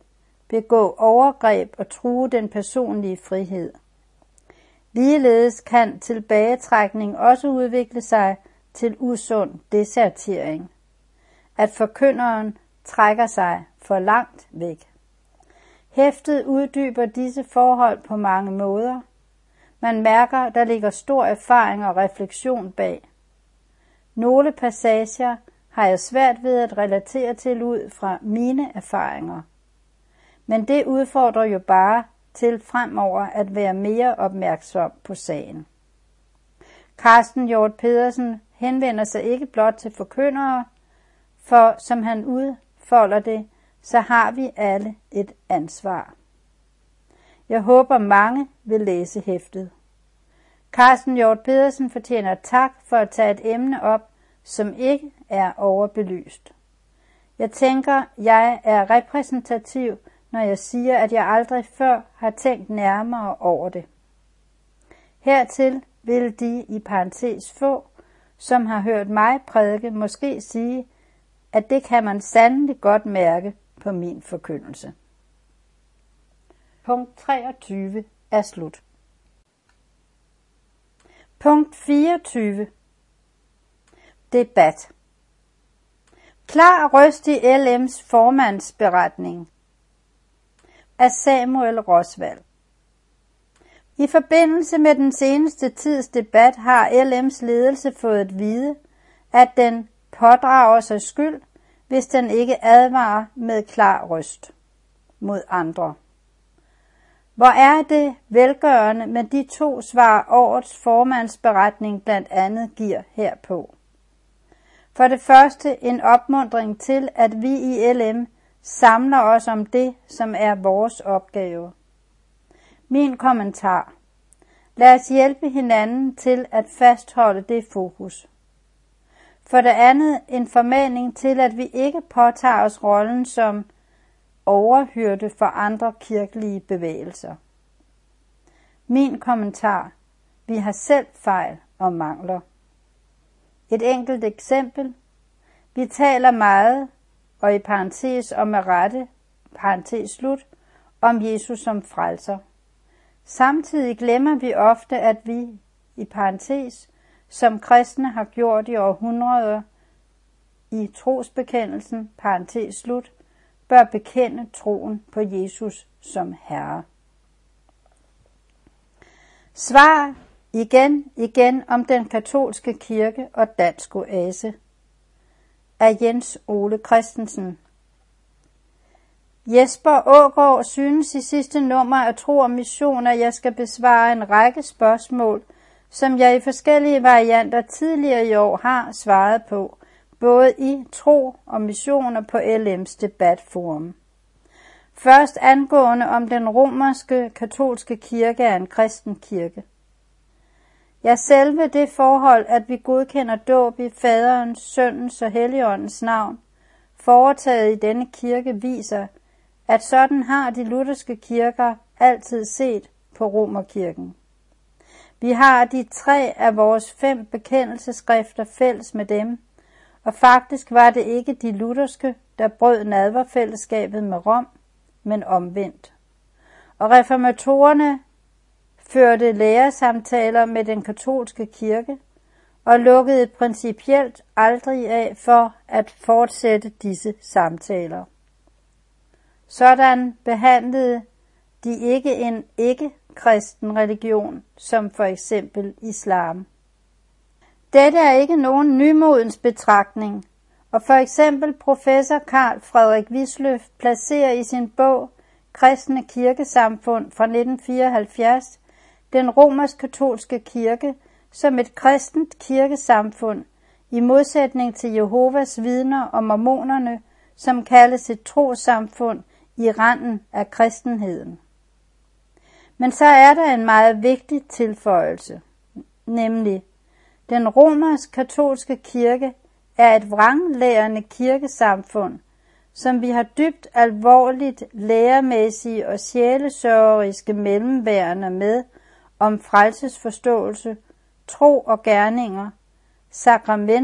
begå overgreb og true den personlige frihed. Ligeledes kan tilbagetrækning også udvikle sig til usund desertering, at forkynderen trækker sig for langt væk. Hæftet uddyber disse forhold på mange måder. Man mærker, der ligger stor erfaring og refleksion bag. Nogle passager har jeg svært ved at relatere til ud fra mine erfaringer. Men det udfordrer jo bare til fremover at være mere opmærksom på sagen. Carsten Hjort Pedersen henvender sig ikke blot til forkyndere, for som han udfolder det, så har vi alle et ansvar. Jeg håber mange vil læse hæftet. Carsten Hjort Pedersen fortjener tak for at tage et emne op, som ikke er overbelyst. Jeg tænker, jeg er repræsentativ, når jeg siger, at jeg aldrig før har tænkt nærmere over det. Hertil vil de i parentes få, som har hørt mig prædike, måske sige, at det kan man sandelig godt mærke på min forkyndelse. Punkt treogtyve er slut. Punkt fireogtyve. Debat. Klar røst i L M's formandsberetning af Samuel Roswald. I forbindelse med den seneste tids debat har L M's ledelse fået at vide, at den pådrager sig skyld, hvis den ikke advarer med klar røst mod andre. Hvor er det velgørende med de to svar årets formandsberetning blandt andet giver herpå. For det første en opmuntring til, at vi i L M samler os om det, som er vores opgave. Min kommentar. Lad os hjælpe hinanden til at fastholde det fokus. For det andet en formaning til, at vi ikke påtager os rollen som overhyrde for andre kirkelige bevægelser. Min kommentar. Vi har selv fejl og mangler. Et enkelt eksempel. Vi taler meget, og i parentes og med rette, parentes slut, om Jesus som frelser. Samtidig glemmer vi ofte, at vi, i parentes, som kristne har gjort i århundreder, i trosbekendelsen, parentes slut, bør bekende troen på Jesus som Herre. Svar igen, igen om den katolske kirke og dansk oase af Jens Ole Christensen. Jesper Aagaard synes i sidste nummer af Tro og Mission, at jeg skal besvare en række spørgsmål, som jeg i forskellige varianter tidligere i år har svaret på, både i Tro og Mission og på L M's debatforum. Først angående om den romerske katolske kirke er en kristen kirke. Ja, selve det forhold, at vi godkender dåb i faderens, søndens og helligåndens navn, foretaget i denne kirke viser, at sådan har de lutherske kirker altid set på romerkirken. Vi har de tre af vores fem bekendelsesskrifter fælles med dem, og faktisk var det ikke de lutherske, der brød nadverfællesskabet med Rom, men omvendt. Og reformatorerne førte læresamtaler med den katolske kirke og lukkede principielt aldrig af for at fortsætte disse samtaler. Sådan behandlede de ikke en ikke-kristen religion, som for eksempel islam. Dette er ikke nogen nymodens betragtning, og for eksempel professor Carl Frederik Wisløff placerer i sin bog Kristne Kirkesamfund fra nitten fireoghalvfjerds den romersk-katolske kirke som et kristent kirkesamfund, i modsætning til Jehovas vidner og mormonerne, som kaldes et trossamfund i randen af kristenheden. Men så er der en meget vigtig tilføjelse, nemlig den romersk-katolske kirke er et vranglærende kirkesamfund, som vi har dybt alvorligt læremæssige og sjælesørgeriske mellemværende med om frelsesforståelse, tro og gerninger,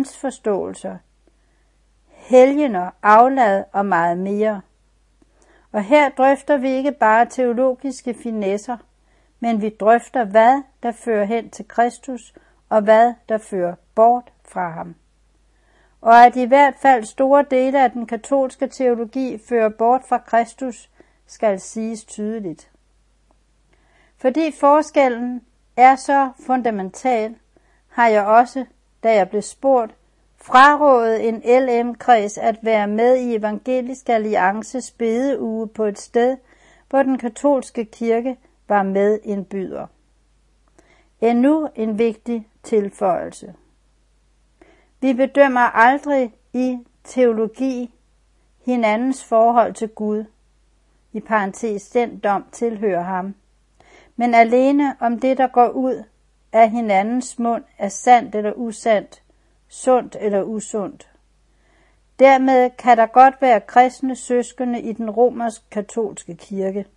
sakramentsforståelser, helgener, aflad og meget mere. Og her drøfter vi ikke bare teologiske finesser, men vi drøfter, hvad der fører hen til Kristus, og hvad der fører bort fra ham. Og at i hvert fald store dele af den katolske teologi fører bort fra Kristus, skal siges tydeligt. Fordi forskellen er så fundamental, har jeg også, da jeg blev spurgt, frarådet en L M-kreds at være med i Evangelisk Alliances bedeuge på et sted, hvor den katolske kirke var med indbyder. Endnu en vigtig tilføjelse. Vi bedømmer aldrig i teologi hinandens forhold til Gud, i parentes den dom tilhører ham, men alene om det, der går ud af hinandens mund, er sandt eller usandt, sundt eller usundt. Dermed kan der godt være kristne søskende i den romersk-katolske kirke.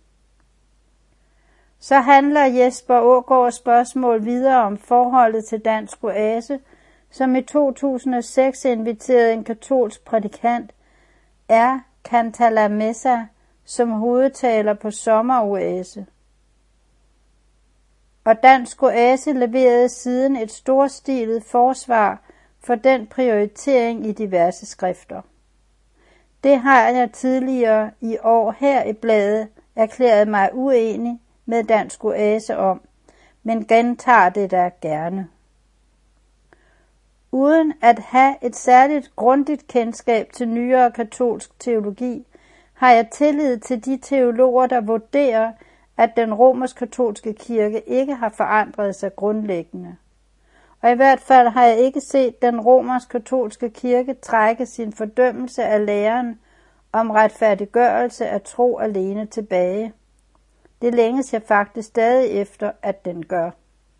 Så handler Jesper Aagaards spørgsmål videre om forholdet til Dansk Oase, som i to tusind og seks inviterede en katolsk prædikant, er Cantalamessa, som hovedtaler på sommeroase. Og Dansk Oase leverede siden et storstilet forsvar for den prioritering i diverse skrifter. Det har jeg tidligere i år her i bladet erklæret mig uenig med Dansk Oase om, men gentager det der gerne. Uden at have et særligt grundigt kendskab til nyere katolsk teologi, har jeg tillid til de teologer, der vurderer, at den romersk-katolske kirke ikke har forandret sig grundlæggende. Og i hvert fald har jeg ikke set den romersk-katolske kirke trække sin fordømmelse af læren om retfærdiggørelse af tro alene tilbage. Det længes jeg faktisk stadig efter, at den gør.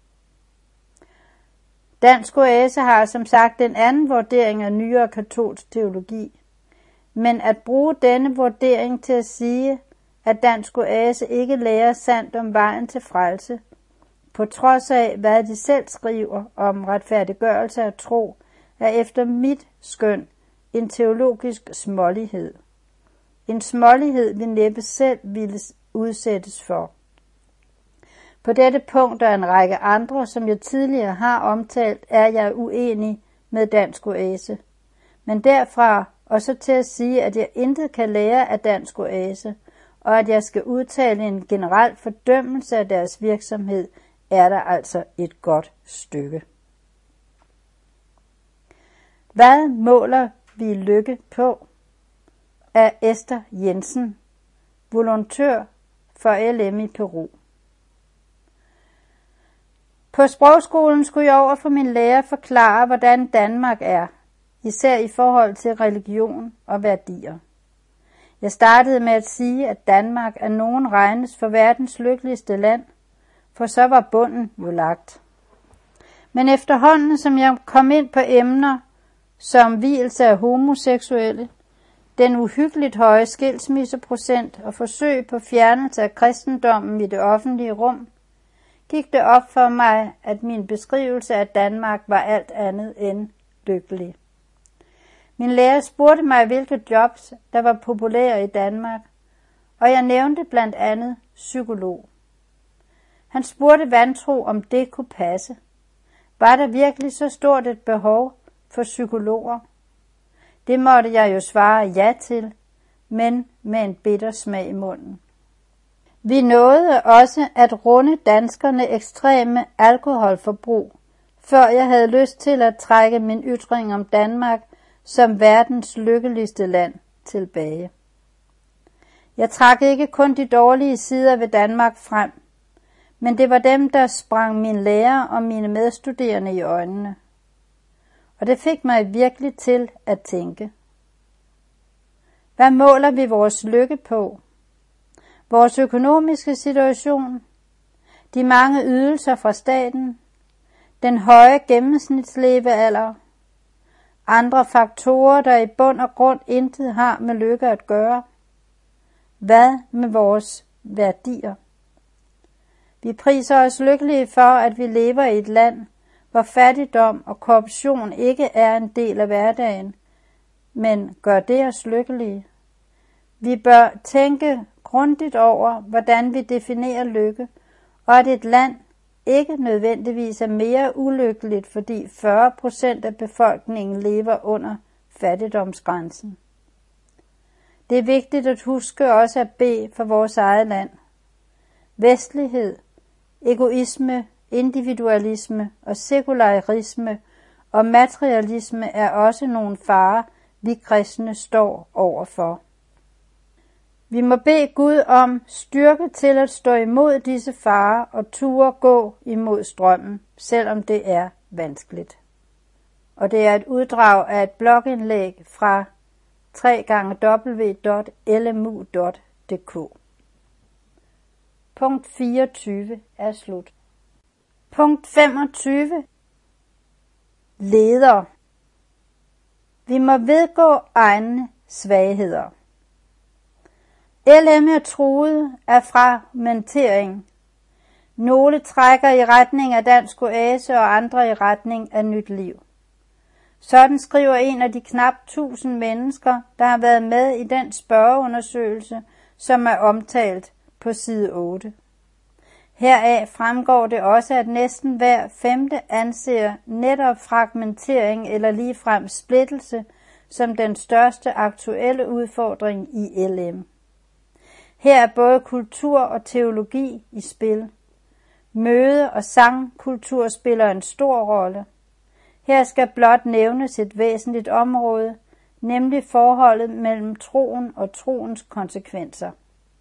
Dansk Oase har som sagt en anden vurdering af nyere katolsk teologi, men at bruge denne vurdering til at sige, at Dansk Oase ikke lærer sandt om vejen til frelse, på trods af, hvad de selv skriver om retfærdiggørelse af tro, er efter mit skøn en teologisk smålighed. En smålighed, vi næppe selv ville udsættes for. På dette punkt og en række andre, som jeg tidligere har omtalt, er jeg uenig med Dansk Oase. Men derfra og så til at sige, at jeg intet kan lære af Dansk Oase, og at jeg skal udtale en generel fordømmelse af deres virksomhed, er der altså et godt stykke. Hvad måler vi lykke på? Af Esther Jensen, volontør for L M i Peru. På sprogskolen skulle jeg over for min lærer forklare, hvordan Danmark er, især i forhold til religion og værdier. Jeg startede med at sige, at Danmark af nogen regnes for verdens lykkeligste land, for så var bunden jo lagt. Men efterhånden, som jeg kom ind på emner som vielse af homoseksuelle, den uhyggeligt høje skilsmisseprocent og forsøg på fjernelse af kristendommen i det offentlige rum, gik det op for mig, at min beskrivelse af Danmark var alt andet end lykkelig. Min lærer spurgte mig, hvilke jobs, der var populære i Danmark, og jeg nævnte blandt andet psykolog. Han spurgte vantro, om det kunne passe. Var der virkelig så stort et behov for psykologer? Det måtte jeg jo svare ja til, men med en bitter smag i munden. Vi nåede også at runde danskerne ekstreme alkoholforbrug, før jeg havde lyst til at trække min ytring om Danmark som verdens lykkeligste land tilbage. Jeg trak ikke kun de dårlige sider ved Danmark frem, men det var dem, der sprang min lærer og mine medstuderende i øjnene. Og det fik mig virkelig til at tænke. Hvad måler vi vores lykke på? Vores økonomiske situation? De mange ydelser fra staten? Den høje gennemsnitslevealder? Andre faktorer, der i bund og grund intet har med lykke at gøre? Hvad med vores værdier? Vi priser os lykkelige for, at vi lever i et land, hvor fattigdom og korruption ikke er en del af hverdagen, men gør det os lykkelige. Vi bør tænke grundigt over, hvordan vi definerer lykke, og at et land ikke nødvendigvis er mere ulykkeligt, fordi fyrre procent af befolkningen lever under fattigdomsgrænsen. Det er vigtigt at huske også at bede for vores eget land. Vestlighed, egoisme, individualisme og sekularisme og materialisme er også nogle farer, vi kristne står overfor. Vi må bede Gud om styrke til at stå imod disse farer og ture gå imod strømmen, selvom det er vanskeligt. Og det er et uddrag af et blogindlæg fra w w w punktum l m u punktum d k. Punkt fireogtyve er slut. Punkt femogtyve. Ledere. Vi må vedgå egne svagheder. L M er truet af fragmentering. Nogle trækker i retning af Dansk Oase og andre i retning af Nyt Liv. Sådan skriver en af de knap tusind mennesker, der har været med i den spørgeundersøgelse, som er omtalt på side otte. Heraf fremgår det også, at næsten hver femte anser netop fragmentering eller ligefrem splittelse som den største aktuelle udfordring i L M. Her er både kultur og teologi i spil. Møde- og sangkultur spiller en stor rolle. Her skal blot nævnes et væsentligt område, nemlig forholdet mellem troen og troens konsekvenser.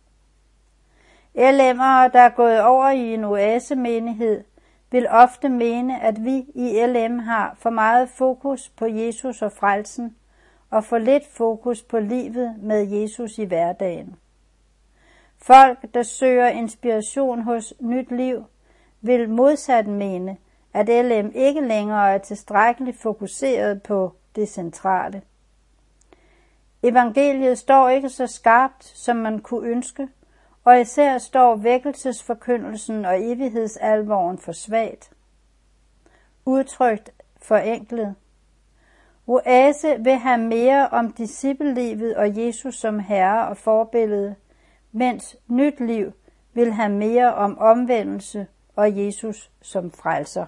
L M'ere, der er gået over i en oasemenighed, vil ofte mene, at vi i L M har for meget fokus på Jesus og frelsen, og for lidt fokus på livet med Jesus i hverdagen. Folk, der søger inspiration hos Nyt Liv, vil modsat mene, at L M ikke længere er tilstrækkeligt fokuseret på det centrale. Evangeliet står ikke så skarpt, som man kunne ønske, og især står vækkelsesforkyndelsen og evighedsalvoren for svagt. Udtrykt forenklet. Oase vil have mere om disciplelivet og Jesus som herre og forbillede, mens Nyt Liv vil have mere om omvendelse og Jesus som frelser.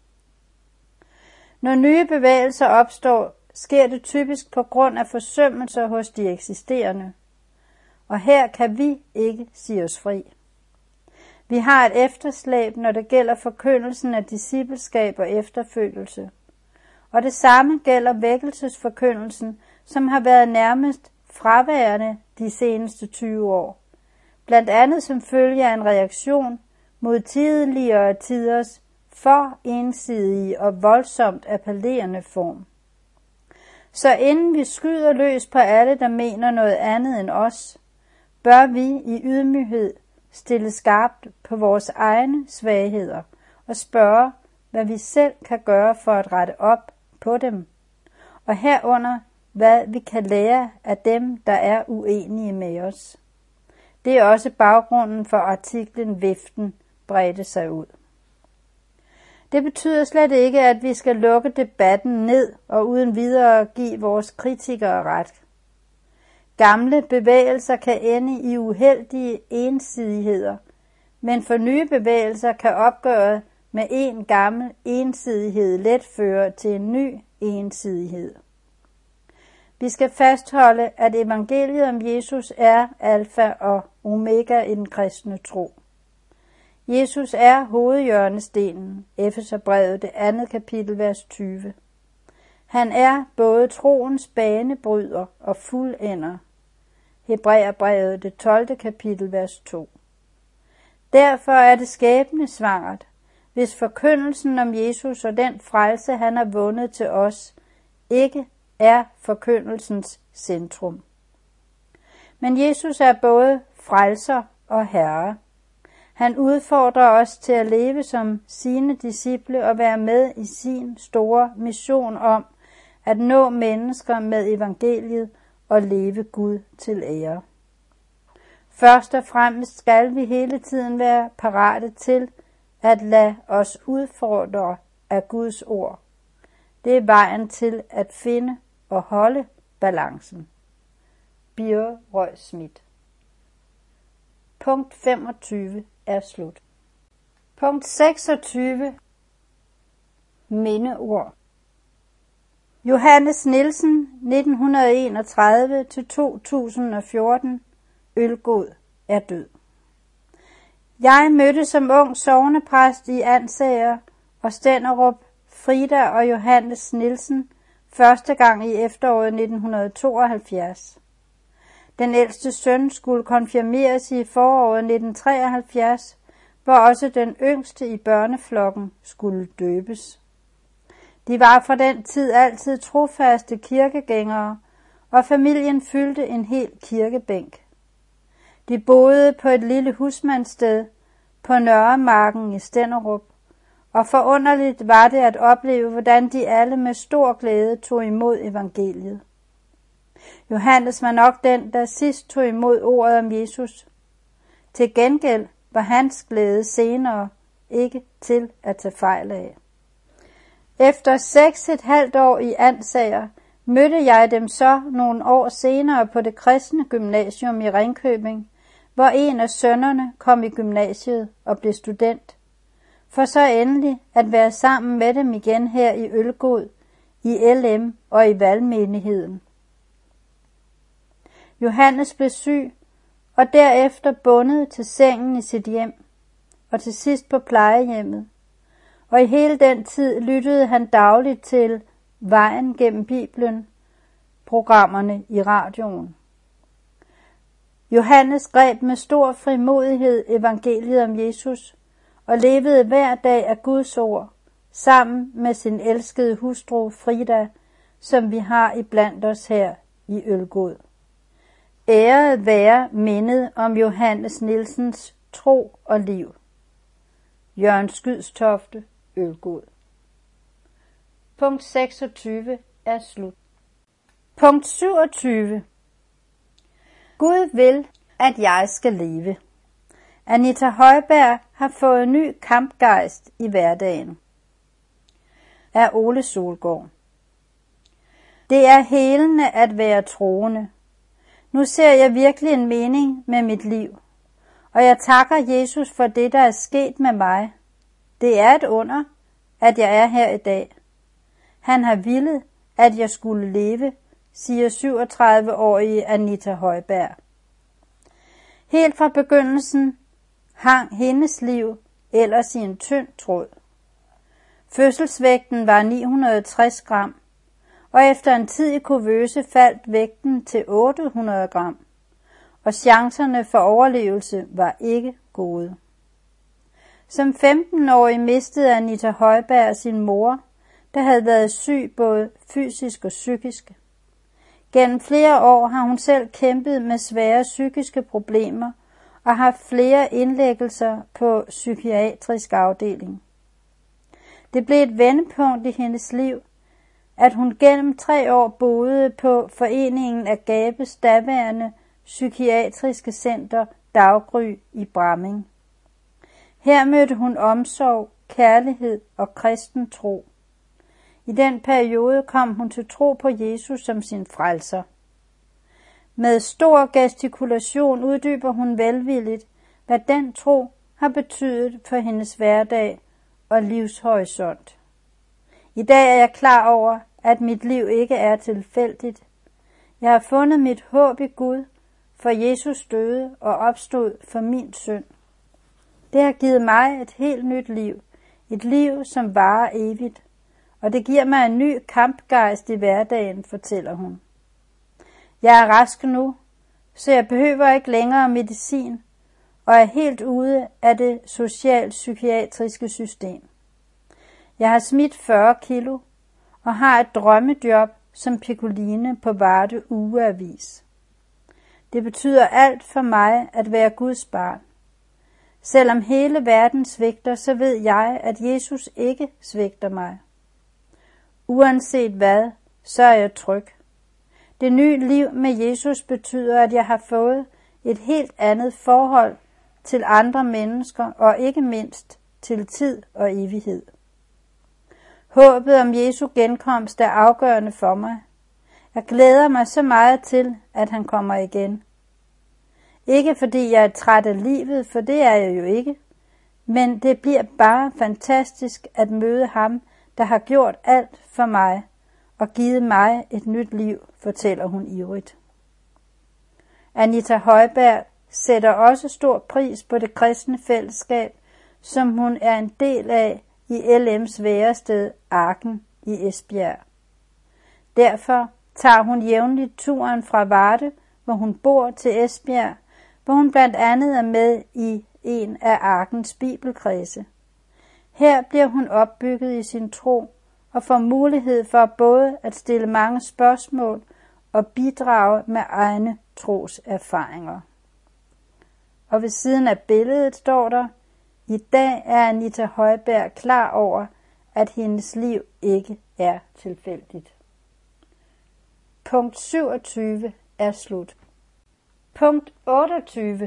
Når nye bevægelser opstår, sker det typisk på grund af forsømmelser hos de eksisterende, og her kan vi ikke sige os fri. Vi har et efterslæb, når det gælder forkyndelsen af discipleskab og efterfølgelse, og det samme gælder vækkelsesforkyndelsen, som har været nærmest fraværende de seneste tyve år, blandt andet som følge af en reaktion mod tidligere tiders for ensidige og voldsomt appellerende form. Så inden vi skyder løs på alle, der mener noget andet end os, bør vi i ydmyghed stille skarpt på vores egne svagheder og spørge, hvad vi selv kan gøre for at rette op på dem, og herunder, hvad vi kan lære af dem, der er uenige med os. Det er også baggrunden for artiklen Viften bredte sig ud. Det betyder slet ikke, at vi skal lukke debatten ned og uden videre give vores kritikere ret. Gamle bevægelser kan ende i uheldige ensidigheder, men for nye bevægelser kan opgøret med en gammel ensidighed let føre til en ny ensidighed. Vi skal fastholde, at evangeliet om Jesus er alfa og omega i den kristne tro. Jesus er hovedhjørnestenen, Efeserbrevet det andet kapitel, vers tyve. Han er både troens banebryder og fuldender, Hebræerbrevet det tolvte kapitel, vers to. Derfor er det skæbnesvangert, hvis forkyndelsen om Jesus og den frelse, han har vundet til os, ikke er forkyndelsens centrum. Men Jesus er både frelser og herre. Han udfordrer os til at leve som sine disciple og være med i sin store mission om at nå mennesker med evangeliet og leve Gud til ære. Først og fremmest skal vi hele tiden være parate til at lade os udfordre af Guds ord. Det er vejen til at finde og holde balancen. Birger Røgh Schmidt. Punkt femogtyve er slut. Punkt seksogtyve. Mindeord. Johannes Nielsen, nitten enogtredive til to tusind og fjorten, Ølgod, er død. Jeg mødte som ung sognepræst i Ansager og Stenderup Frida og Johannes Nielsen første gang i efteråret nitten tooghalvfjerds. Den ældste søn skulle konfirmeres i foråret nitten treoghalvfjerds, hvor også den yngste i børneflokken skulle døbes. De var fra den tid altid trofaste kirkegængere, og familien fyldte en hel kirkebænk. De boede på et lille husmandssted på Nørremarken i Stenderup, og forunderligt var det at opleve, hvordan de alle med stor glæde tog imod evangeliet. Johannes var nok den, der sidst tog imod ordet om Jesus. Til gengæld var hans glæde senere ikke til at tage fejl af. Efter seks et halvt år i Ansager mødte jeg dem så nogle år senere på det kristne gymnasium i Ringkøbing, hvor en af sønnerne kom i gymnasiet og blev student, for så endelig at være sammen med dem igen her i Ølgod, i L M og i valgmenigheden. Johannes blev syg og derefter bundet til sengen i sit hjem og til sidst på plejehjemmet, og i hele den tid lyttede han dagligt til Vejen gennem Bibelen, programmerne i radioen. Johannes greb med stor frimodighed evangeliet om Jesus og levede hver dag af Guds ord, sammen med sin elskede hustru Frida, som vi har iblandt os her i Ølgod. Æret være mindet om Johannes Nielsens tro og liv. Jørgen Skydstofte, Ølgod. Punkt seksogtyve er slut. Punkt syvogtyve. Gud vil, at jeg skal leve. Anita Højberg har fået ny kampgejst i hverdagen. Af Ole Solgaard. Det er helende at være troende. Nu ser jeg virkelig en mening med mit liv, og jeg takker Jesus for det, der er sket med mig. Det er et under, at jeg er her i dag. Han har villet, at jeg skulle leve, siger syvogtredive-årige Anita Højberg. Helt fra begyndelsen hang hendes liv ellers i en tynd tråd. Fødselsvægten var ni hundrede og tres gram, og efter en tid i kuvøse faldt vægten til otte hundrede gram, og chancerne for overlevelse var ikke gode. Som femten-årig mistede Anita Højberg sin mor, der havde været syg både fysisk og psykisk. Gennem flere år har hun selv kæmpet med svære psykiske problemer og haft flere indlæggelser på psykiatrisk afdeling. Det blev et vendepunkt i hendes liv, at hun gennem tre år boede på Foreningen af Gabes daværende psykiatriske center Daggry i Bramming. Her mødte hun omsorg, kærlighed og kristen tro. I den periode kom hun til tro på Jesus som sin frelser. Med stor gestikulation uddyber hun velvilligt, hvad den tro har betydet for hendes hverdag og livshorisont. I dag er jeg klar over, at mit liv ikke er tilfældigt. Jeg har fundet mit håb i Gud, for Jesus døde og opstod for min synd. Det har givet mig et helt nyt liv, et liv, som varer evigt, og det giver mig en ny kampgejst i hverdagen, fortæller hun. Jeg er rask nu, så jeg behøver ikke længere medicin, og er helt ude af det socialpsykiatriske system. Jeg har smidt fyrre kilo og har et drømmejob som piccoline på Varde Ugeavis. Det betyder alt for mig at være Guds barn. Selvom hele verden svigter, så ved jeg, at Jesus ikke svigter mig. Uanset hvad, så er jeg tryg. Det nye liv med Jesus betyder, at jeg har fået et helt andet forhold til andre mennesker og ikke mindst til tid og evighed. Håbet om Jesu genkomst er afgørende for mig. Jeg glæder mig så meget til, at han kommer igen. Ikke fordi jeg er træt af livet, for det er jeg jo ikke, men det bliver bare fantastisk at møde ham, der har gjort alt for mig og givet mig et nyt liv, fortæller hun ivrigt. Anita Højberg sætter også stor pris på det kristne fællesskab, som hun er en del af i L M's værested Arken i Esbjerg. Derfor tager hun jævnligt turen fra Varde, hvor hun bor, til Esbjerg, hvor hun blandt andet er med i en af Arkens bibelkredse. Her bliver hun opbygget i sin tro og får mulighed for både at stille mange spørgsmål og bidrage med egne troserfaringer. Og ved siden af billedet står der: i dag er Anita Højberg klar over, at hendes liv ikke er tilfældigt. Punkt syvogtyve er slut. Punkt otteogtyve.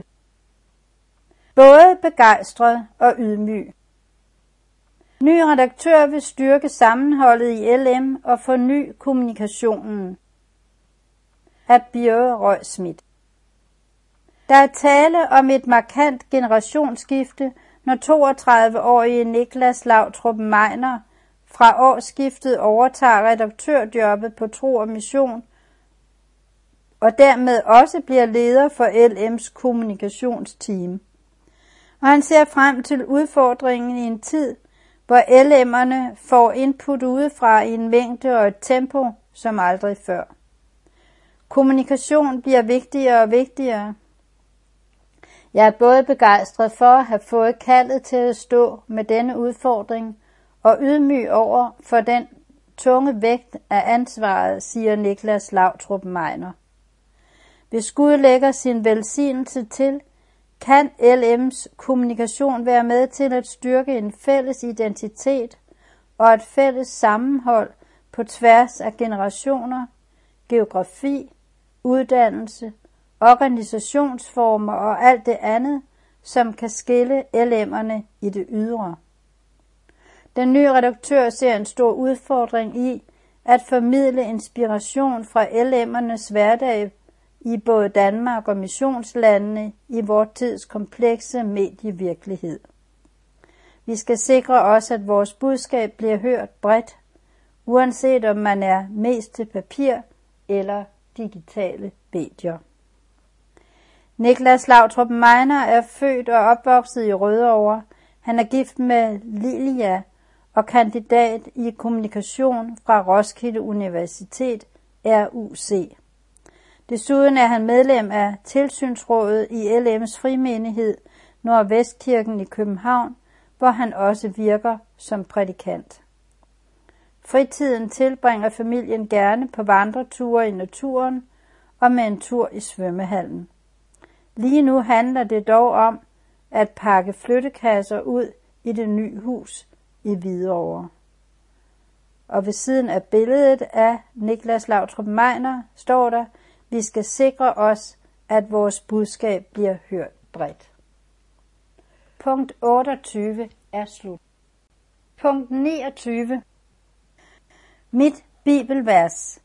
Både begejstret og ydmyg. Ny redaktør vil styrke sammenholdet i L M og forny kommunikationen. Af Birge Røg-Schmidt. Der er tale om et markant generationsskifte, når toogtredive-årige Niklas Lautrup Meiner fra årsskiftet overtager redaktørjobbet på Tro og Mission, og dermed også bliver leder for L M's kommunikationsteam. Og han ser frem til udfordringen i en tid, hvor L M'erne får input udefra i en mængde og et tempo som aldrig før. Kommunikation bliver vigtigere og vigtigere. Jeg er både begejstret for at have fået kaldet til at stå med denne udfordring og ydmyg over for den tunge vægt af ansvaret, siger Niklas Lautrup Meiner. Hvis Gud lægger sin velsignelse til, kan L M's kommunikation være med til at styrke en fælles identitet og et fælles sammenhold på tværs af generationer, geografi, uddannelse, organisationsformer og alt det andet, som kan skille L M'erne i det ydre. Den nye redaktør ser en stor udfordring i at formidle inspiration fra L M'ernes hverdag i både Danmark og missionslandene i vor tids komplekse medievirkelighed. Vi skal sikre os, at vores budskab bliver hørt bredt, uanset om man er mest til papir eller digitale medier. Niklas Lautrup Meiner er født og opvokset i Rødovre. Han er gift med Lilja og kandidat i kommunikation fra Roskilde Universitet, R U C. Desuden er han medlem af tilsynsrådet i L M's frimenighed Nordvestkirken i København, hvor han også virker som prædikant. Fritiden tilbringer familien gerne på vandreture i naturen og med en tur i svømmehallen. Lige nu handler det dog om at pakke flyttekasser ud i det nye hus i Hvidovre. Og ved siden af billedet af Niklas Lautrup Meiner står der: vi skal sikre os, at vores budskab bliver hørt bredt. Punkt otteogtyve er slut. Punkt niogtyve. Mit bibelvers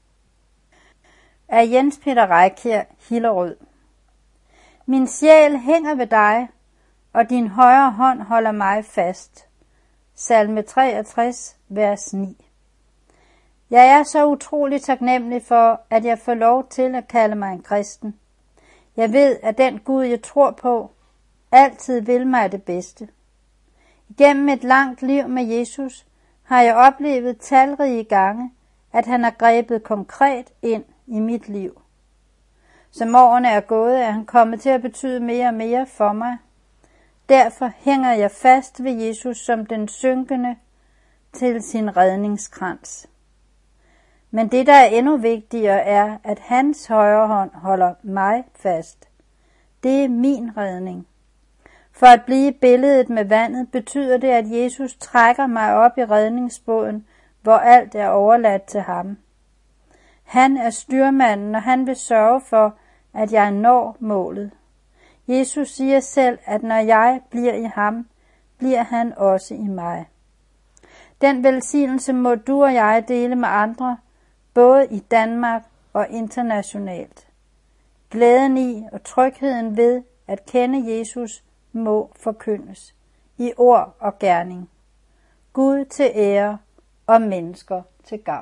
af Jens Peter Reikjær, Hillerød. Min sjæl hænger ved dig, og din højre hånd holder mig fast. Salme treogtres, vers ni. Jeg er så utrolig taknemmelig for, at jeg får lov til at kalde mig en kristen. Jeg ved, at den Gud, jeg tror på, altid vil mig det bedste. Igennem et langt liv med Jesus har jeg oplevet talrige gange, at han har grebet konkret ind i mit liv. Som årene er gået, er han kommet til at betyde mere og mere for mig. Derfor hænger jeg fast ved Jesus som den synkende til sin redningskrans. Men det, der er endnu vigtigere, er, at hans højre hånd holder mig fast. Det er min redning. For at blive billedet med vandet, betyder det, at Jesus trækker mig op i redningsbåden, hvor alt er overladt til ham. Han er styrmanden, og han vil sørge for, at jeg når målet. Jesus siger selv, at når jeg bliver i ham, bliver han også i mig. Den velsignelse må du og jeg dele med andre, både i Danmark og internationalt. Glæden i og trygheden ved at kende Jesus må forkyndes i ord og gerning. Gud til ære og mennesker til gavn.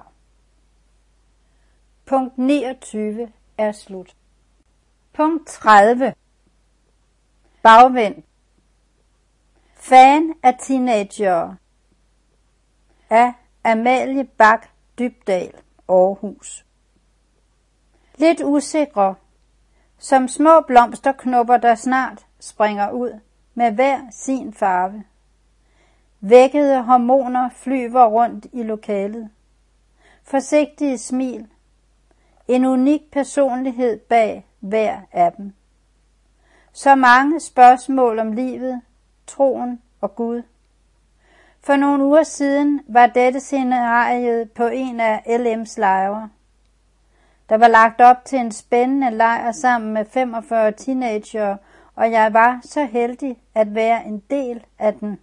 Punkt niogtyve er slut. Punkt tredive. Bagvendt. Fan af teenagere af Amalie Bak Dybdahl, Aarhus. Lidt usikre, som små blomsterknopper, der snart springer ud med hver sin farve. Vækkede hormoner flyver rundt i lokalet. Forsigtige smil. En unik personlighed bag hver af dem. Så mange spørgsmål om livet, troen og Gud. For nogle uger siden var dette scenariet på en af L M's lejre. Der var lagt op til en spændende lejr sammen med femogfyrre teenagere, og jeg var så heldig at være en del af den.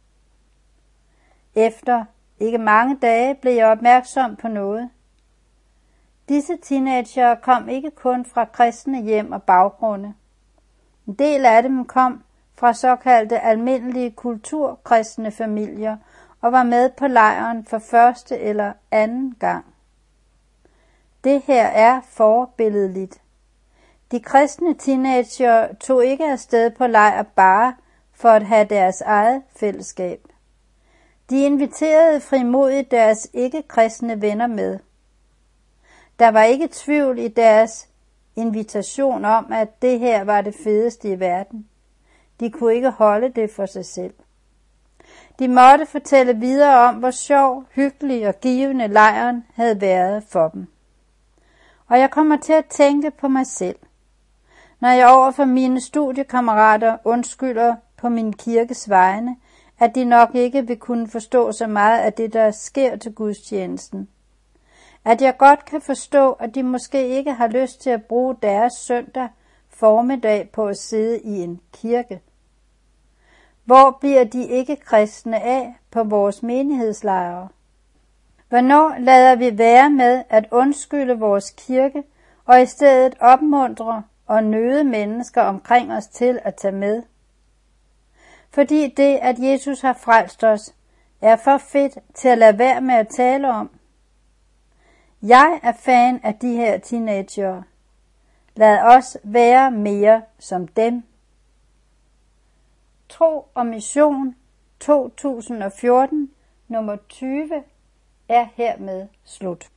Efter ikke mange dage blev jeg opmærksom på noget. Disse teenagere kom ikke kun fra kristne hjem og baggrunde. En del af dem kom fra såkaldte almindelige kulturkristne familier og var med på lejren for første eller anden gang. Det her er forbilledligt. De kristne teenager tog ikke afsted på lejr bare for at have deres eget fællesskab. De inviterede frimodigt deres ikke-kristne venner med. Der var ikke tvivl i deres invitation om, at det her var det fedeste i verden. De kunne ikke holde det for sig selv. De måtte fortælle videre om, hvor sjov, hyggelig og givende lejren havde været for dem. Og jeg kommer til at tænke på mig selv, når jeg overfor mine studiekammerater undskylder på min kirkes vegne, at de nok ikke vil kunne forstå så meget af det, der sker til gudstjenesten. At jeg godt kan forstå, at de måske ikke har lyst til at bruge deres søndag formiddag på at sidde i en kirke. Hvor bliver de ikke kristne af på vores menighedslejre? Hvornår lader vi være med at undskylde vores kirke og i stedet opmuntre og nøde mennesker omkring os til at tage med? Fordi det, at Jesus har frelst os, er for fedt til at lade være med at tale om. Jeg er fan af de her teenagere. Lad os være mere som dem. Tro og mission to tusind og fjorten, nummer tyve, er hermed slut.